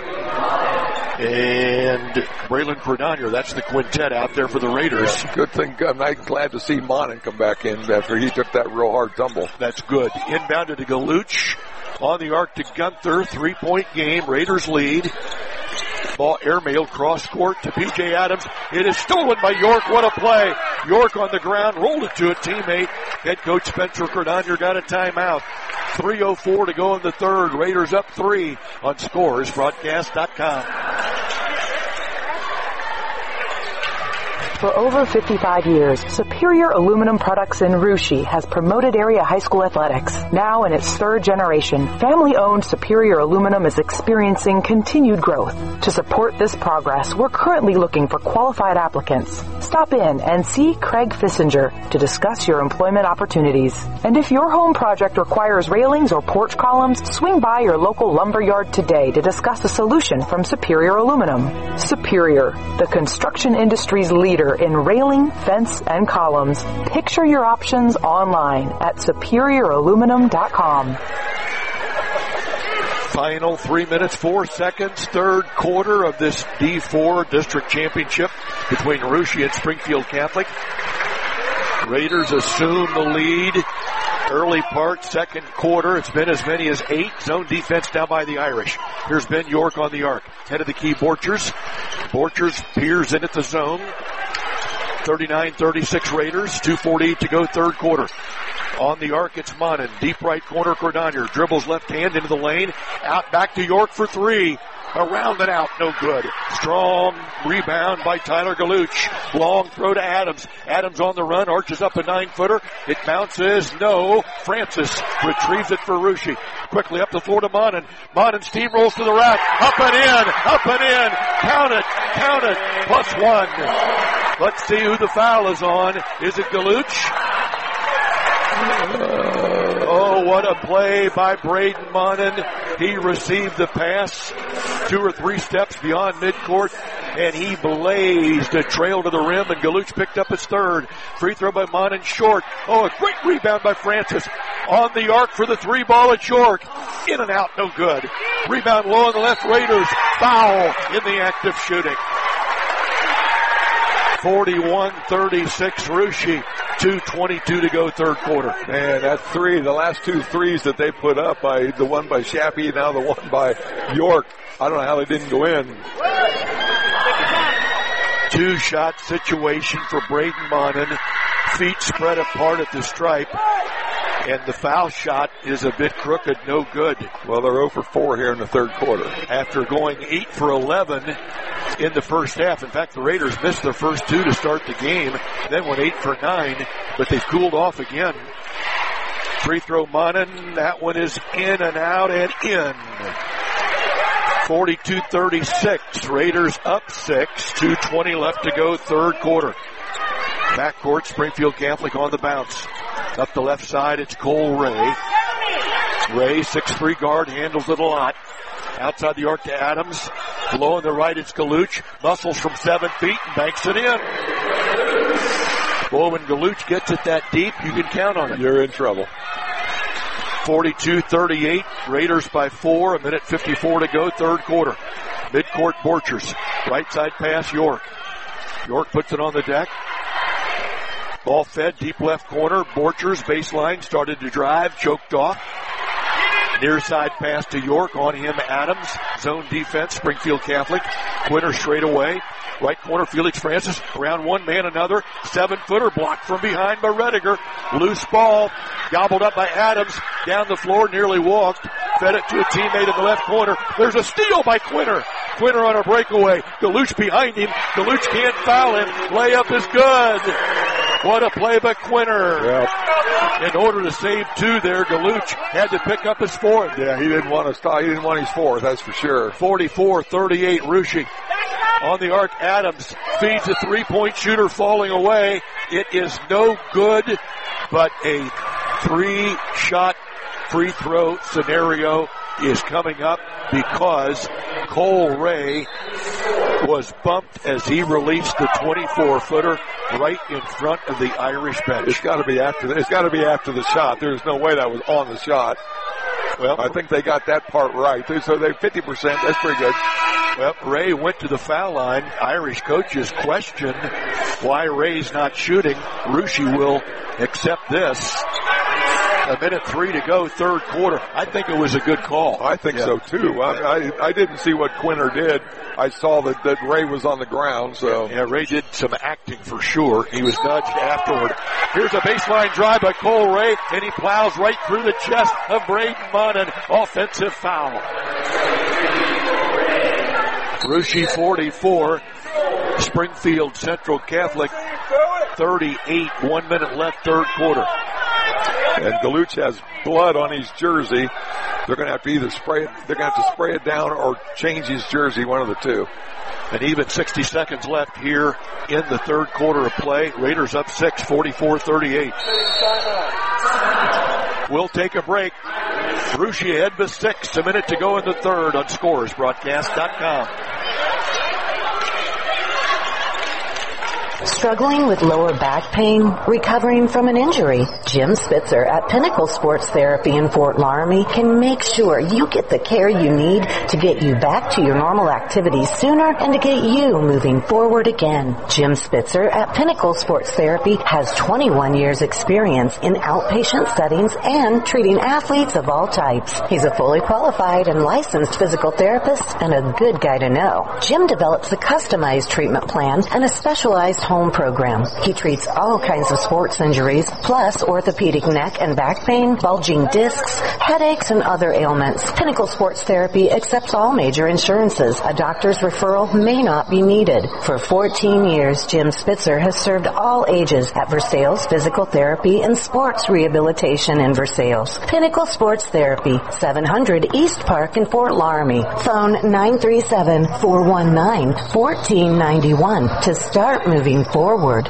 and Braylon Cordonier. That's the quintet out there for the Raiders. Good thing. I'm glad to see Monin come back in after he took that real hard tumble. That's good. Inbounded to Galuch. On the arc to Gunther. 3-point game. Raiders lead. Ball airmailed cross court to P.J. Adams. It is stolen by York. What a play. York on the ground. Rolled it to a teammate. Head coach Spencer Cordonier got a timeout. 3:04 to go in the third. Raiders up 3 on ScoresBroadcast.com. For over 55 years, Superior Aluminum Products in Russia has promoted area high school athletics. Now in its 3rd generation, family-owned Superior Aluminum is experiencing continued growth. To support this progress, we're currently looking for qualified applicants. Stop in and see Craig Fissinger to discuss your employment opportunities. And if your home project requires railings or porch columns, swing by your local lumber yard today to discuss a solution from Superior Aluminum. Superior, the construction industry's leader in railing, fence, and columns. Picture your options online at superiораluminum.com. Final 3 minutes, 4 seconds, third quarter of this D4 district championship between Russia and Springfield Catholic. Raiders assume the lead. Early part, second quarter, it's been as many as 8. Zone defense down by the Irish. Here's Ben York on the arc. Head of the key, Borchers. Borchers peers in at the zone. 39-36 Raiders, 2:48 to go third quarter. On the arc, it's Monin. Deep right corner, Cordonier. Dribbles left hand into the lane. Out back to York for three. Around and out, no good. Strong rebound by Tyler Galuch. Long throw to Adams. Adams on the run, arches up a 9-footer. It bounces, no. Francis retrieves it for Russia. Quickly up the floor to Monin. Monin steamrolls to the rack. Up and in, up and in. Count it, +1. Let's see who the foul is on. Is it Galuch? Oh, what a play by Braden Monin. He received the pass 2 or 3 steps beyond midcourt, and he blazed a trail to the rim, and Galuch picked up his third. Free throw by Monin, short. Oh, a great rebound by Francis. On the arc for the 3 ball at York. In and out, no good. Rebound low on the left, Raiders. Foul in the act of shooting. 41-36, Russia. 2:22 to go, third quarter. Man, that three, the last 2 threes that they put up, by the one by Shappy, now the one by York, I don't know how they didn't go in. 2-shot situation for Braden Monin. Feet spread apart at the stripe. And the foul shot is a bit crooked, no good. Well, they're 0 for 4 here in the third quarter. After going 8 for 11 in the first half. In fact, the Raiders missed their first 2 to start the game, then went 8 for 9, but they've cooled off again. Free throw Monin, that one is in and out and in. 42-36, Raiders up 6, 2:20 left to go, third quarter. Backcourt, Springfield Catholic on the bounce. Up the left side, it's Cole Ray. Ray, 6'3" guard, handles it a lot. Outside the arc to Adams. Below on the right, it's Galuch. Muscles from 7 feet and banks it in. Boy, when Galuch gets it that deep, you can count on it. You're in trouble. 42-38, Raiders by 4, 1:54 to go, third quarter. Midcourt, Borchers. Right side pass, York. York puts it on the deck. Ball fed, deep left corner. Borchers, baseline, started to drive, choked off. Near side pass to York, on him Adams. Zone defense, Springfield Catholic. Quinter straight away. Right corner, Felix Francis. Around one man, another. 7-footer blocked from behind by Rediger. Loose ball, gobbled up by Adams. Down the floor, nearly walked. Fed it to a teammate in the left corner. There's a steal by Quinter. Quinter on a breakaway. Galuch behind him. Galuch can't foul him. Layup is good. What a play by Quinter. Yep. In order to save 2 there, Galuch had to pick up his 4th. Yeah, he didn't want to stop. He didn't want his 4th, that's for sure. 44-38, Russia. On the arc, Adams feeds a 3-point shooter falling away. It is no good, but a 3-shot free throw scenario is coming up because Cole Ray was bumped as he released the 24-footer right in front of the Irish bench. It's got to be after the shot. There's no way that was on the shot. Well, I think they got that part right. So they 50%. That's pretty good. Well, Ray went to the foul line. Irish coaches question why Ray's not shooting. Russia will accept this. 1:03 to go, third quarter. I think it was a good call. I think so too. I didn't see what Quinter did. I saw that Ray was on the ground, so. Yeah, Ray did some acting for sure. He was nudged afterward. Here's a baseline drive by Cole Ray, and he plows right through the chest of Braden Monin. Offensive foul. Russia 44, Springfield Central Catholic 38, 1 minute left, third quarter. And Galuch has blood on his jersey. They're going to have to either spray it down or change his jersey, one of the two. And even 60 seconds left here in the third quarter of play. Raiders up 6, 44-38. We'll take a break. Russia ahead by 6, a minute to go in the third on ScoresBroadcast.com. Struggling with lower back pain? Recovering from an injury? Jim Spitzer at Pinnacle Sports Therapy in Fort Laramie can make sure you get the care you need to get you back to your normal activities sooner and to get you moving forward again. Jim Spitzer at Pinnacle Sports Therapy has 21 years experience in outpatient settings and treating athletes of all types. He's a fully qualified and licensed physical therapist and a good guy to know. Jim develops a customized treatment plan and a specialized home home program. He treats all kinds of sports injuries, plus orthopedic neck and back pain, bulging discs, headaches, and other ailments. Pinnacle Sports Therapy accepts all major insurances. A doctor's referral may not be needed. For 14 years, Jim Spitzer has served all ages at Versailles Physical Therapy and Sports Rehabilitation in Versailles. Pinnacle Sports Therapy, 700 East Park in Fort Laramie. Phone 937-419-1491 to start moving forward.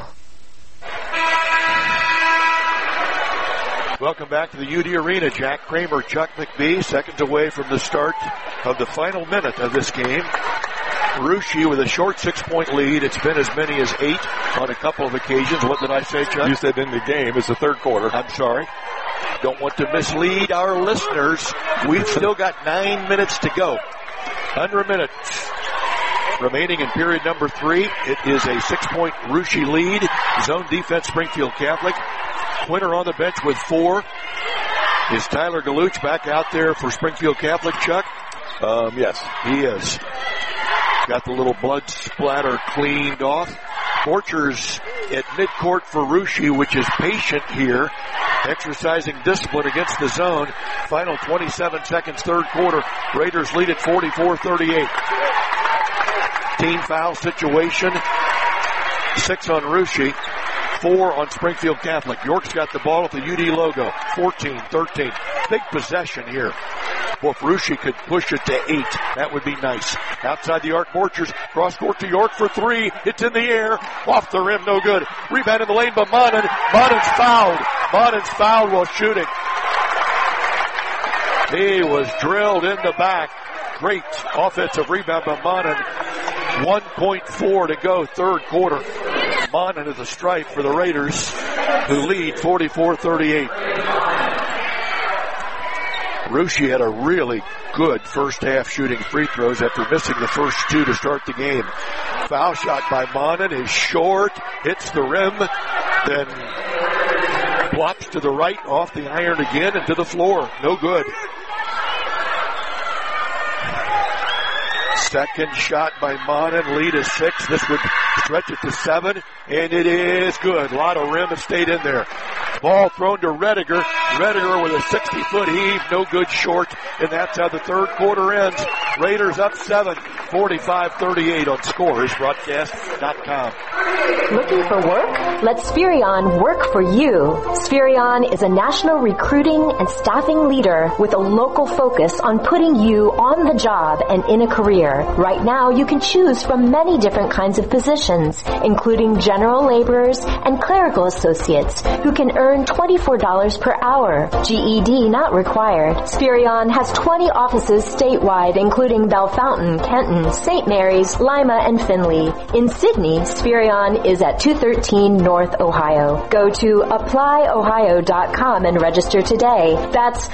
Welcome back to the UD Arena. Jack Kramer, Chuck McBee, seconds away from the start of the final minute of this game. Russia with a short 6-point lead. It's been as many as 8 on a couple of occasions. What did I say, Chuck? You said in the game. It's the third quarter. I'm sorry. Don't want to mislead our listeners. We've still got 9 minutes to go. Under a minute remaining in period number 3. It is a 6-point Russia lead. Zone defense, Springfield Catholic. Quinter on the bench with 4. Is Tyler Galuch back out there for Springfield Catholic, Chuck? Yes. He is. Got the little blood splatter cleaned off. Borchers at midcourt for Russia, which is patient here, exercising discipline against the zone. Final 27 seconds, third quarter. Raiders lead at 44-38. Team foul situation. 6 on Russia. 4 on Springfield Catholic. York's got the ball with the UD logo. 14-13. Big possession here. Well, if Russia could push it to 8, that would be nice. Outside the arc, Borchers. Cross court to York for 3. It's in the air. Off the rim, no good. Rebound in the lane by Monin. Monin's fouled. Monin's fouled while shooting. He was drilled in the back. Great offensive rebound by Monin. 1.4 to go, third quarter. Monin is a stripe for the Raiders, who lead 44-38. Russia had a really good first half shooting free throws after missing the first 2 to start the game. Foul shot by Monin is short, hits the rim, then plops to the right, off the iron again, and to the floor. No good. Second shot by Monin, lead is 6. This would stretch it to 7, and it is good. A lot of rim and stayed in there. Ball thrown to Rediger. Rediger with a 60-foot heave, no good short, and that's how the third quarter ends. Raiders up 7, 45-38 on scoresbroadcast.com. Looking for work? Let Spherion work for you. Spherion is a national recruiting and staffing leader with a local focus on putting you on the job and in a career. Right now, you can choose from many different kinds of positions, including general laborers and clerical associates who can earn $24 per hour. GED not required. Spherion has 20 offices statewide, including Bellefontaine, Kenton, St. Mary's, Lima, and Findlay. In Sydney, Spherion is at 213 North Ohio. Go to applyohio.com and register today. That's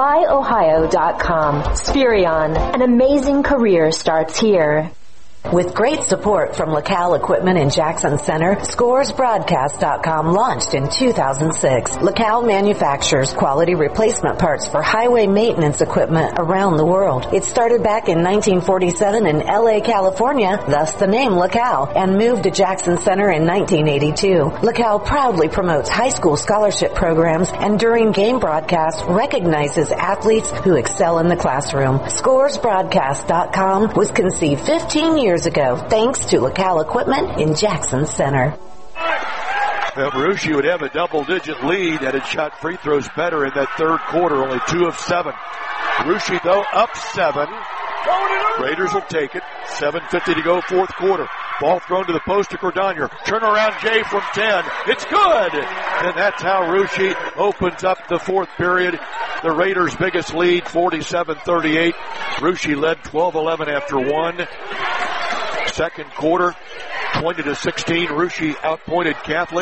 applyohio.com. Spherion, an amazing career starts here. With great support from LaCal Equipment in Jackson Center, ScoresBroadcast.com launched in 2006. LaCal manufactures quality replacement parts for highway maintenance equipment around the world. It started back in 1947 in LA, California, thus the name LaCal, and moved to Jackson Center in 1982. LaCal proudly promotes high school scholarship programs and during game broadcasts recognizes athletes who excel in the classroom. ScoresBroadcast.com was conceived 15 years ago, thanks to LaCal Equipment in Jackson Center. Well, Russia would have a double-digit lead and had shot free throws better in that third quarter, only 2 of 7. Russia, though, up 7. Raiders will take it. 7:50 to go, fourth quarter. Ball thrown to the post to Cordonier. Turnaround Jay from 10. It's good! And that's how Russia opens up the fourth period. The Raiders' biggest lead, 47-38. Russia led 12-11 after 1. Second quarter, 20-16. Russia outpointed Catholic.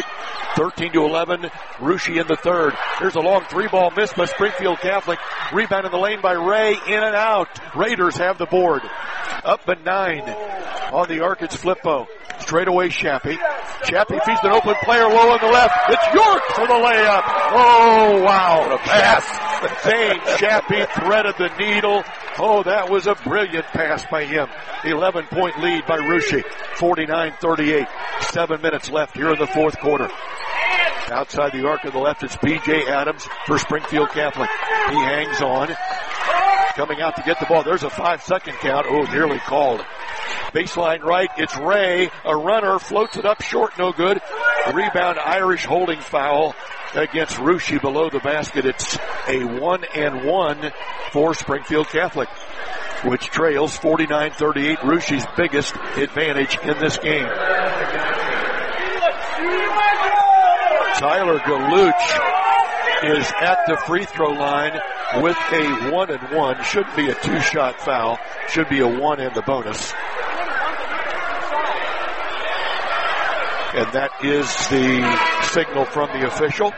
13-11. Russia in the third. Here's a long 3-ball miss by Springfield Catholic. Rebound in the lane by Ray. In and out. Raiders have the board. Up at 9 on the arc. It's Flippo. Straight away Shappy. Shappy feeds an open player low on the left. It's York for the layup. Oh, wow. What a pass. Zane Shappy threaded the needle. Oh, that was a brilliant pass by him. 11-point lead by Russia. 49-38. 7 minutes left here in the fourth quarter. Outside the arc of the left, it's B.J. Adams for Springfield Catholic. He hangs on. Coming out to get the ball. There's a 5-second count. Oh, nearly called. Baseline right, it's Ray. A runner floats it up short, no good. Rebound, Irish holding foul against Russia below the basket. It's a 1-and-1 for Springfield Catholic, which trails 49-38, Russia's biggest advantage in this game. Tyler Galuch is at the free throw line with a 1-and-1. Shouldn't be a 2-shot foul. Should be a 1 and the bonus. And that is the signal from the official.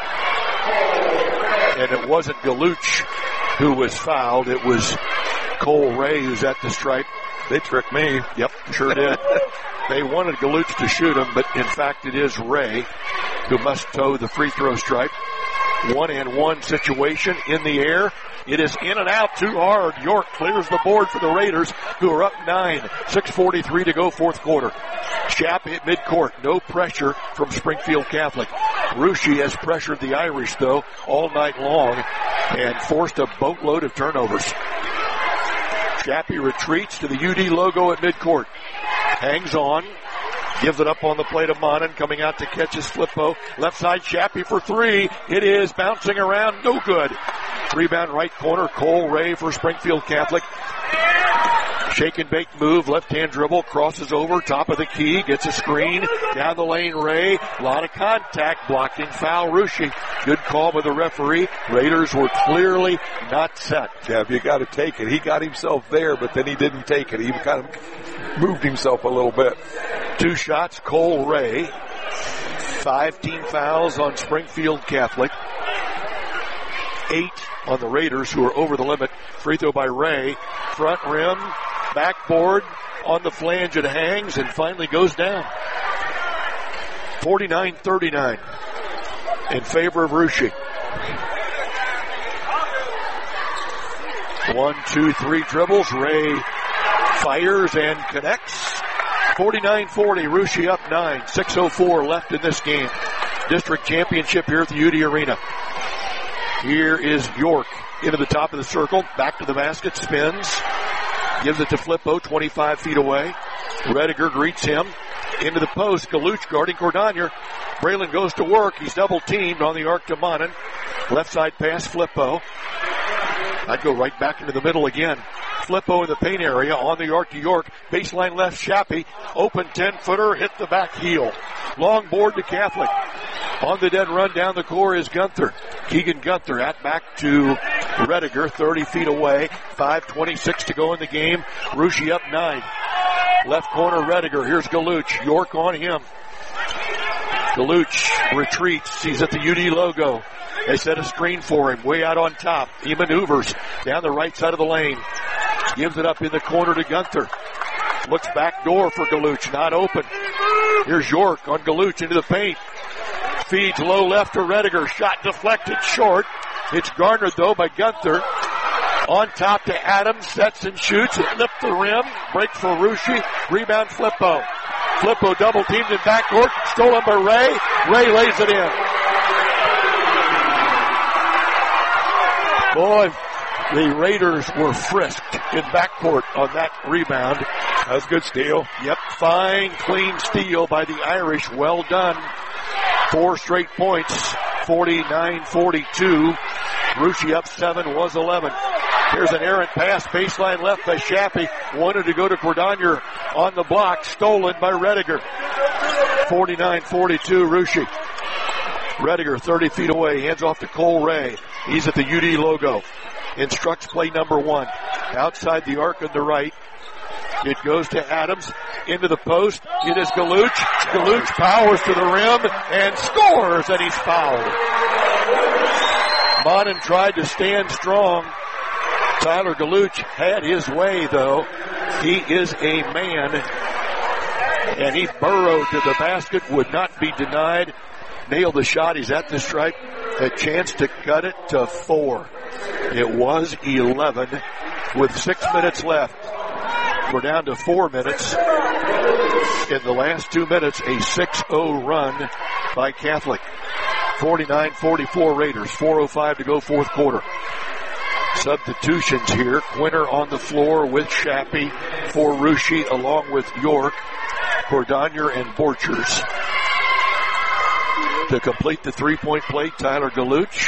And it wasn't Galuch who was fouled. It was Cole Ray who's at the stripe. They tricked me. Yep, sure did. They wanted Galuch to shoot him, but in fact it is Ray who must toe the free throw stripe. 1-and-1 situation in the air. It is in and out too hard. York clears the board for the Raiders, who are up 9. 6:43 to go, fourth quarter. Shapp hit midcourt. No pressure from Springfield Catholic. Russia has pressured the Irish, though, all night long and forced a boatload of turnovers. Shappy retreats to the UD logo at midcourt. Hangs on. Gives it up on the play to Monin. Coming out to catch his Flippo. Left side, Shappy for three. It is bouncing around. No good. Rebound right corner. Cole Ray for Springfield Catholic. Shake and bake move. Left-hand dribble. Crosses over. Top of the key. Gets a screen. Down the lane, Ray. A lot of contact. Blocking foul, Russia. Good call by the referee. Raiders were clearly not set. Jeff, you got to take it. He got himself there, but then he didn't take it. He kind of moved himself a little bit. 2 shots, Cole Ray. 5 team fouls on Springfield Catholic. 8 on the Raiders, who are over the limit. Free throw by Ray. Front rim, backboard, on the flange it hangs and finally goes down. 49-39 in favor of Russia. 1, 2, 3 dribbles. Ray fires and connects. 49-40, Russia up 9. 6:04 left in this game. District championship here at the UD Arena. Here is York into the top of the circle. Back to the basket, spins. Gives it to Flippo, 25 feet away. Rediger greets him. Into the post, Galuch guarding Cordonier. Braylon goes to work. He's double teamed on the arc to Monin. Left side pass, Flippo. I'd go right back into the middle again. Flippo in the paint area on the arc to York. Baseline left, Shappy. Open 10-footer, hit the back heel. Long board to Catholic. On the dead run down the core is Gunther. Keegan Gunther at back to Rediger, 30 feet away. 5:26 to go in the game. Russia up 9. Left corner, Rediger. Here's Galuch. York on him. Galuch retreats. He's at the UD logo. They set a screen for him way out on top. He maneuvers down the right side of the lane. Gives it up in the corner to Gunther. Looks back door for Galuch. Not open. Here's York on Galuch into the paint. Feeds low left to Rediger. Shot deflected short. It's garnered though by Gunther. On top to Adams. Sets and shoots. It lift the rim. Break for Russia. Rebound Flippo. Flippo double teamed in backcourt. Stolen by Ray. Ray lays it in. Boy, the Raiders were frisked in backcourt on that rebound. That was a good steal. Yep, fine, clean steal by the Irish. Well done. 4 straight points. 49-42. Russia up 7, was 11. Here's an errant pass, baseline left by Shappy. Wanted to go to Cordonier on the block. Stolen by Rediger. 49-42, Russia. Rediger 30 feet away, hands off to Cole Ray. He's at the UD logo. Instructs play number 1. Outside the arc on the right. It goes to Adams. Into the post. It is Galuch. Galuch powers to the rim and scores, and he's fouled. Monin tried to stand strong. Tyler Galuch had his way, though. He is a man, and he burrowed to the basket, would not be denied. Nailed the shot. He's at the stripe. A chance to cut it to 4. It was 11. with 6 minutes left. We're down to 4 minutes. In the last 2 minutes, a 6-0 run by Catholic. 49-44 Raiders. 4:05 to go, fourth quarter. Substitutions here. Quinter on the floor with Shappy for Russia, along with York, Cordonier, and Borchers. To complete the three-point play, Tyler Galuch.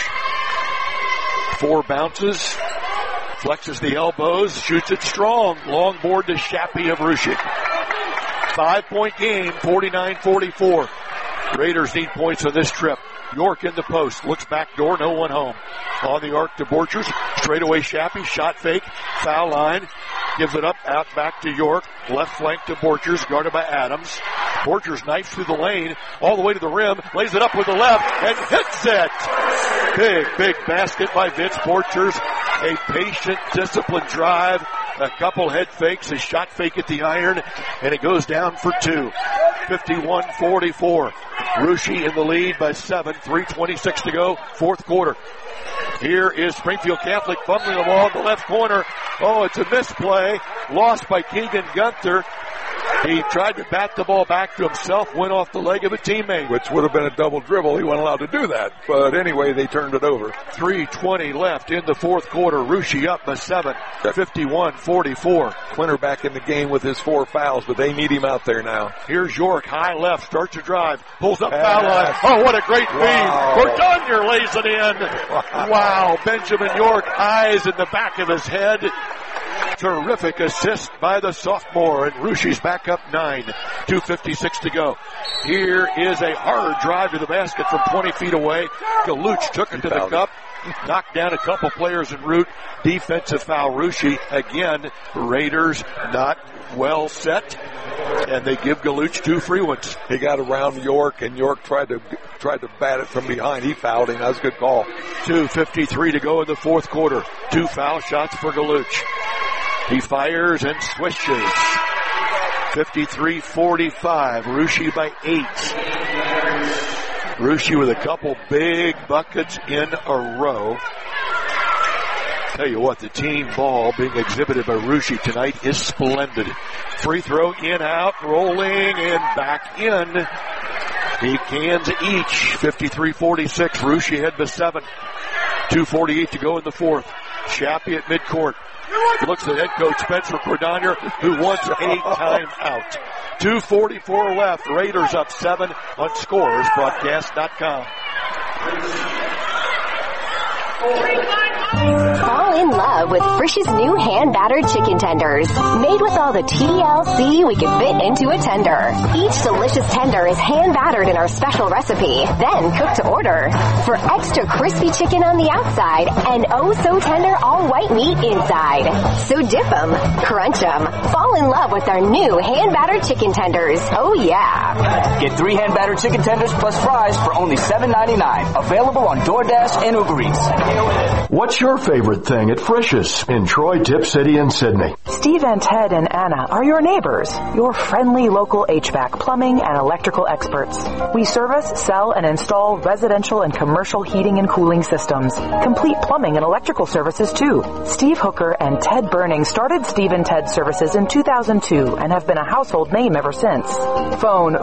4 bounces. Flexes the elbows, shoots it strong. Long board to Shappy of Russia. 5-point game, 49-44. Raiders need points on this trip. York in the post, looks back door, no one home. On the arc to Borchers, straight away Shappy, shot fake, foul line, gives it up, out back to York, left flank to Borchers, guarded by Adams. Borchers knifes through the lane, all the way to the rim, lays it up with the left, and hits it! Big basket by Vince Borchers. A patient, disciplined drive, a couple head fakes, a shot fake at the iron, and it goes down for 2. 51-44. Russia in the lead by 7, 3:26 to go, fourth quarter. Here is Springfield Catholic fumbling the ball in the left corner. Oh, it's a misplay, lost by Keegan Gunther. He tried to bat the ball back to himself, went off the leg of a teammate. Which would have been a double dribble. He wasn't allowed to do that. But anyway, they turned it over. 3:20 left in the fourth quarter. Russia up by 7, 51-44. Quinter back in the game with his 4 fouls, but they need him out there now. Here's York, high left, starts to drive, pulls up foul line. Oh, what a great feed. Cordonier lays it in. Wow, Benjamin York, eyes in the back of his head. Terrific assist by the sophomore, and Russia's back up 9. 2:56 to go. Here is a hard drive to the basket from 20 feet away. Galuch took it to the cup, knocked down a couple players en route. Defensive foul, Russia. Again, Raiders not well set, and they give Galuch 2 free ones. He got around York, and York tried to bat it from behind. He fouled him. That was a good call. 2:53 to go in the fourth quarter. 2 foul shots for Galuch. He fires and swishes. 53-45. Russia by 8. Russia with a couple big buckets in a row. Tell you what, the team ball being exhibited by Russia tonight is splendid. Free throw in, out, rolling, and back in. He cans each. 53-46. Russia head by 7. 2:48 to go in the fourth. Shappy at midcourt. Looks at head coach Spencer Cordonier, who wants a timeout. 2:44 left. Raiders up 7 on ScoresBroadcast.com. Fall in love with Frisch's new hand-battered chicken tenders. Made with all the TLC we can fit into a tender. Each delicious tender is hand-battered in our special recipe, then cooked to order. For extra crispy chicken on the outside and oh-so-tender all-white meat inside. So dip them, crunch them, fall in love with our new hand-battered chicken tenders. Oh yeah. Get 3 hand-battered chicken tenders plus fries for only $7.99. Available on DoorDash and Uber Eats. What's your favorite thing at Frisch's in Troy, Tip City, and Sydney? Steve and Ted and Anna are your neighbors, your friendly local HVAC, plumbing, and electrical experts. We service, sell, and install residential and commercial heating and cooling systems. Complete plumbing and electrical services, too. Steve Hooker and Ted Burning started Steve and Ted Services in 2002 and have been a household name ever since. Phone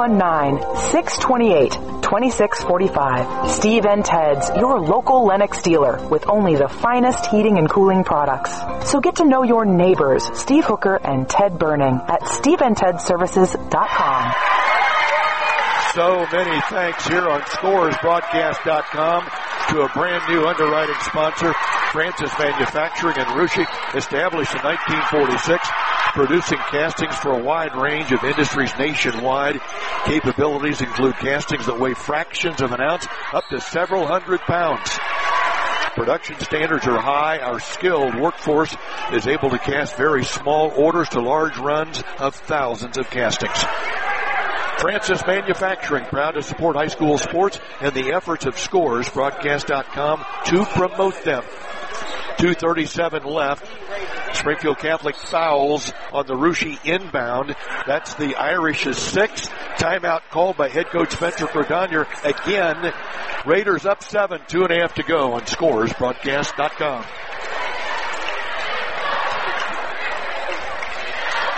419-628-2645. Steve and Ted's, your local Lennox dealer with only the finest heating and cooling products. So get to know your neighbors, Steve Hooker and Ted Burning, at SteveandTedServices.com. So many thanks here on ScoresBroadcast.com to a brand new underwriting sponsor, Francis Manufacturing in Russia, established in 1946, producing castings for a wide range of industries nationwide. Capabilities include castings that weigh fractions of an ounce up to several hundred pounds. Production standards are high. Our skilled workforce is able to cast very small orders to large runs of thousands of castings. Francis Manufacturing, proud to support high school sports and the efforts of ScoresBroadcast.com to promote them. 2:37 left. Springfield Catholic fouls on the Russia inbound. That's the Irish's 6th. Timeout called by head coach Spencer Cordonier. Again, Raiders up 7, 2.5 to go on ScoresBroadcast.com.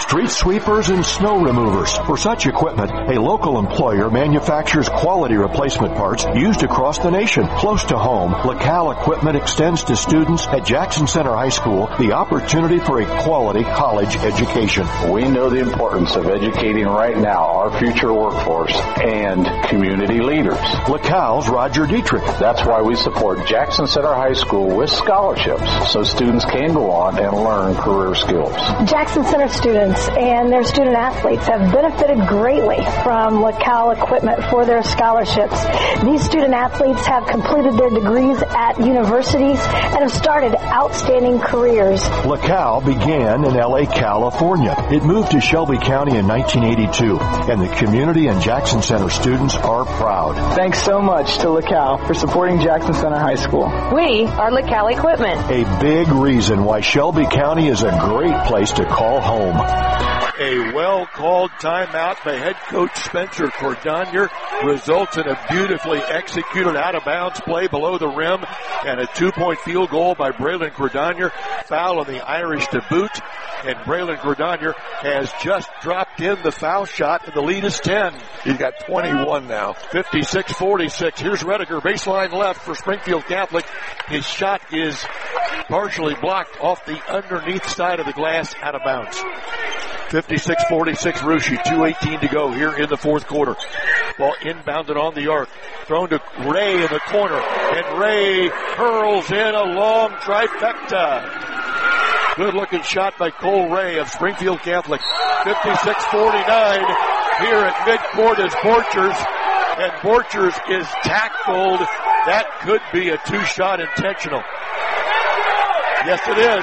street sweepers, and snow removers. For such equipment, a local employer manufactures quality replacement parts used across the nation. Close to home, LaCal Equipment extends to students at Jackson Center High School the opportunity for a quality college education. We know the importance of educating right now our future workforce and community leaders. LaCal's Roger Dietrich. That's why we support Jackson Center High School with scholarships so students can go on and learn career skills. Jackson Center students and their student athletes have benefited greatly from LaCal Equipment for their scholarships. These student athletes have completed their degrees at universities and have started outstanding careers. LaCal began in L.A., California. It moved to Shelby County in 1982, and the community and Jackson Center students are proud. Thanks so much to LaCal for supporting Jackson Center High School. We are LaCal Equipment. A big reason why Shelby County is a great place to call home. A well-called timeout by head coach Spencer Cordonier results in a beautifully executed out-of-bounds play below the rim and a 2-point field goal by Braylon Cordonier. Foul on the Irish to boot, and Braylon Cordonier has just dropped in the foul shot, and the lead is 10. He's got 21 now. 56-46. Here's Rediger, baseline left for Springfield Catholic. His shot is partially blocked off the underneath side of the glass, out of bounds. 56-46 Russia, 2:18 to go here in the fourth quarter. Ball inbounded on the arc. Thrown to Ray in the corner. And Ray hurls in a long trifecta. Good looking shot by Cole Ray of Springfield Catholic. 56-49 here at midcourt is Borchers. And Borchers is tackled. That could be a two-shot intentional. Yes, it is.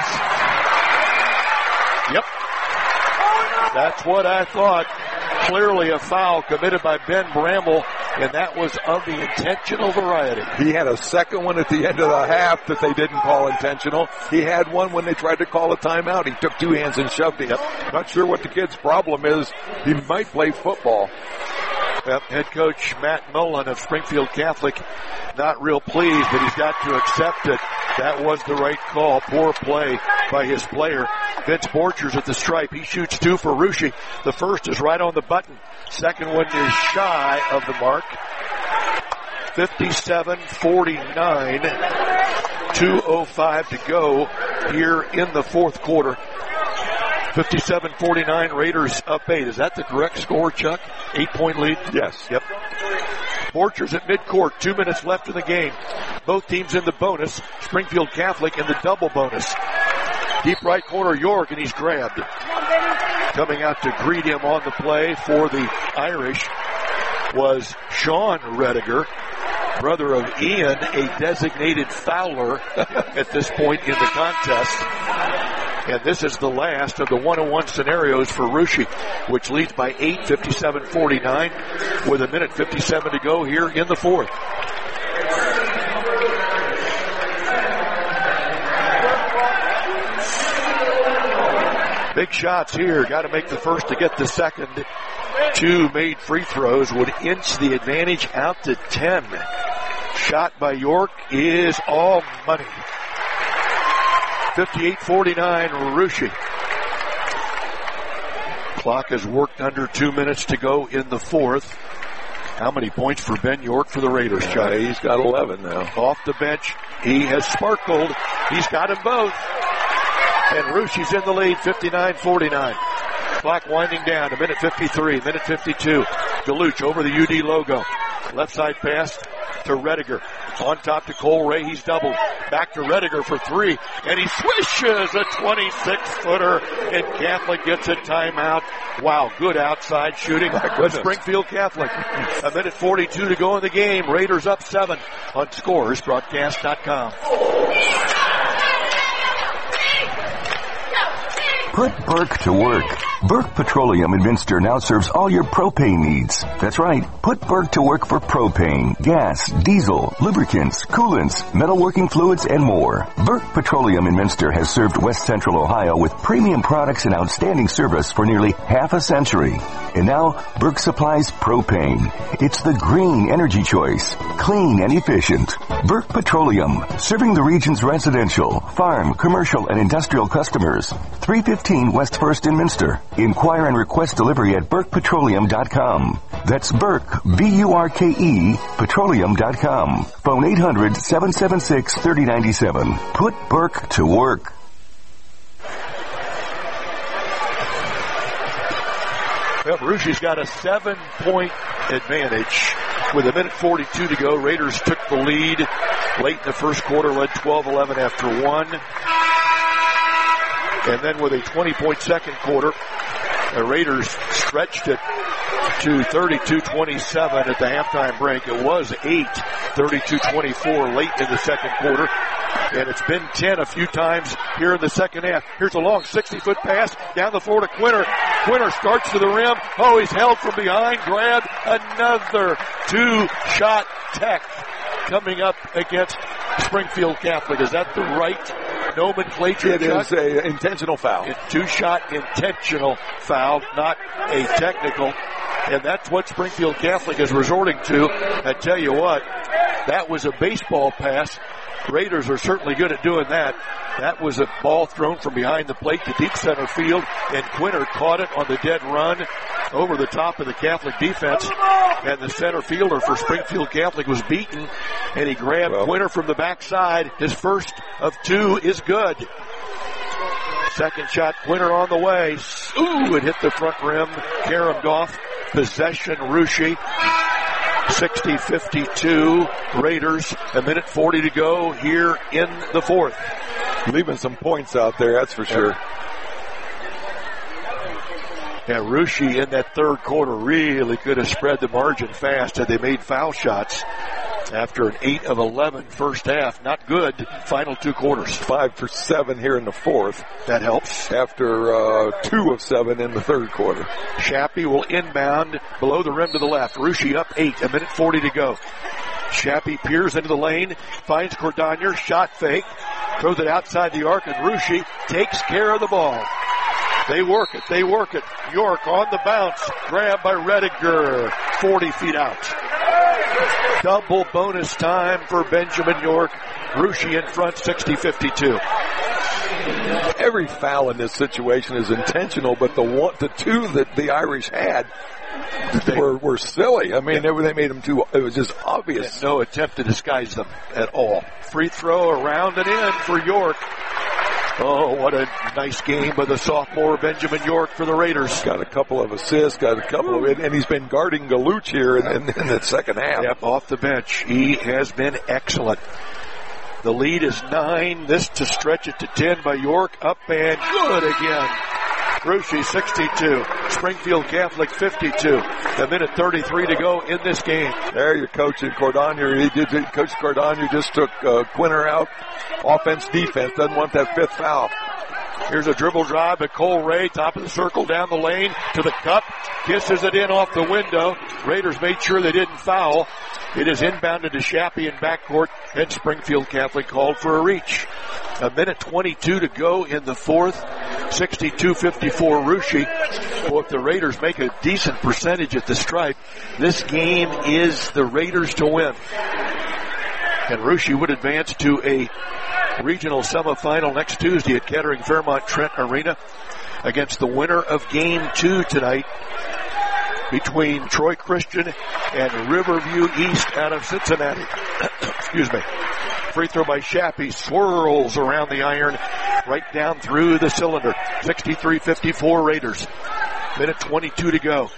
Yep. That's what I thought. Clearly a foul committed by Ben Bramble, and that was of the intentional variety. He had a second one at the end of the half that they didn't call intentional. He had one when they tried to call a timeout. He took two hands and shoved it. Not sure what the kid's problem is. He might play football. Yep, head coach Matt Nolan of Springfield Catholic not real pleased, but he's got to accept it. That was the right call. Poor play by his player. Vince Borchers at the stripe. He shoots two for Russia. The first is right on the button. Second one is shy of the mark. 57-49. 2:05 to go here in the fourth quarter. 57-49, Raiders up 8. Is that the correct score, Chuck? 8-point lead? Yes. Yep. Borchers at midcourt, 2 minutes left in the game. Both teams in the bonus. Springfield Catholic in the double bonus. Deep right corner, York, and he's grabbed. Coming out to greet him on the play for the Irish was Sean Rediger, brother of Ian, a designated fouler at this point in the contest. And this is the last of the one-on-one scenarios for Russia, which leads by 8, 57-49, with 1:57 to go here in the fourth. Big shots here. Got to make the first to get the second. Two made free throws would inch the advantage out to 10. Shot by York is all money. 58-49, Russia. Clock has worked under 2 minutes to go in the fourth. How many points for Ben York for the Raiders, Chuck? He's got 11 now. Off the bench, he has sparkled. He's got them both. And Russia's in the lead, 59-49. Clock winding down, 1:53, 1:52. DeLuch over the UD logo. Left side pass to Rediger. On top to Cole Ray, he's doubled. Back to Rediger for three, and he swishes a 26-footer, and Catholic gets a timeout. Wow, good outside shooting with Springfield Catholic. 1:42 to go in the game. Raiders up 7 on ScoresBroadcast.com. Put Burke to work. Burke Petroleum in Minster now serves all your propane needs. That's right. Put Burke to work for propane, gas, diesel, lubricants, coolants, metalworking fluids, and more. Burke Petroleum in Minster has served West Central Ohio with premium products and outstanding service for nearly half a century. And now, Burke supplies propane. It's the green energy choice. Clean and efficient. Burke Petroleum, serving the region's residential, farm, commercial, and industrial customers. 315 West 1st in Minster. Inquire and request delivery at burkepetroleum.com. That's Burke, B-U-R-K-E, petroleum.com. Phone 800-776-3097. Put Burke to work. Well, Ruscia's got a 7-point advantage with 1:42 to go. Raiders took the lead late in the first quarter, led 12-11 after one. And then with a 20-point second quarter, the Raiders stretched it to 32-27 at the halftime break. It was 32-24 late in the second quarter. And it's been 10 a few times here in the second half. Here's a long 60-foot pass down the floor to Quinter. Quinter starts to the rim. Oh, he's held from behind. Grabbed another two-shot tech coming up against Springfield Catholic. Is that the right nomenclature? It is an intentional foul. Two-shot intentional foul, not a technical. And that's what Springfield Catholic is resorting to. I tell you what, that was a baseball pass. Raiders are certainly good at doing that. That was a ball thrown from behind the plate to deep center field, and Quinter caught it on the dead run over the top of the Catholic defense, and the center fielder for Springfield Catholic was beaten, and he grabbed Quinter from the backside. His first of two is good. Second shot, Quinter on the way. Ooh, it hit the front rim, caromed off. Possession, Ruscia. 60-52 Raiders. 1:40 to go here in the fourth. Leaving some points out there, that's for sure. Yeah, Ruscia in that third quarter really could have spread the margin fast had they made foul shots after an 8 of 11 first half. Not good. Final two quarters. 5 for 7 here in the fourth. That helps. After 2 of 7 in the third quarter. Shappy will inbound below the rim to the left. Ruscia up 8. 1:40 to go. Shappy peers into the lane, finds Cordonier, shot fake, throws it outside the arc, and Ruscia takes care of the ball. They work it. York on the bounce. Grabbed by Rediger. 40 feet out. Double bonus time for Benjamin York. Ruscia in front, 60-52. Every foul in this situation is intentional, but the two that the Irish had were silly. I mean, they made them too. It was just obvious. No attempt to disguise them at all. Free throw around and in for York. Oh, what a nice game by the sophomore Benjamin York for the Raiders. Got a couple of assists, and he's been guarding Galuch here in the second half. Yep, off the bench. He has been excellent. The lead is 9. This to stretch it to 10 by York. Up and good again. Ruscia 62. Springfield Catholic 52. 1:33 to go in this game. There you're coaching Cordonier. Coach Cordonier just took Quinter out. Offense, defense. Doesn't want that fifth foul. Here's a dribble drive by Cole Ray. Top of the circle, down the lane to the cup. Kisses it in off the window. Raiders made sure they didn't foul. It is inbounded to Shappy in backcourt, and Springfield Catholic called for a reach. 1:22 to go in the fourth. 62-54 Ruscia. Well, if the Raiders make a decent percentage at the stripe, this game is the Raiders to win. And Ruscia would advance to a regional semifinal next Tuesday at Kettering Fairmont Trent Arena against the winner of Game 2 tonight between Troy Christian and Riverview East out of Cincinnati. Excuse me. Free throw by Shappy, swirls around the iron, right down through the cylinder. 63-54 Raiders. 1:22 to go.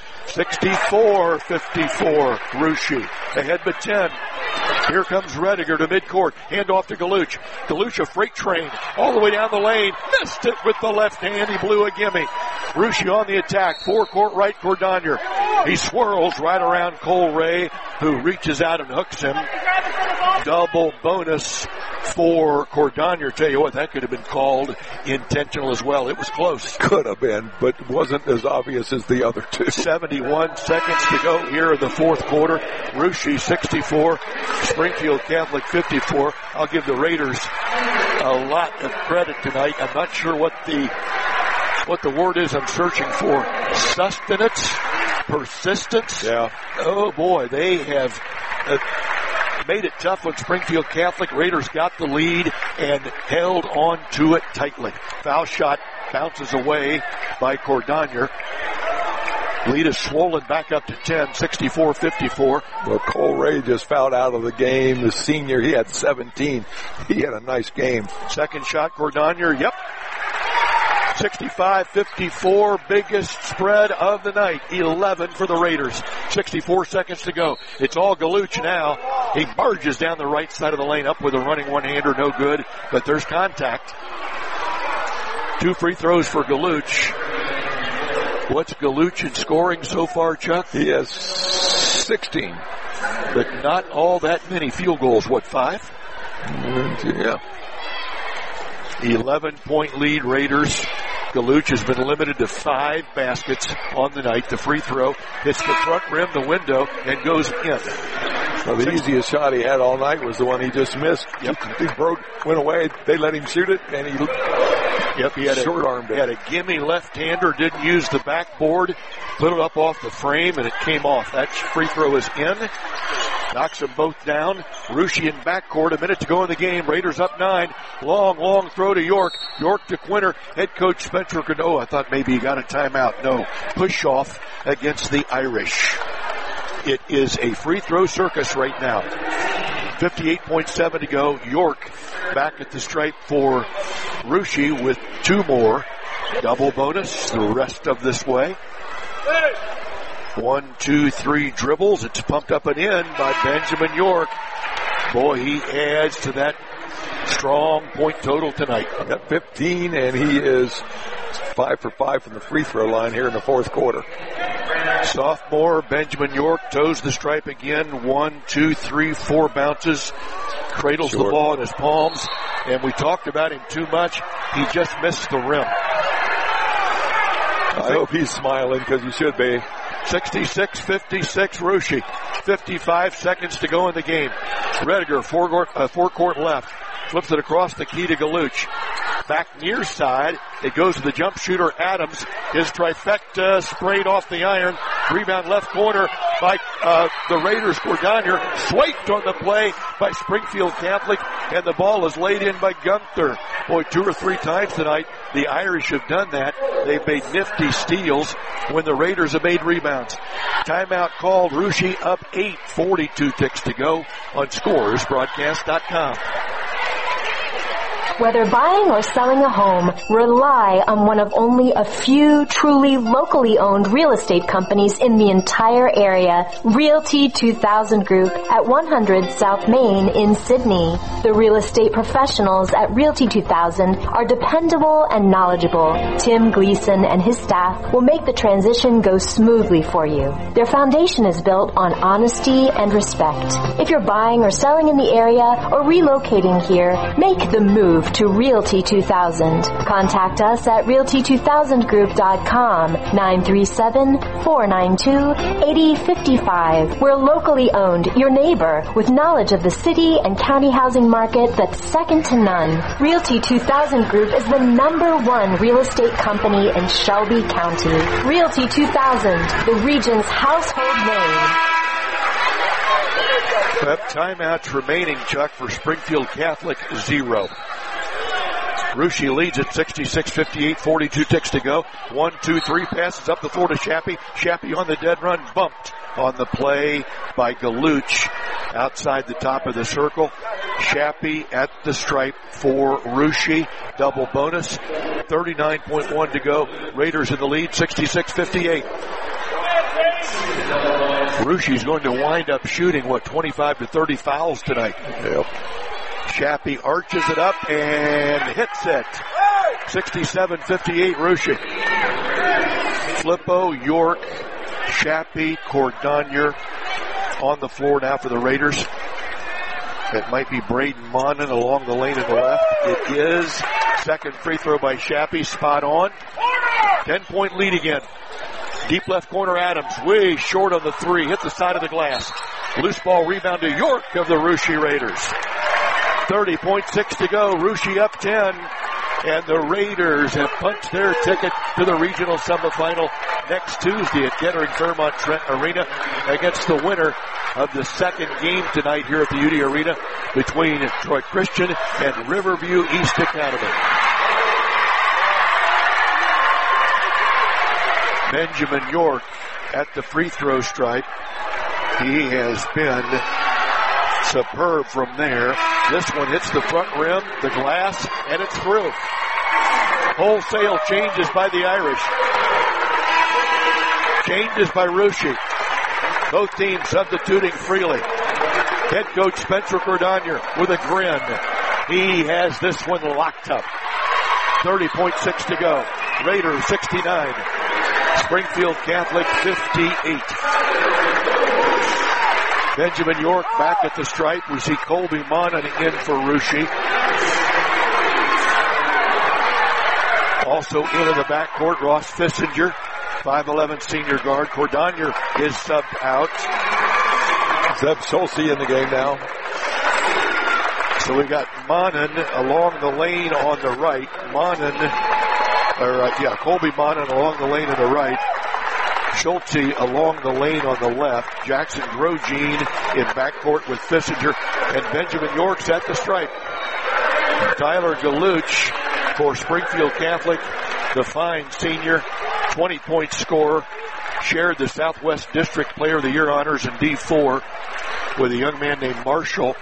64-54 Ruscia. Ahead by 10. Here comes Rediger to midcourt. Hand off to Galuch. Galuch, a freight train all the way down the lane. Missed it with the left hand. He blew a gimme. Ruscia on the attack. Forecourt right, Cordonier. He swirls right around Cole Ray, who reaches out and hooks him. Double bonus for Cordonier. Tell you what, that could have been called intentional as well. It was close. Could have been, but wasn't as obvious as the other two. 71 seconds to go here in the fourth quarter. Ruscia 64, Springfield Catholic 54. I'll give the Raiders a lot of credit tonight. I'm not sure what the word is I'm searching for. Sustenance, persistence. Yeah. Oh boy, they have made it tough on Springfield Catholic. Raiders got the lead and held on to it tightly. Foul shot bounces away by Cordonier. Lead is swollen back up to 10, 64-54. Well, Cole Ray just fouled out of the game. The senior, he had 17. He had a nice game. Second shot, Cordonier. Yep. 65-54, biggest spread of the night. 11 for the Raiders. 64 seconds to go. It's all Galuch now. He barges down the right side of the lane up with a running one-hander. No good, but there's contact. 2 free throws for Galuch. What's Galuch in scoring so far, Chuck? He has 16. But not all that many field goals. What, 5? Yeah. 11-point lead, Raiders. Galuch has been limited to 5 baskets on the night. The free throw hits the front rim, the window, and goes in. Well, the easiest shot he had all night was the one he just missed. Yep. He went away. They let him shoot it, and he had short-armed it. He had a gimme left-hander, didn't use the backboard, put it up off the frame, and it came off. That free throw is in. Knocks them both down. Russia in backcourt. A minute to go in the game. Raiders up 9. Long throw to York. York to Quinter. Head coach Spencer Cano. I thought maybe he got a timeout. No. Push off against the Irish. It is a free throw circus right now. 58.7 to go. York back at the stripe for Russia with 2 more. Double bonus the rest of this way. 1, 2, 3 dribbles. It's pumped up and in by Benjamin York. Boy, he adds to that strong point total tonight. Got 15, and he is 5 for 5 from the free throw line here in the fourth quarter. Sophomore Benjamin York toes the stripe again. 1, 2, 3, 4 bounces. Cradles the ball in his palms. And we talked about him too much. He just missed the rim. I hope he's smiling because he should be. 66-56 Russia. 55 seconds to go in the game. Rediger, forecourt left. Flips it across the key to Galuch. Back near side. It goes to the jump shooter, Adams. His trifecta sprayed off the iron. Rebound left corner by the Raiders. Cordonier swiped on the play by Springfield Catholic, and the ball is laid in by Gunther. Boy, 2 or 3 times tonight, the Irish have done that. They've made nifty steals when the Raiders have made rebounds. Timeout called. Russia up 8, 42 ticks to go on ScoresBroadcast.com. Whether buying or selling a home, rely on one of only a few truly locally owned real estate companies in the entire area. Realty 2000 Group at 100 South Main in Sydney. The real estate professionals at Realty 2000 are dependable and knowledgeable. Tim Gleason and his staff will make the transition go smoothly for you. Their foundation is built on honesty and respect. If you're buying or selling in the area or relocating here, make the move to Realty 2000. Contact us at realty2000group.com 937-492-8055. We're locally owned, your neighbor, with knowledge of the city and county housing market that's second to none. Realty 2000 Group is the #1 real estate company in Shelby County. Realty 2000, the region's household name. Timeouts remaining, Chuck, for Springfield Catholic, 0. Russia leads at 66-58, 42 ticks to go. 1, 2, 3 passes up the floor to Shappy. Shappy on the dead run, bumped on the play by Galuch outside the top of the circle. Shappy at the stripe for Russia. Double bonus. 39.1 to go. Raiders in the lead, 66-58. Russia's going to wind up shooting, 25 to 30 fouls tonight. Yep. Shappy arches it up and hits it. 67-58 Russia. Flippo, York, Shappy, Cordonier on the floor now for the Raiders. It might be Braden Monin along the lane to the left. It is. Second free throw by Shappy, spot on. 10-point lead again. Deep left corner, Adams, way short on the 3. Hit the side of the glass. Loose ball rebound to York of the Russia Raiders. 30.6 to go. Russia up 10. And the Raiders have punched their ticket to the regional semifinal next Tuesday at Kettering Fairmont Trent Arena against the winner of the second game tonight here at the UD Arena between Troy Christian and Riverview East Academy. Benjamin York at the free throw stripe. He has been superb from there. This one hits the front rim, the glass, and it's through. Wholesale changes by the Irish. Changes by Russia. Both teams substituting freely. Head coach Spencer Cordonier with a grin. He has this one locked up. 30.6 to go. Raiders 69. Springfield Catholic 58. Benjamin York back at the stripe. We see Colby Monin in for Russia. Also in the backcourt, Ross Fissinger, 5'11" senior guard. Cordonier is subbed out. Zeb Schultze in the game now. So we got Monin along the lane on the right. Colby Monin along the lane on the right. Schultze along the lane on the left. Jackson Grosjean in backcourt with Fissinger. And Benjamin York's at the stripe. Tyler Galuch for Springfield Catholic, the fine senior, 20-point scorer. Shared the Southwest District Player of the Year honors in D4 with a young man named Marshall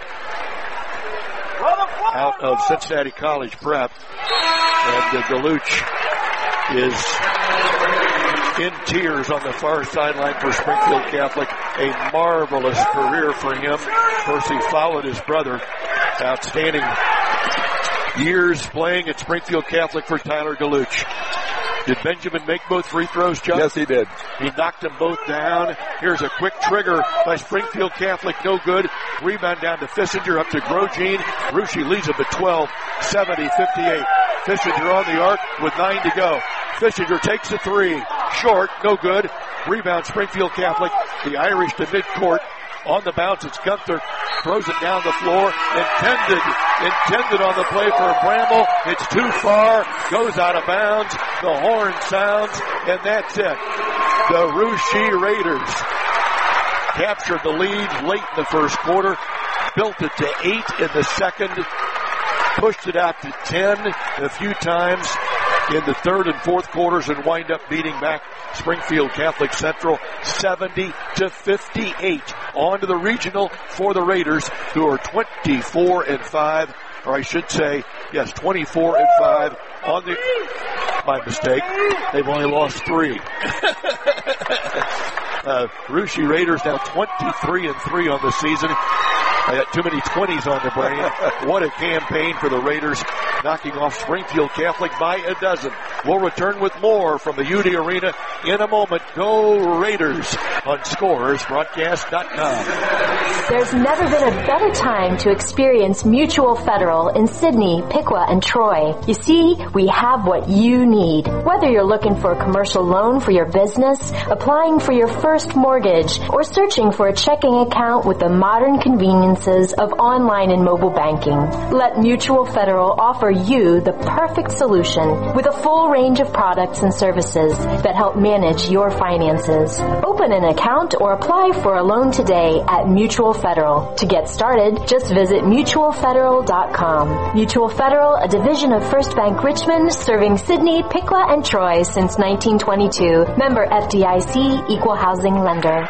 out of Cincinnati College Prep. And Galuch is in tears on the far sideline for Springfield Catholic. A marvelous career for him. Of course, he followed his brother. Outstanding years playing at Springfield Catholic for Tyler Galuch. Did Benjamin make both free throws, Chuck? Yes, he did. He knocked them both down. Here's a quick trigger by Springfield Catholic. No good. Rebound down to Fissinger, up to Grosjean. Russia leads him at 12, 70-58. Fissinger on the arc with 9 to go. Fissinger takes a three. Short, no good. Rebound Springfield Catholic. The Irish to midcourt. On the bounce, it's Gunther. Throws it down the floor. Intended on the play for Bramble. It's too far. Goes out of bounds. The horn sounds. And that's it. The Russia Raiders captured the lead late in the first quarter. Built it to 8 in the second. Pushed it out to 10 a few times in the third and fourth quarters and wind up beating back Springfield Catholic Central 70-58. On to the regional for the Raiders, who are 24-5, or I should say, yes, 24-5 on the, my mistake, they've only lost 3. Russia Raiders now 23-3 on the season. I got too many 20s on the brain. What a campaign for the Raiders, knocking off Springfield Catholic by a dozen. We'll return with more from the UD Arena in a moment. Go Raiders on ScoresBroadcast.com. There's never been a better time to experience Mutual Federal in Sydney, Piqua, and Troy. You see, we have what you need. Whether you're looking for a commercial loan for your business, applying for your first mortgage, or searching for a checking account with the modern conveniences of online and mobile banking, let Mutual Federal offer you the perfect solution with a full range of products and services that help manage your finances. Open an account or apply for a loan today at Mutual Federal. To get started, just visit mutualfederal.com. Mutual Federal, a division of First Bank Richmond, serving Sydney, Piqua, and Troy since 1922. Member FDIC, Equal Housing Lender.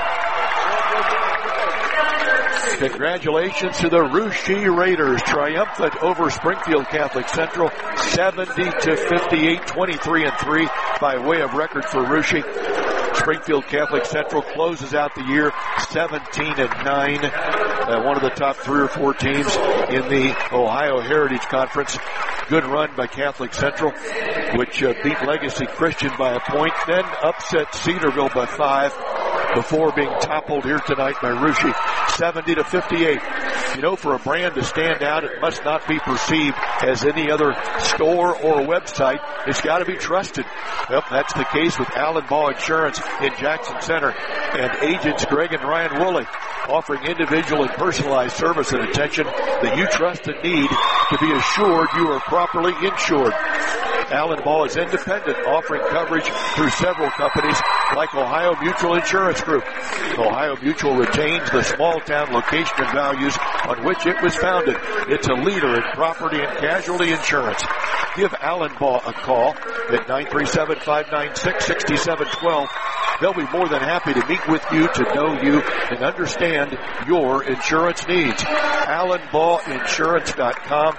Congratulations to the Russia Raiders, triumphant over Springfield Catholic Central, 70-58, 23-3 by way of record for Russia. Springfield Catholic Central closes out the year 17-9, one of the top 3 or 4 teams in the Ohio Heritage Conference. Good run by Catholic Central, which beat Legacy Christian by a point, then upset Cedarville by 5 before being toppled here tonight by Russia, 70-58. You know, for a brand to stand out, it must not be perceived as any other store or website. It's got to be trusted. Well, that's the case with Allen Baugh Insurance in Jackson Center and agents Greg and Ryan Woolley, offering individual and personalized service and attention that you trust and need to be assured you are properly insured. Allen Baugh is independent, offering coverage through several companies like Ohio Mutual Insurance Group. Ohio Mutual retains the small town location and values on which it was founded. It's a leader in property and casualty insurance. Give Allen Baugh a call at 937-596-6712. They'll be more than happy to meet with you, to know you, and understand your insurance needs. AllenBaughInsurance.com,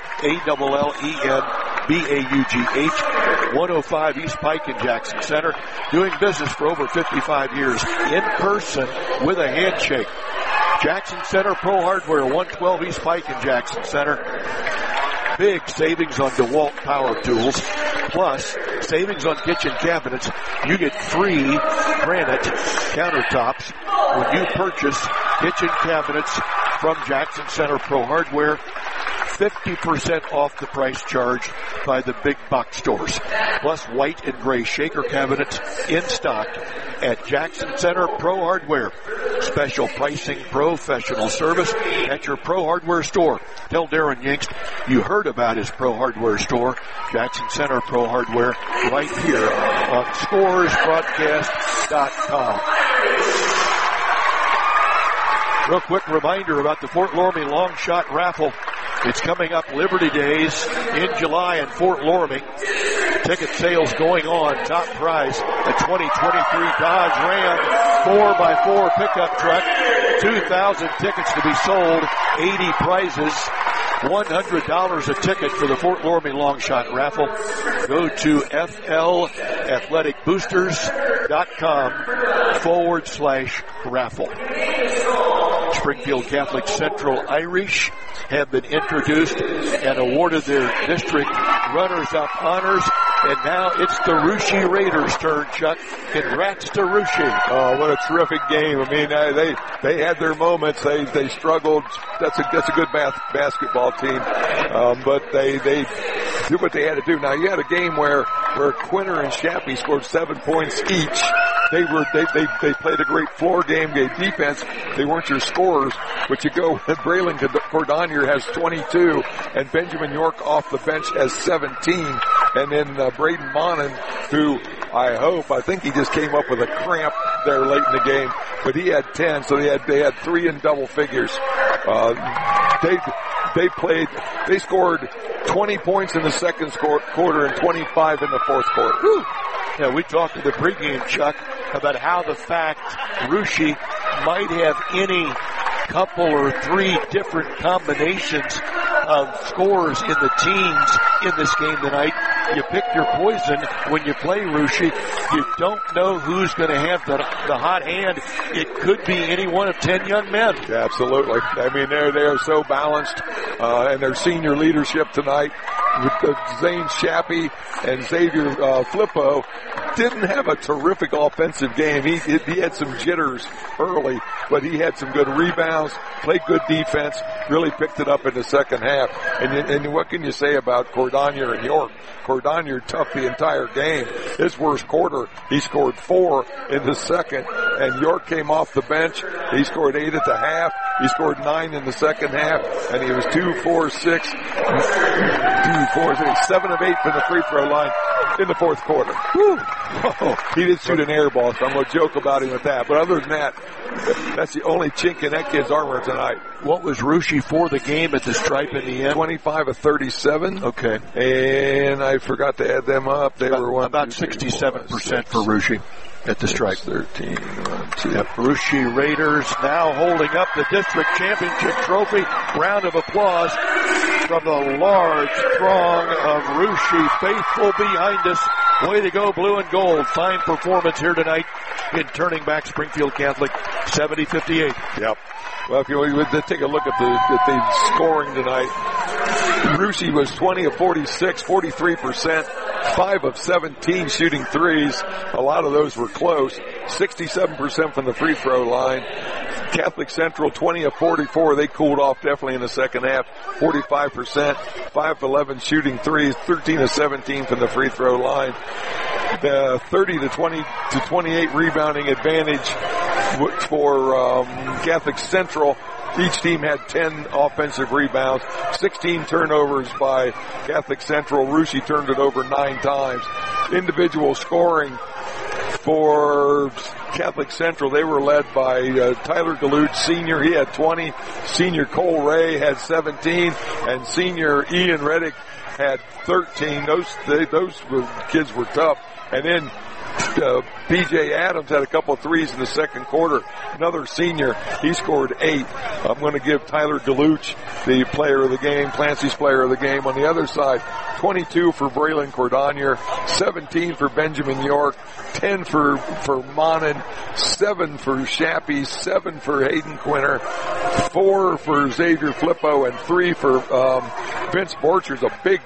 ALLENBAUGH, 105 East Pike in Jackson Center, doing business for over 55 years, in person with a handshake. Jackson Center Pro Hardware, 112 East Pike in Jackson Center. Big savings on DeWalt power tools, plus savings on kitchen cabinets. You get free granite countertops when you purchase kitchen cabinets from Jackson Center Pro Hardware. 50% off the price charged by the big box stores. Plus white and gray shaker cabinets in stock at Jackson Center Pro Hardware. Special pricing, professional service at your Pro Hardware store. Tell Darren Yingst you heard about his Pro Hardware store, Jackson Center Pro Hardware, right here on ScoresBroadcast.com. Real quick reminder about the Fort Loramie Long Shot Raffle. It's coming up Liberty Days in July in Fort Loramie. Ticket sales going on. Top prize, a 2023 Dodge Ram 4x4 pickup truck. 2,000 tickets to be sold. 80 prizes. $100 a ticket for the Fort Loramie Long Shot Raffle. Go to FLAthleticboosters.com/raffle. Springfield Catholic Central Irish have been introduced and awarded their district runners-up honors. And now it's the Russia Raiders' turn, Chuck. Congrats to Russia. Oh, what a terrific game. I mean, they had their moments. They struggled. That's a good basketball team. But they did what they had to do. Now, you had a game where Quinter and Shappy scored 7 points each. They played a great floor game, great defense. They weren't your scorers, but you go, Braylon Cordonier has 22, and Benjamin York off the bench has 17. And then Braden Monin, who I think he just came up with a cramp there late in the game, but he had 10, so they had 3 in double figures. They scored 20 points in the second quarter and 25 in the fourth quarter. Whew. Yeah, we talked in the pregame, Chuck, about how the fact Russia might have any couple or 3 different combinations of scores in the teens in this game tonight. You pick your poison when you play Russia. You don't know who's going to have the hot hand. It could be any one of 10 young men. Yeah, absolutely. I mean, they are so balanced, and their senior leadership tonight with Zane Shappy and Xavier Flippo didn't have a terrific offensive game. He had some jitters early, but he had some good rebounds, played good defense, really picked it up in the second half. And what can you say about Cordonier and York? Cordonier tough the entire game. His worst quarter, he scored 4 in the second, and York came off the bench. He scored 8 at the half. He scored 9 in the second half, and he was 7 of 8 from the free throw line in the fourth quarter. Woo. Oh, he did shoot an air ball, so I'm going to joke about him with that. But other than that, that's the only chink in that kid's armor tonight. What was Russia for the game at the stripe in the end? 25 of 37. Okay. And I forgot to add them up. They were about 67% for Russia at the stripe. 13. 1, 2. Yep. Russia Raiders now holding up the district championship trophy. Round of applause from the large throng of Russia faithful behind us. Way to go, blue and gold. Fine performance here tonight in turning back Springfield Catholic 70-58. Yep. Well, if you take a look at the scoring tonight, Russia was 20 of 46, 43%, 5 of 17 shooting threes. A lot of those were close. 67% from the free throw line. Catholic Central 20 of 44. They cooled off definitely in the second half. 45%, 5 of 11 shooting threes, 13 of 17 from the free throw line. The 30 to 20 to 28 rebounding advantage for Catholic Central. Each team had 10 offensive rebounds, 16 turnovers by Catholic Central. Russia turned it over 9 times. Individual scoring for Catholic Central, they were led by Tyler Galuch, senior. He had 20. Senior Cole Ray had 17. And senior Ian Reddick had 13. Those kids were tough. And then P.J. Adams had a couple of threes in the second quarter. Another senior, he scored 8. I'm going to give Tyler Galuch the player of the game, Clancy's player of the game. On the other side, 22 for Braylon Cordonier, 17 for Benjamin York, 10 for Monin, 7 for Shappy, 7 for Hayden Quinter, 4 for Xavier Flippo, and 3 for Vince Borchers. A big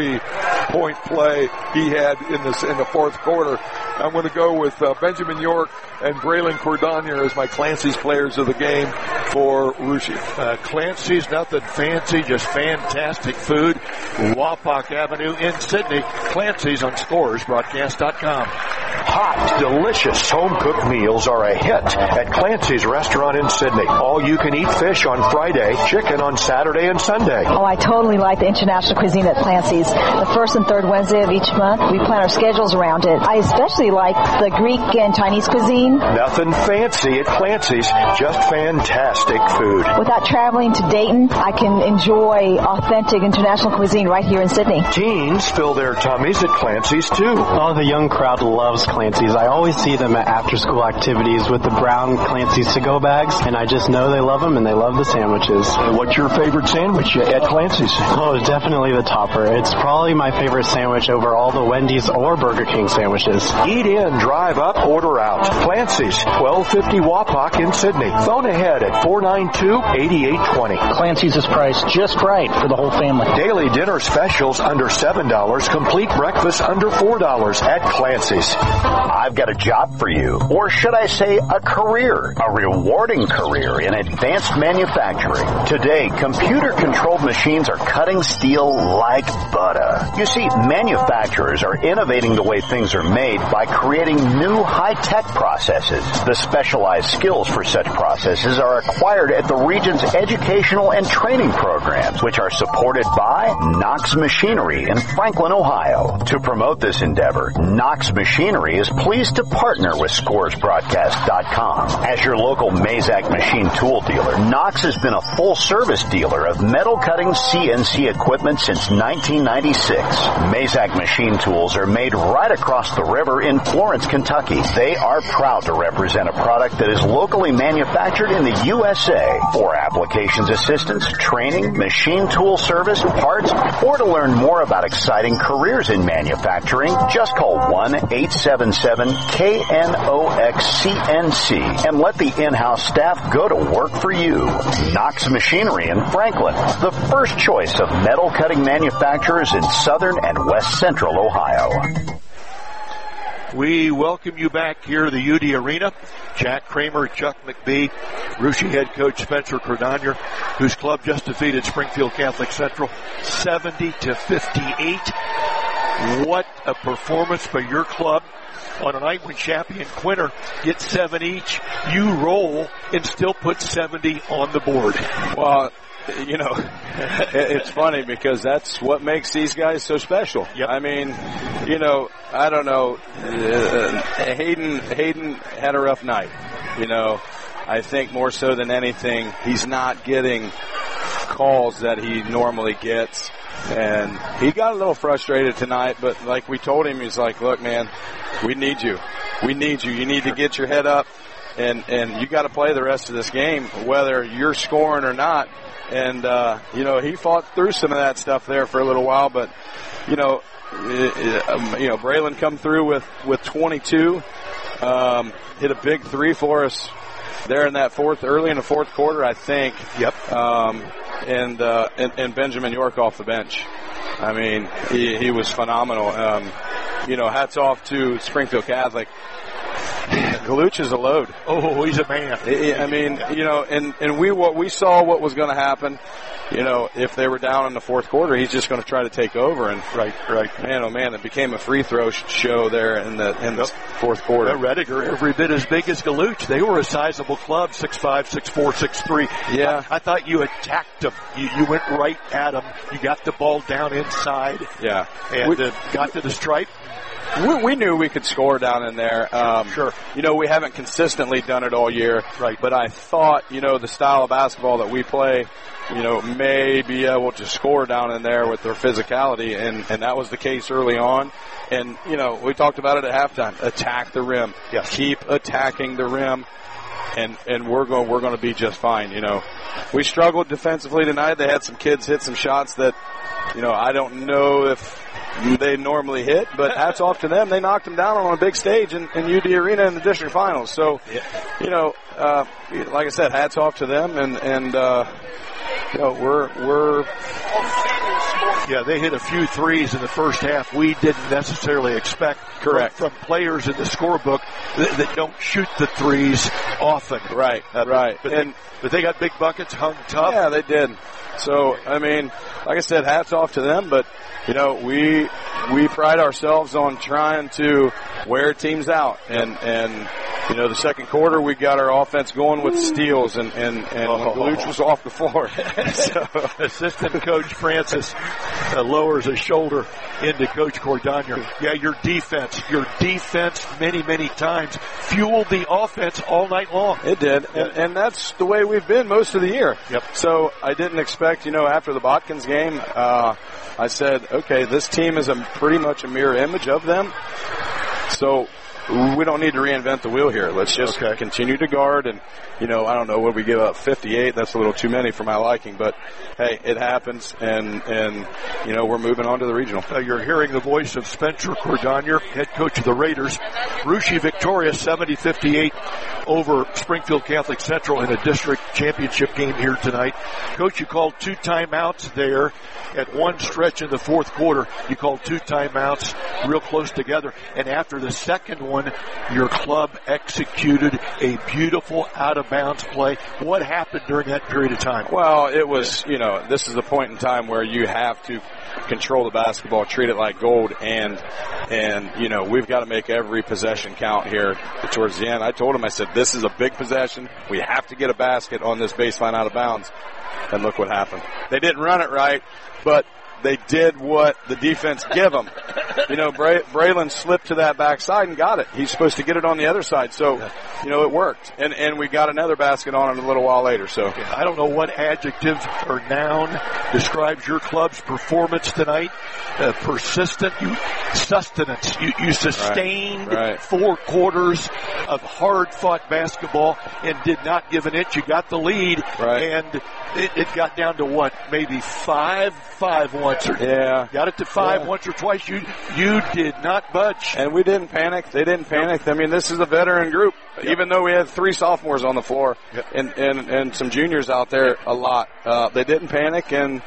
3-point play he had in the fourth quarter. I'm going to go with Benjamin York and Braylon Cordonier as my Clancy's players of the game for Russia. Clancy's, nothing fancy, just fantastic food. Wapak Avenue in Sydney. Clancy's on ScoresBroadcast.com. Hot, delicious home-cooked meals are a hit at Clancy's restaurant in Sydney. All-you-can-eat fish on Friday, chicken on Saturday and Sunday. Oh, I totally like the international cuisine at Clancy's. The first and third Wednesday of each month, we plan our schedules around it. I especially like the Greek and Chinese cuisine. Nothing fancy at Clancy's, just fantastic food. Without traveling to Dayton, I can enjoy authentic international cuisine right here in Sydney. Teens fill their tummies at Clancy's, too. Oh, the young crowd loves Clancy's. I always see them at after-school activities with the brown Clancy's to-go bags, and I just know they love them and they love the sandwiches. What's your favorite sandwich at Clancy's? Oh, definitely the topper. It's probably my favorite sandwich over all the Wendy's or Burger King sandwiches. Eat in, drive up, order out. Clancy's, 1250 Wapak in Sydney. Phone ahead at 492-8820. Clancy's is priced just right for the whole family. Daily dinner specials under $7. Complete breakfast under $4 at Clancy's. I've got a job for you, or should I say a career, a rewarding career in advanced manufacturing. Today, computer-controlled machines are cutting steel like butter. You see, manufacturers are innovating the way things are made by creating new high-tech processes. The specialized skills for such processes are acquired at the region's educational and training programs, which are supported by Knox Machinery in Franklin, Ohio. To promote this endeavor, Knox Machinery is pleased to partner with ScoresBroadcast.com. As your local Mazak machine tool dealer, Knox has been a full-service dealer of metal-cutting CNC equipment since 1996. Mazak machine tools are made right across the river in Florence, Kentucky. They are proud to represent a product that is locally manufactured in the USA. For applications assistance, training, machine tool service, parts, or to learn more about exciting careers in manufacturing, just call 1-877-KNOX-CNC and let the in-house staff go to work for you. Knox Machinery in Franklin, the first choice of metal cutting manufacturers in southern and west central Ohio. We welcome you back here to the UD Arena. Jack Kramer, Chuck McBee, Russia head coach Spencer Cordonier, whose club just defeated Springfield Catholic Central 70-58. What a performance by your club on a night when Shappy and Quinter get 7 each. You roll and still put 70 on the board. Well, you know, it's funny because that's what makes these guys so special. Yep. I mean, you know, I don't know. Hayden had a rough night. You know, I think more so than anything, he's not getting calls that he normally gets. And he got a little frustrated tonight, but like we told him, he's like, look, man, we need you. We need you. You need to get your head up, and you got to play the rest of this game, whether you're scoring or not. And, you know, he fought through some of that stuff there for a little while, but, you know, Braylon come through with 22, hit a big 3 for us there in that early in the fourth quarter, I think. Yep. And Benjamin York off the bench. I mean, he was phenomenal. You know, hats off to Springfield Catholic. Galuch is a load. Oh, he's a man. I mean, and we saw what was going to happen. If they were down in the fourth quarter, he's just going to try to take over. And right. Man, oh man, it became a free throw show there in the fourth quarter. Rediger, every bit as big as Galuch. They were a sizable club, 6'5", 6'4", 6'3". Yeah. I thought you attacked them. You went right at them. You got the ball down inside. Yeah. And got to the stripe. We knew we could score down in there. Sure. We haven't consistently done it all year. Right. But I thought, the style of basketball that we play, may be able to score down in there with their physicality, and that was the case early on. And, we talked about it at halftime. Attack the rim. Yes. Keep attacking the rim. And we're going to be just fine, We struggled defensively tonight. They had some kids hit some shots that, I don't know if they normally hit, but hats off to them. They knocked them down on a big stage in UD Arena in the district finals. So, like I said, hats off to them, and we're Yeah, they hit a few threes in the first half we didn't necessarily expect. Correct. From players in the scorebook that don't shoot the threes often. Right, right. But they got big buckets, hung tough. Yeah, they did. So, I mean, like I said, hats off to them, but, we pride ourselves on trying to wear teams out. And the second quarter, we got our offense going with steals, and Galuch was off the floor. So, assistant coach Francis lowers a shoulder into Coach Cordonier. Yeah, your defense many, many times fueled the offense all night long. It did, and that's the way we've been most of the year. Yep. So I didn't expect, after the Botkins game, I said, okay, this team is pretty much a mirror image of them. So we don't need to reinvent the wheel here. Let's just continue to guard. And, I don't know, what we give up, 58? That's a little too many for my liking. But, hey, it happens. And we're moving on to the regional. You're hearing the voice of Spencer Cordonier, head coach of the Raiders. Russia victorious 70-58 over Springfield Catholic Central in a district championship game here tonight. Coach, you called 2 timeouts there at one stretch in the fourth quarter. You called 2 timeouts real close together. And after the second one, your club executed a beautiful out-of-bounds play. What happened during that period of time? Well, it was, this is a point in time where you have to control the basketball, treat it like gold, and we've got to make every possession count here towards the end. I told him, I said, this is a big possession. We have to get a basket on this baseline out of bounds. And look what happened. They didn't run it right, but they did what the defense give them. Braylon slipped to that backside and got it. He's supposed to get it on the other side. So, it worked. And we got another basket on it a little while later. So I don't know what adjective or noun describes your club's performance tonight. Persistent, sustenance. You sustained 4 quarters of hard-fought basketball and did not give an inch. You got the lead, and it got down to what? Maybe 5 once. Got it to 5 once or twice. You did not budge. And we didn't panic. They didn't panic. I mean, this is a veteran group. Even though we had 3 sophomores on the floor and some juniors out there a lot. They didn't panic, and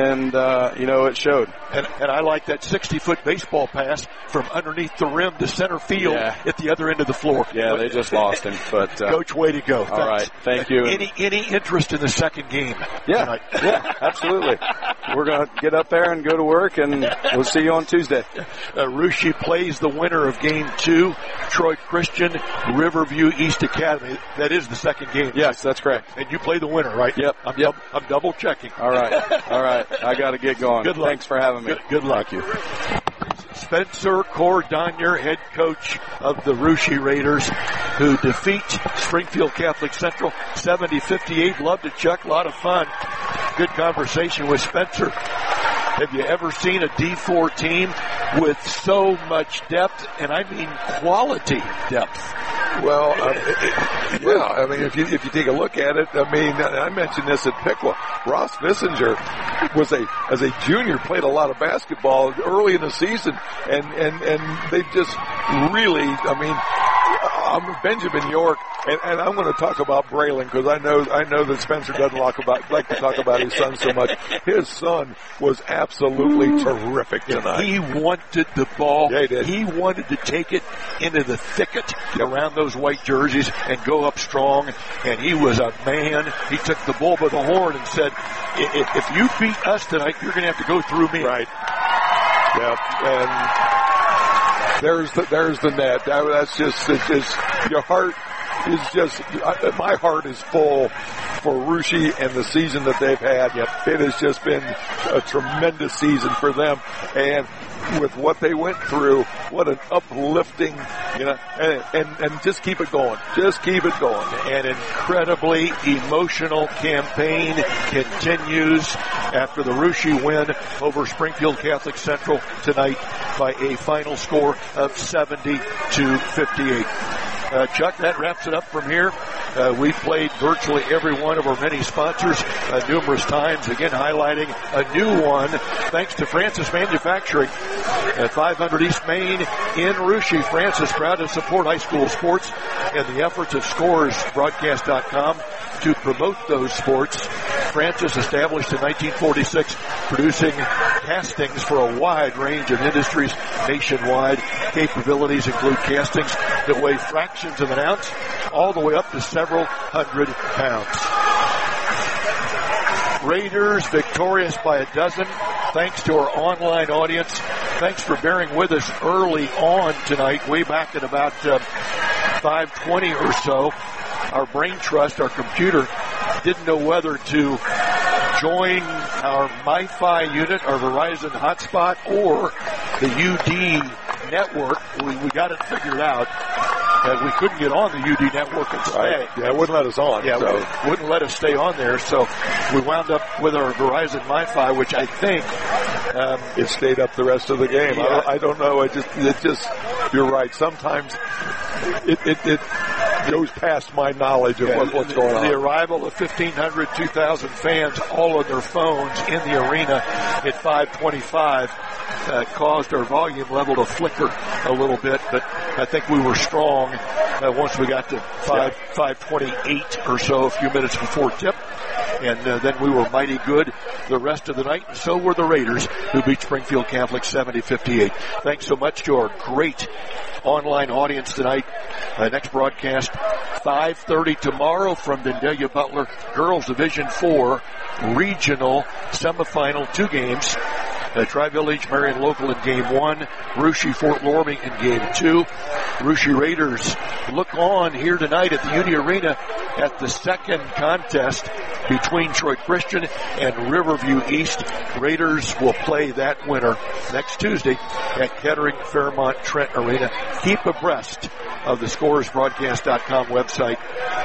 it showed. And I like that 60-foot baseball pass from underneath the rim to center field at the other end of the floor. Yeah, they just lost him. But Coach, way to go. All right, thank you. Any interest in the second game? Yeah, absolutely. We're going to get up there and go to work, and we'll see you on Tuesday. Russia plays the winner of Game 2, Troy Christian, Riverview East Academy. That is the second game. Yes, that's correct. And you play the winner, right? Yep. I'm double checking. All right. I got to get going. Good luck. Thanks for having me. Good luck. Thank you. Spencer Cordonier, head coach of the Russia Raiders, who defeat Springfield Catholic Central 70-58. Loved it, Chuck. A lot of fun. Good conversation with Spencer. Have you ever seen a D4 team with so much depth, and I mean quality depth? Well, I mean, if you take a look at it, I mean, I mentioned this at Piqua. Ross Vissinger as a junior, played a lot of basketball early in the season, and they just really, I mean, I'm Benjamin York, and I'm going to talk about Braylon because I know that Spencer doesn't like to talk about his son so much. His son was absolutely terrific tonight. He wanted the ball. Yeah, he did. He wanted to take it into the thicket around those white jerseys and go up strong, and he was a man. He took the bull by the horn and said, if you beat us tonight, you're going to have to go through me. Right. Yep. And there's the net. That's just your heart is just, my heart is full for Russia and the season that they've had. Yep. It has just been a tremendous season for them. And with what they went through, what an uplifting, and just keep it going. Just keep it going. An incredibly emotional campaign continues after the Russia win over Springfield Catholic Central tonight by a final score of 70-58. Chuck, that wraps it up from here. We've played virtually every one of our many sponsors numerous times, again highlighting a new one thanks to Francis Manufacturing at 500 East Main in Russia. Francis, proud to support high school sports and the efforts of ScoresBroadcast.com to promote those sports. Francis, established in 1946, producing castings for a wide range of industries nationwide. Capabilities include castings that weigh fractions of an ounce all the way up to several hundred pounds. Raiders victorious by a dozen thanks to our online audience. Thanks for bearing with us early on tonight, way back at about 5:20 or so. Our brain trust, our computer, didn't know whether to join our MiFi unit, our Verizon hotspot, or the UD network. We got it figured out. We couldn't get on the UD network and stay. Right. Yeah, it wouldn't let us on. Yeah, so. It wouldn't let us stay on there. So we wound up with our Verizon MiFi, which I think it stayed up the rest of the game. Yeah. I don't know. It just. You're right. Sometimes it goes past my knowledge of what's going on. The arrival of 1,500, 2,000 fans, all on their phones in the arena at 5:25 caused our volume level to flicker a little bit, but I think we were strong once we got to 5:28 or so, a few minutes before tip. And then we were mighty good the rest of the night, and so were the Raiders, who beat Springfield Catholic 70-58. Thanks so much to our great online audience tonight. Next broadcast, 5:30 tomorrow from Vandalia Butler, Girls Division 4 Regional Semifinal, 2 games. Tri-Village Marion Local in Game 1, Russia Fort Loramie in Game 2. Russia Raiders look on here tonight at the Uni Arena at the second contest between Troy Christian and Riverview East. Raiders will play that winner next Tuesday at Kettering Fairmont Trent Arena. Keep abreast of the ScoresBroadcast.com website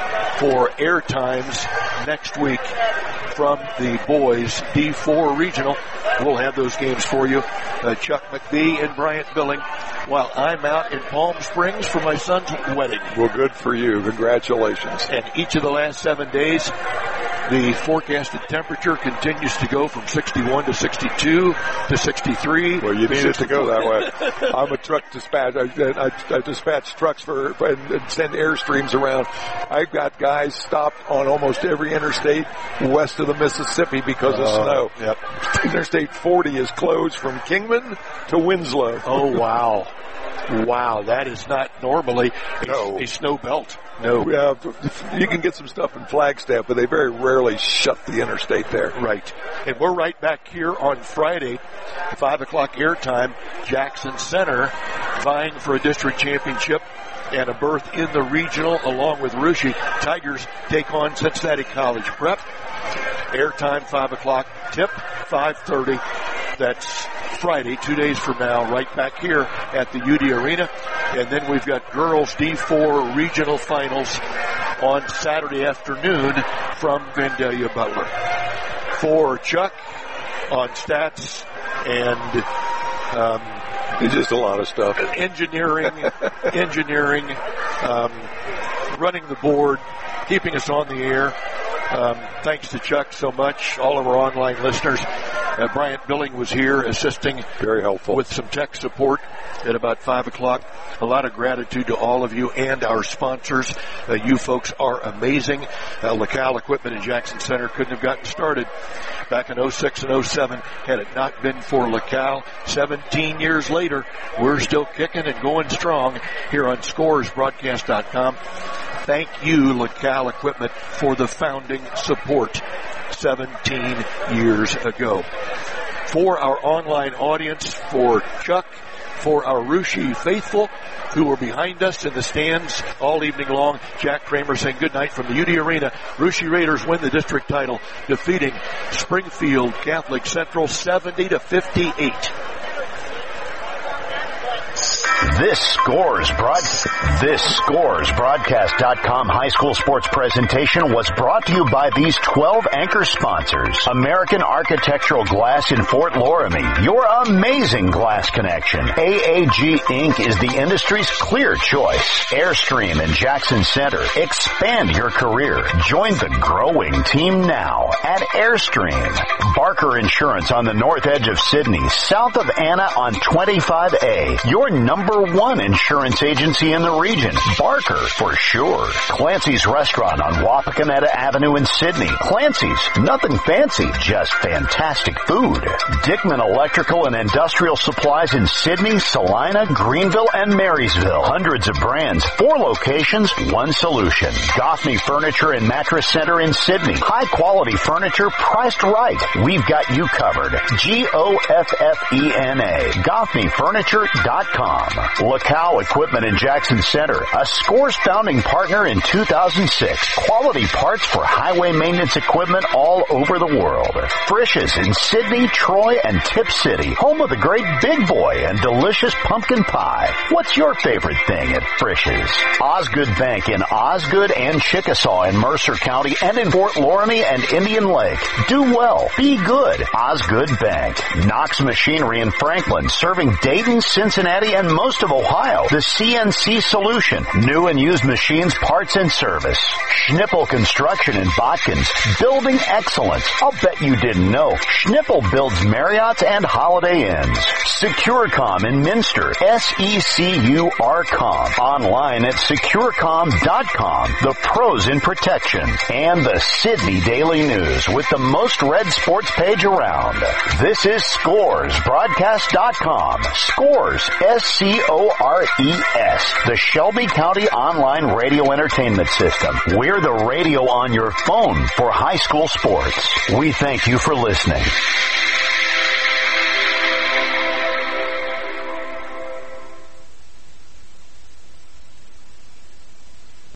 for air times next week from the boys D4 Regional. We'll have those games for you. Chuck McBee and Bryant Billing, while I'm out in Palm Springs for my son's wedding. Well, good for you. Congratulations. And each of the last 7 days, the forecasted temperature continues to go from 61 to 62 to 63. Well, you need it to go that way. I'm a truck dispatch. I dispatch trucks and send airstreams around. I've got guys stopped on almost every interstate west of the Mississippi because of snow. Yep. Interstate 40 is closed from Kingman to Winslow. Oh, wow. Wow, that is not normally a snow belt. No. Yeah, you can get some stuff in Flagstaff, but they very rarely shut the interstate there. Right. And we're right back here on Friday, 5 o'clock airtime, Jackson Center, vying for a district championship and a berth in the regional along with Russia. Tigers take on Cincinnati College Prep. Airtime 5 o'clock, tip 5:30. That's Friday, 2 days from now, right back here at the UD Arena. And then we've got girls D4 regional finals on Saturday afternoon from Vandalia Butler. For Chuck on stats and it's just a lot of stuff. Engineering, running the board, keeping us on the air. Thanks to Chuck so much, all of our online listeners. Bryant Billing was here assisting. Very helpful. With some tech support at about 5 o'clock. A lot of gratitude to all of you and our sponsors. You folks are amazing. LaCal Equipment in Jackson Center couldn't have gotten started back in 06 and 07 had it not been for LaCal. 17 years later, we're still kicking and going strong here on ScoresBroadcast.com. Thank you, LaCal Equipment, for the founding support 17 years ago. For our online audience, for Chuck, for our Russia faithful who were behind us in the stands all evening long, Jack Kramer saying good night from the UD Arena. Russia Raiders win the district title, defeating Springfield Catholic Central 70-58. This Scores Broadcast.com high school sports presentation was brought to you by these 12 anchor sponsors. American Architectural Glass in Fort Loramie, your amazing glass connection. AAG Inc. is the industry's clear choice. Airstream in Jackson Center. Expand your career. Join the growing team now at Airstream. Barker Insurance on the north edge of Sydney, south of Anna on 25A. Your number one insurance agency in the region. Barker, for sure. Clancy's Restaurant on Wapakoneta Avenue in Sydney. Clancy's, nothing fancy, just fantastic food. Dickman Electrical and Industrial Supplies in Sydney, Salina, Greenville, and Marysville. Hundreds of brands, 4 locations, 1 solution. Goffney Furniture and Mattress Center in Sydney. High quality furniture priced right. We've got you covered. GOFFENA. GoffneyFurniture.com. LaCal Equipment in Jackson Center, a Scores founding partner in 2006. Quality parts for highway maintenance equipment all over the world. Frisch's in Sydney, Troy, and Tip City, home of the great Big Boy and delicious pumpkin pie. What's your favorite thing at Frisch's? Osgood Bank in Osgood and Chickasaw in Mercer County and in Fort Loramie and Indian Lake. Do well. Be good. Osgood Bank. Knox Machinery in Franklin, serving Dayton, Cincinnati, and most of Ohio. The CNC Solution. New and used machines, parts, and service. Schnippel Construction in Botkins. Building excellence. I'll bet you didn't know. Schnippel builds Marriotts and Holiday Inns. SecureCom in Minster. SECURCom. Online at securecom.com. The pros in protection. And the Sydney Daily News with the most read sports page around. This is Scores Broadcast.com. Scores, SCORES, the Shelby County Online Radio Entertainment System. We're the radio on your phone for high school sports. We thank you for listening.